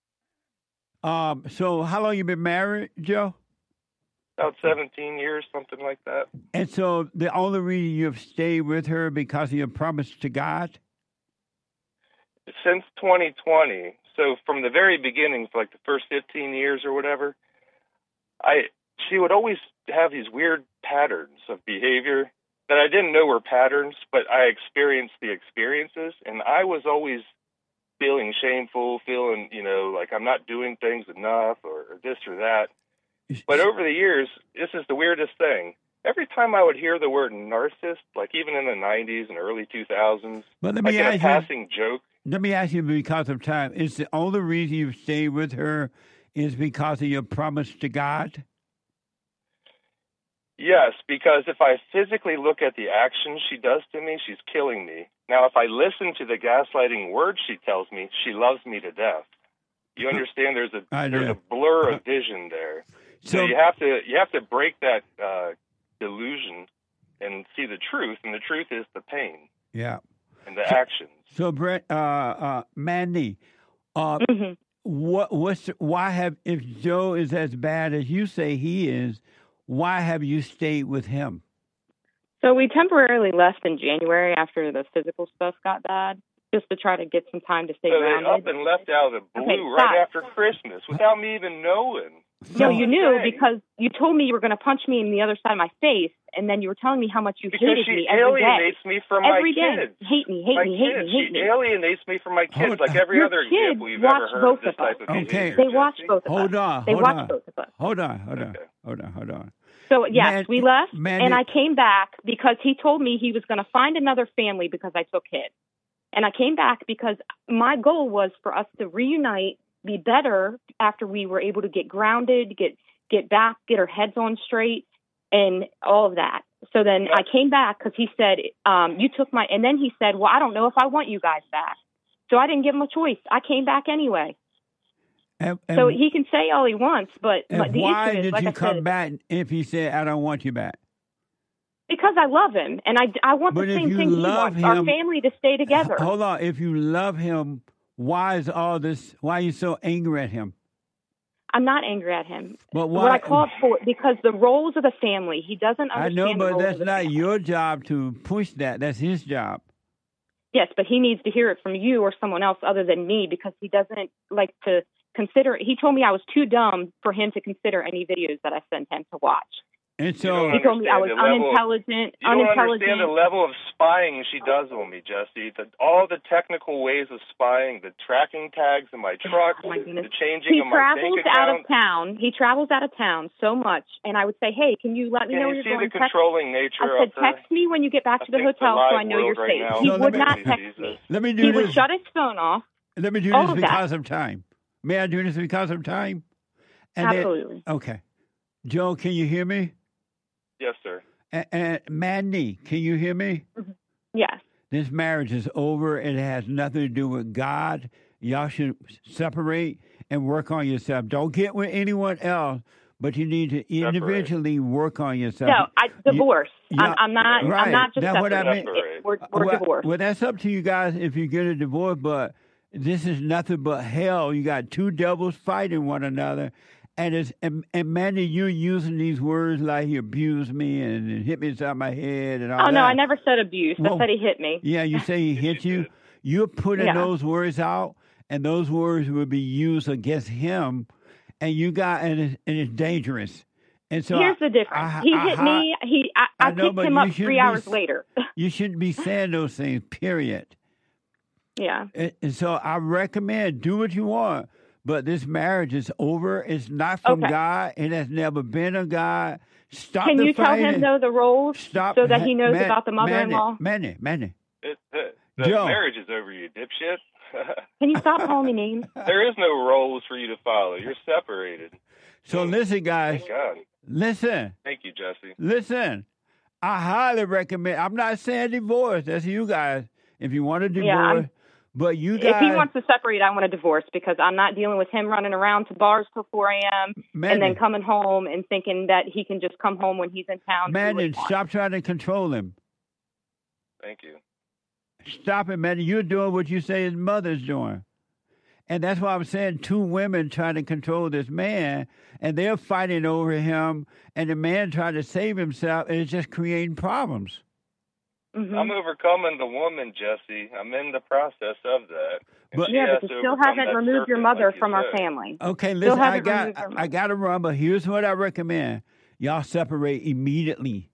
Speaker 2: So how long you been married, Joe?
Speaker 8: About 17 years, something like that.
Speaker 2: And so the only reason you've stayed with her because of your promise to God?
Speaker 8: Since 2020, so from the very beginning, for like the first 15 years or whatever, she would always have these weird patterns of behavior that I didn't know were patterns, but I experienced the experiences, and I was always feeling shameful, feeling, like I'm not doing things enough or this or that. But over the years, this is the weirdest thing. Every time I would hear the word narcissist, like even in the 90s and early 2000s, like in a passing joke.
Speaker 2: Let me ask you, because of time, is the only reason you've stayed with her is because of your promise to God?
Speaker 8: Yes, because if I physically look at the actions she does to me, she's killing me. Now, if I listen to the gaslighting words she tells me, she loves me to death. You understand? There's a blur of vision there. So you have to break that delusion and see the truth, and the truth is the pain.
Speaker 2: Yeah.
Speaker 8: And the actions.
Speaker 2: So, Mandy, if Joe is as bad as you say he is, why have you stayed with him?
Speaker 11: So we temporarily left in January after the physical stuff got bad, just to try to get some time to stay grounded.
Speaker 8: So they up and left out of the blue right after Christmas without me even knowing.
Speaker 11: No, you knew because you told me you were going to punch me in the other side of my face, and then you were telling me how much you hated me every day.
Speaker 8: Because she alienates me from my kids.
Speaker 11: Hate me.
Speaker 8: She alienates me from my kids, like every other example you've ever heard of this type of behavior.
Speaker 11: They watch both of us.
Speaker 2: Hold on. Hold on.
Speaker 11: So, yes, we left, and I came back because he told me he was going to find another family because I took his. And I came back because my goal was for us to reunite, be better after we were able to get grounded, get back, get our heads on straight, and all of that. So then I came back because he said, you took my, and then he said, well, I don't know if I want you guys back. So I didn't give him a choice. I came back anyway. So he can say all he wants, but the
Speaker 2: why
Speaker 11: issue is,
Speaker 2: did
Speaker 11: like
Speaker 2: you
Speaker 11: I
Speaker 2: come
Speaker 11: said,
Speaker 2: back if he said, I don't want you back?
Speaker 11: Because I love him, and I want the same thing he wants, our family to stay together.
Speaker 2: Hold on. If you love him, Why is all this? Why are you so angry at him?
Speaker 11: I'm not angry at him.
Speaker 2: But why?
Speaker 11: What I called for, because the roles of the family, he doesn't
Speaker 2: I
Speaker 11: understand.
Speaker 2: know,
Speaker 11: the
Speaker 2: but
Speaker 11: roles
Speaker 2: that's
Speaker 11: of the
Speaker 2: not
Speaker 11: family.
Speaker 2: your job to push that. That's his job.
Speaker 11: Yes, but he needs to hear it from you or someone else other than me, because he doesn't like to consider it. He told me I was too dumb for him to consider any videos that I sent him to watch.
Speaker 2: And so
Speaker 11: he told me I was unintelligent.
Speaker 8: You don't understand the level of spying she does on me, Jesse. All the technical ways of spying, the tracking tags in my truck, the changing
Speaker 11: He
Speaker 8: of my
Speaker 11: travels
Speaker 8: bank
Speaker 11: out
Speaker 8: account.
Speaker 11: of town. He travels out of town so much, and I would say, "Hey, can you let me know where
Speaker 8: You
Speaker 11: you're
Speaker 8: see
Speaker 11: going?"
Speaker 8: the controlling nature
Speaker 11: I said,
Speaker 8: of her.
Speaker 11: "Text me when you get back to the
Speaker 8: think
Speaker 11: hotel,
Speaker 8: the
Speaker 11: so
Speaker 8: live
Speaker 11: I know you're
Speaker 8: world right
Speaker 11: safe."
Speaker 8: now
Speaker 11: He
Speaker 8: So
Speaker 11: would
Speaker 8: let
Speaker 11: not
Speaker 8: me-
Speaker 11: text me.
Speaker 2: Let me do
Speaker 11: He
Speaker 2: this.
Speaker 11: would shut his phone off.
Speaker 2: Let me do
Speaker 11: All
Speaker 2: this
Speaker 11: of that.
Speaker 2: because of time. May I do this because of time? And then-
Speaker 11: Absolutely.
Speaker 2: okay. Joe, can you hear me?
Speaker 8: Yes, sir.
Speaker 2: And Mandy, can you hear me?
Speaker 11: Yes.
Speaker 2: This marriage is over. It has nothing to do with God. Y'all should separate and work on yourself. Don't get with anyone else, but you need to individually work on yourself.
Speaker 11: No, divorce.
Speaker 2: Yeah,
Speaker 11: I'm not.
Speaker 2: right.
Speaker 11: I'm not just
Speaker 2: That's what I mean.
Speaker 11: separated. We're
Speaker 2: Well,
Speaker 11: divorced.
Speaker 2: Well, that's up to you guys if you get a divorce, but this is nothing but hell. You got two devils fighting one another. And Mandy, you're using these words like he abused me and hit me inside my head and all that.
Speaker 11: Oh no, I never said abuse.
Speaker 2: Well,
Speaker 11: I said he hit me.
Speaker 2: Yeah, you say he hit you. You're putting
Speaker 11: Yeah.
Speaker 2: those words out, and those words will be used against him, and it's dangerous. And so
Speaker 11: Here's the difference. He hit me. I
Speaker 2: know,
Speaker 11: picked
Speaker 2: but
Speaker 11: him
Speaker 2: you
Speaker 11: up
Speaker 2: shouldn't
Speaker 11: 3
Speaker 2: be
Speaker 11: hours
Speaker 2: s-
Speaker 11: later.
Speaker 2: You shouldn't be saying those things. Period.
Speaker 11: Yeah.
Speaker 2: And so I recommend do what you want, but this marriage is over. It's not from
Speaker 11: Okay.
Speaker 2: God. It has never been of God. Stop
Speaker 11: Can
Speaker 2: the
Speaker 11: you tell
Speaker 2: fighting.
Speaker 11: him though the roles
Speaker 2: Stop
Speaker 11: so that he knows about the
Speaker 2: Mandy,
Speaker 11: mother-in-law?
Speaker 2: Mandy.
Speaker 8: The
Speaker 2: Joe.
Speaker 8: marriage is over, you dipshit.
Speaker 11: Can you stop calling me names?
Speaker 8: There is no roles for you to follow. You're separated.
Speaker 2: So listen, guys.
Speaker 8: Thank God.
Speaker 2: Listen.
Speaker 8: Thank you, Jesse.
Speaker 2: Listen. I highly recommend. I'm not saying divorce. That's you guys. If you want to divorce,
Speaker 11: Yeah,
Speaker 2: but you guys.
Speaker 11: If he wants to separate, I want a divorce because I'm not dealing with him running around to bars till 4 a.m.
Speaker 2: Mandy.
Speaker 11: and then coming home and thinking that he can just come home when he's in town.
Speaker 2: Mandy, stop trying to control him.
Speaker 8: Thank you.
Speaker 2: Stop it, Mandy. You're doing what you say his mother's doing. And that's why I'm saying two women trying to control this man, and they're fighting over him, and the man trying to save himself, and it's just creating problems.
Speaker 11: Mm-hmm.
Speaker 8: I'm overcoming the woman, Jesse. I'm in the process of that. And
Speaker 2: But-
Speaker 8: she
Speaker 11: Yeah,
Speaker 8: has
Speaker 11: but
Speaker 8: to
Speaker 11: you still
Speaker 8: overcome
Speaker 11: haven't
Speaker 8: that
Speaker 11: removed your
Speaker 8: serpent,
Speaker 11: mother
Speaker 8: like you
Speaker 11: from our
Speaker 8: said.
Speaker 11: family.
Speaker 2: Okay,
Speaker 11: Still
Speaker 2: listen,
Speaker 11: haven't removed your
Speaker 2: I got to run, but here's what I recommend. Y'all separate immediately.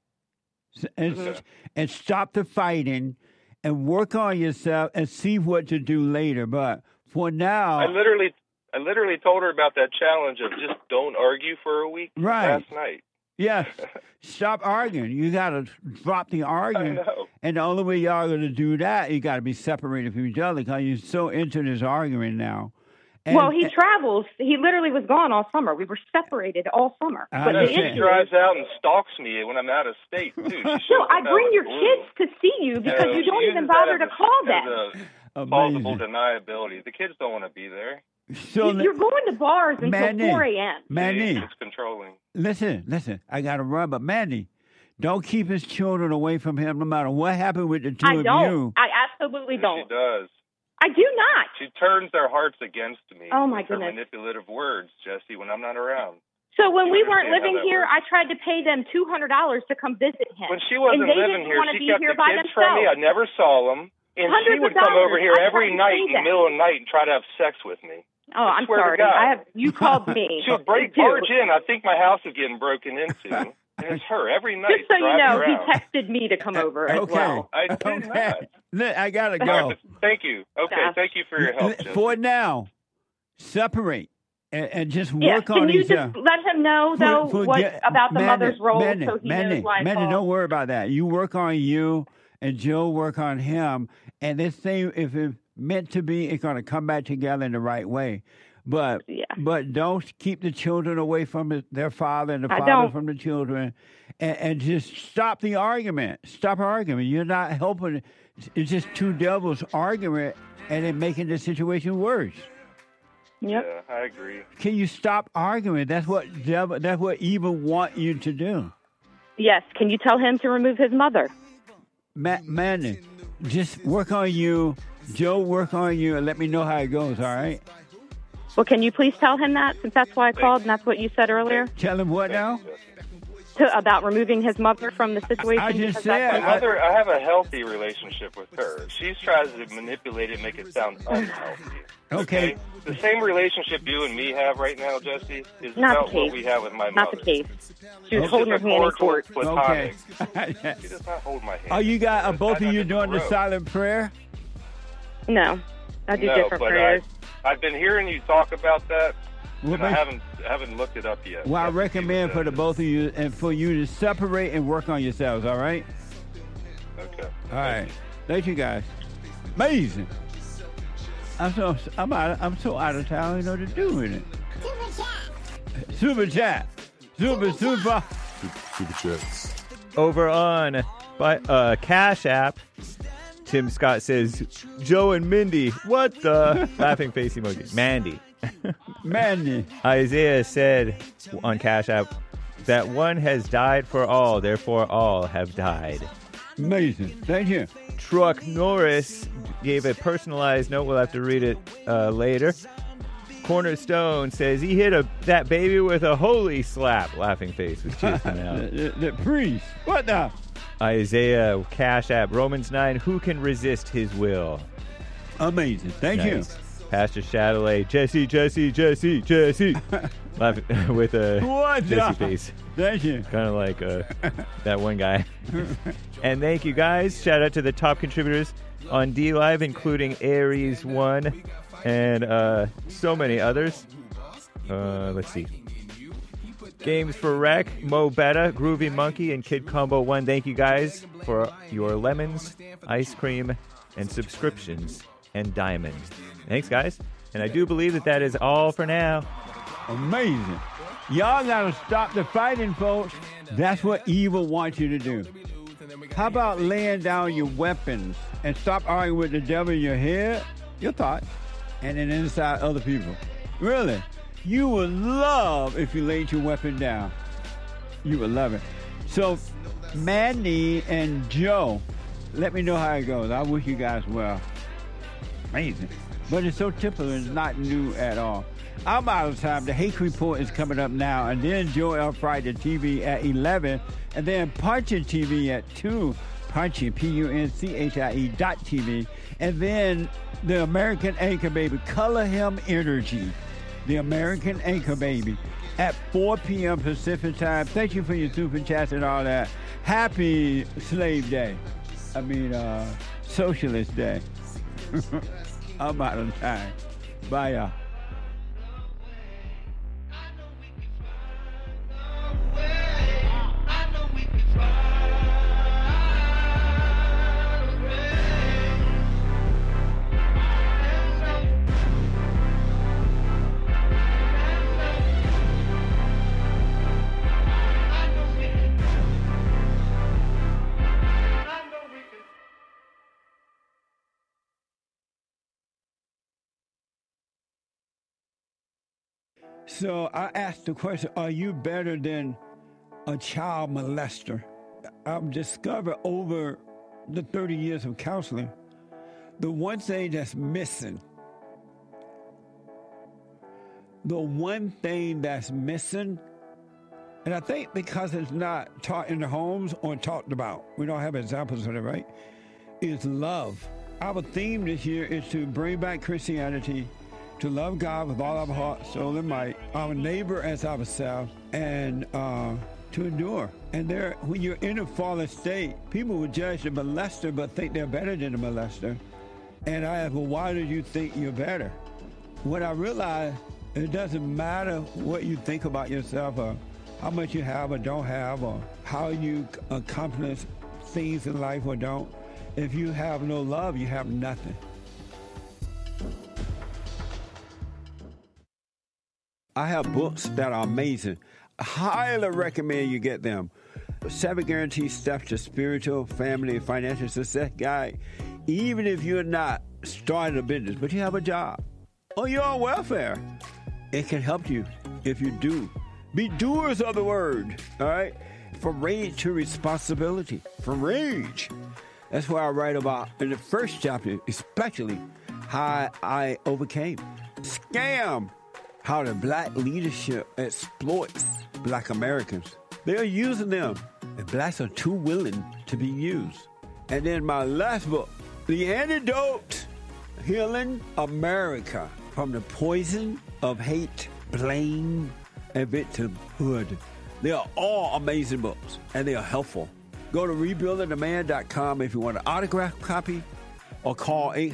Speaker 2: And stop the fighting and work on yourself and see what to do later. But for now,
Speaker 8: I literally told her about that challenge of just don't argue for a week
Speaker 2: Right.
Speaker 8: last night.
Speaker 2: yes, stop arguing. You got to drop the arguing.
Speaker 8: I know.
Speaker 2: And the only way y'all going to do that, you got to be separated from each other because you're so into this arguing now. And,
Speaker 11: Well, he travels. He literally was gone all summer. We were separated all summer.
Speaker 2: I
Speaker 11: But the
Speaker 2: understand.
Speaker 11: issue
Speaker 8: She drives out and stalks me when I'm out of state too. She
Speaker 11: No,
Speaker 8: shows
Speaker 11: I
Speaker 8: up
Speaker 11: bring
Speaker 8: out of
Speaker 11: your
Speaker 8: the blue.
Speaker 11: kids to see you because you
Speaker 8: she
Speaker 11: don't even
Speaker 8: uses
Speaker 11: bother
Speaker 8: that
Speaker 11: to
Speaker 8: as
Speaker 11: call
Speaker 8: as
Speaker 11: them.
Speaker 8: a plausible deniability. The kids don't want to be there.
Speaker 2: So
Speaker 11: You're going to bars until
Speaker 2: Mandy,
Speaker 11: 4 a.m.
Speaker 2: Mandy,
Speaker 8: It's controlling.
Speaker 2: listen. I got to run, but Mandy, don't keep his children away from him no matter what happened with the two
Speaker 11: I
Speaker 2: of
Speaker 11: don't.
Speaker 2: you.
Speaker 11: I absolutely
Speaker 8: She
Speaker 11: don't.
Speaker 8: does.
Speaker 11: I do not.
Speaker 8: She turns their hearts against me.
Speaker 11: Oh, my
Speaker 8: with her
Speaker 11: goodness.
Speaker 8: manipulative words, Jesse, when I'm not around.
Speaker 11: So when
Speaker 8: You
Speaker 11: we weren't
Speaker 8: understand how
Speaker 11: living
Speaker 8: that
Speaker 11: here,
Speaker 8: works.
Speaker 11: I tried to pay them $200 to come visit him.
Speaker 8: When she wasn't
Speaker 11: and they
Speaker 8: living
Speaker 11: didn't
Speaker 8: here,
Speaker 11: want to
Speaker 8: she
Speaker 11: be
Speaker 8: kept
Speaker 11: here
Speaker 8: the
Speaker 11: by
Speaker 8: kids from me. I
Speaker 11: themselves.
Speaker 8: never saw them. And
Speaker 11: Hundreds
Speaker 8: she
Speaker 11: of
Speaker 8: would come over
Speaker 11: dollars.
Speaker 8: here
Speaker 11: I
Speaker 8: every
Speaker 11: tried to
Speaker 8: night
Speaker 11: pay
Speaker 8: in the
Speaker 11: them.
Speaker 8: middle of the night and try to have sex with me.
Speaker 11: Oh, I'm
Speaker 8: swear to
Speaker 11: sorry.
Speaker 8: God.
Speaker 11: You called me.
Speaker 8: She would barge in. I think my house is getting broken into. And it's her every night.
Speaker 11: Just so you
Speaker 8: driving
Speaker 11: know,
Speaker 8: around.
Speaker 11: he texted me to come over as well.
Speaker 8: I did not.
Speaker 2: I got to
Speaker 8: All
Speaker 2: go.
Speaker 8: right, but thank you. Okay,
Speaker 11: Yeah.
Speaker 8: thank you for your help, Jesse.
Speaker 2: For now, separate and just
Speaker 11: Yeah,
Speaker 2: work
Speaker 11: can
Speaker 2: on
Speaker 11: you
Speaker 2: yourself.
Speaker 11: just let him know, though, what about the mother's role
Speaker 2: Mandy,
Speaker 11: so he knows why I
Speaker 2: Mandy,
Speaker 11: called?
Speaker 2: don't worry about that. You work on you, and Joe work on him. And this thing, if it's meant to be, it's going to come back together in the right way. But don't keep the children away from their father and the
Speaker 11: I
Speaker 2: father
Speaker 11: don't.
Speaker 2: from the children. And just stop the argument. Stop arguing. You're not helping. It's just two devils arguing and then making the situation worse.
Speaker 11: Yep.
Speaker 8: Yeah, I agree.
Speaker 2: Can you stop arguing? That's what evil want you to do.
Speaker 11: Yes. Can you tell him to remove his mother?
Speaker 2: Mandy, just work on you Joe work on you and let me know how it goes, all right?
Speaker 11: Well, can you please tell him that, since that's why I called and that's what you said earlier?
Speaker 2: Tell him what now?
Speaker 11: About removing his mother from the situation.
Speaker 2: I just
Speaker 11: because
Speaker 2: said-
Speaker 11: that's-
Speaker 8: I have a healthy relationship with her. She tries to manipulate it and make it sound unhealthy.
Speaker 2: Okay.
Speaker 8: The same relationship you and me have right now, Jesse, is
Speaker 11: Not
Speaker 8: about
Speaker 11: the case.
Speaker 8: what we have with my
Speaker 11: Not
Speaker 8: mother.
Speaker 11: the case. She was
Speaker 8: It's
Speaker 11: holding her
Speaker 8: just a
Speaker 11: hand in
Speaker 8: cordial,
Speaker 11: court.
Speaker 8: platonic.
Speaker 2: Okay.
Speaker 8: She does not hold my hand.
Speaker 2: Are you guys, are both of you doing the
Speaker 8: gross.
Speaker 2: silent prayer?
Speaker 11: No, I do
Speaker 8: No,
Speaker 11: different
Speaker 8: but
Speaker 11: prayers.
Speaker 8: I've been hearing you talk about that,
Speaker 2: Well,
Speaker 8: and I
Speaker 2: but-
Speaker 8: haven't looked it up yet.
Speaker 2: Well, I
Speaker 8: That's
Speaker 2: recommend for the both of you and for you to separate and work on yourselves, all right?
Speaker 8: Okay.
Speaker 2: All right. Thank you, guys. Amazing. I'm so out of town. I don't know what to do with it. Super chat. Super.
Speaker 14: Super chats. Over on Cash App, Tim Scott says, Joe and Mindy, what the? Laughing face emoji. Mandy. Isaiah said on Cash App that one has died for all, therefore all have died.
Speaker 2: Amazing. Thank you.
Speaker 14: Truck Norris gave a personalized note. We'll have to read it later. Cornerstone says he hit that baby with a holy slap. Laughing face with tears coming out.
Speaker 2: the priest. What now?
Speaker 14: Isaiah Cash App Romans 9. Who can resist his will?
Speaker 2: Amazing. Thank you.
Speaker 14: Pastor Shadowley. Jesse. Laughing with a
Speaker 2: What
Speaker 14: Jesse
Speaker 2: the?
Speaker 14: face.
Speaker 2: Thank you.
Speaker 14: Kind of like that one guy. And thank you guys. Shout out to the top contributors on D Live, including Aries 1 and so many others. Let's see. Games for Rec, Mo Betta, Groovy Monkey, and Kid Combo 1. Thank you guys for your lemons, ice cream, and subscriptions, and diamonds. Thanks, guys. And I do believe that is all for now.
Speaker 2: Amazing. Y'all gotta stop the fighting, folks. That's what evil wants you to do. How about laying down your weapons and stop arguing with the devil in your head, your thoughts, and then inside other people? Really? You would love if you laid your weapon down. You would love it. So, Mandy and Joe, let me know how it goes. I wish you guys well. Amazing. But it's so typical, it's not new at all. I'm out of time. The Hake Report is coming up now, and then Joe L. Friday TV at 11, and then Punchy TV at 2, Punchy, PUNCHIE.TV, and then the American Anchor Baby, Color Him Energy, the American Anchor Baby, at 4 p.m. Pacific Time. Thank you for your super chats and all that. Happy Slave Day. Socialist Day. I'm out of time. Bye, y'all. So I asked the question, are you better than a child molester? I've discovered over the 30 years of counseling, the one thing that's missing, and I think because it's not taught in the homes or talked about, we don't have examples of it, right, is love. Our theme this year is to bring back Christianity, to love God with all our heart, soul, and might, our neighbor as ourselves, and to endure. And when you're in a fallen state, people will judge the molester but think they're better than the molester. And I ask, well, why do you think you're better? When I realized it doesn't matter what you think about yourself or how much you have or don't have or how you accomplish things in life or don't. If you have no love, you have nothing. I have books that are amazing. I highly recommend you get them. 7 Guaranteed Steps to Spiritual, Family, and Financial Success Guide. Even if you're not starting a business, but you have a job, or you're on welfare, it can help you if you do. Be doers of the word, all right? From rage to responsibility. From rage. That's where I write about, in the first chapter, especially how I overcame scam, how the black leadership exploits black Americans. They're using them, and blacks are too willing to be used. And then my last book, The Antidote, Healing America from the Poison of Hate, Blame, and Victimhood. They are all amazing books, and they are helpful. Go to rebuildingtheman.com if you want an autographed copy, or call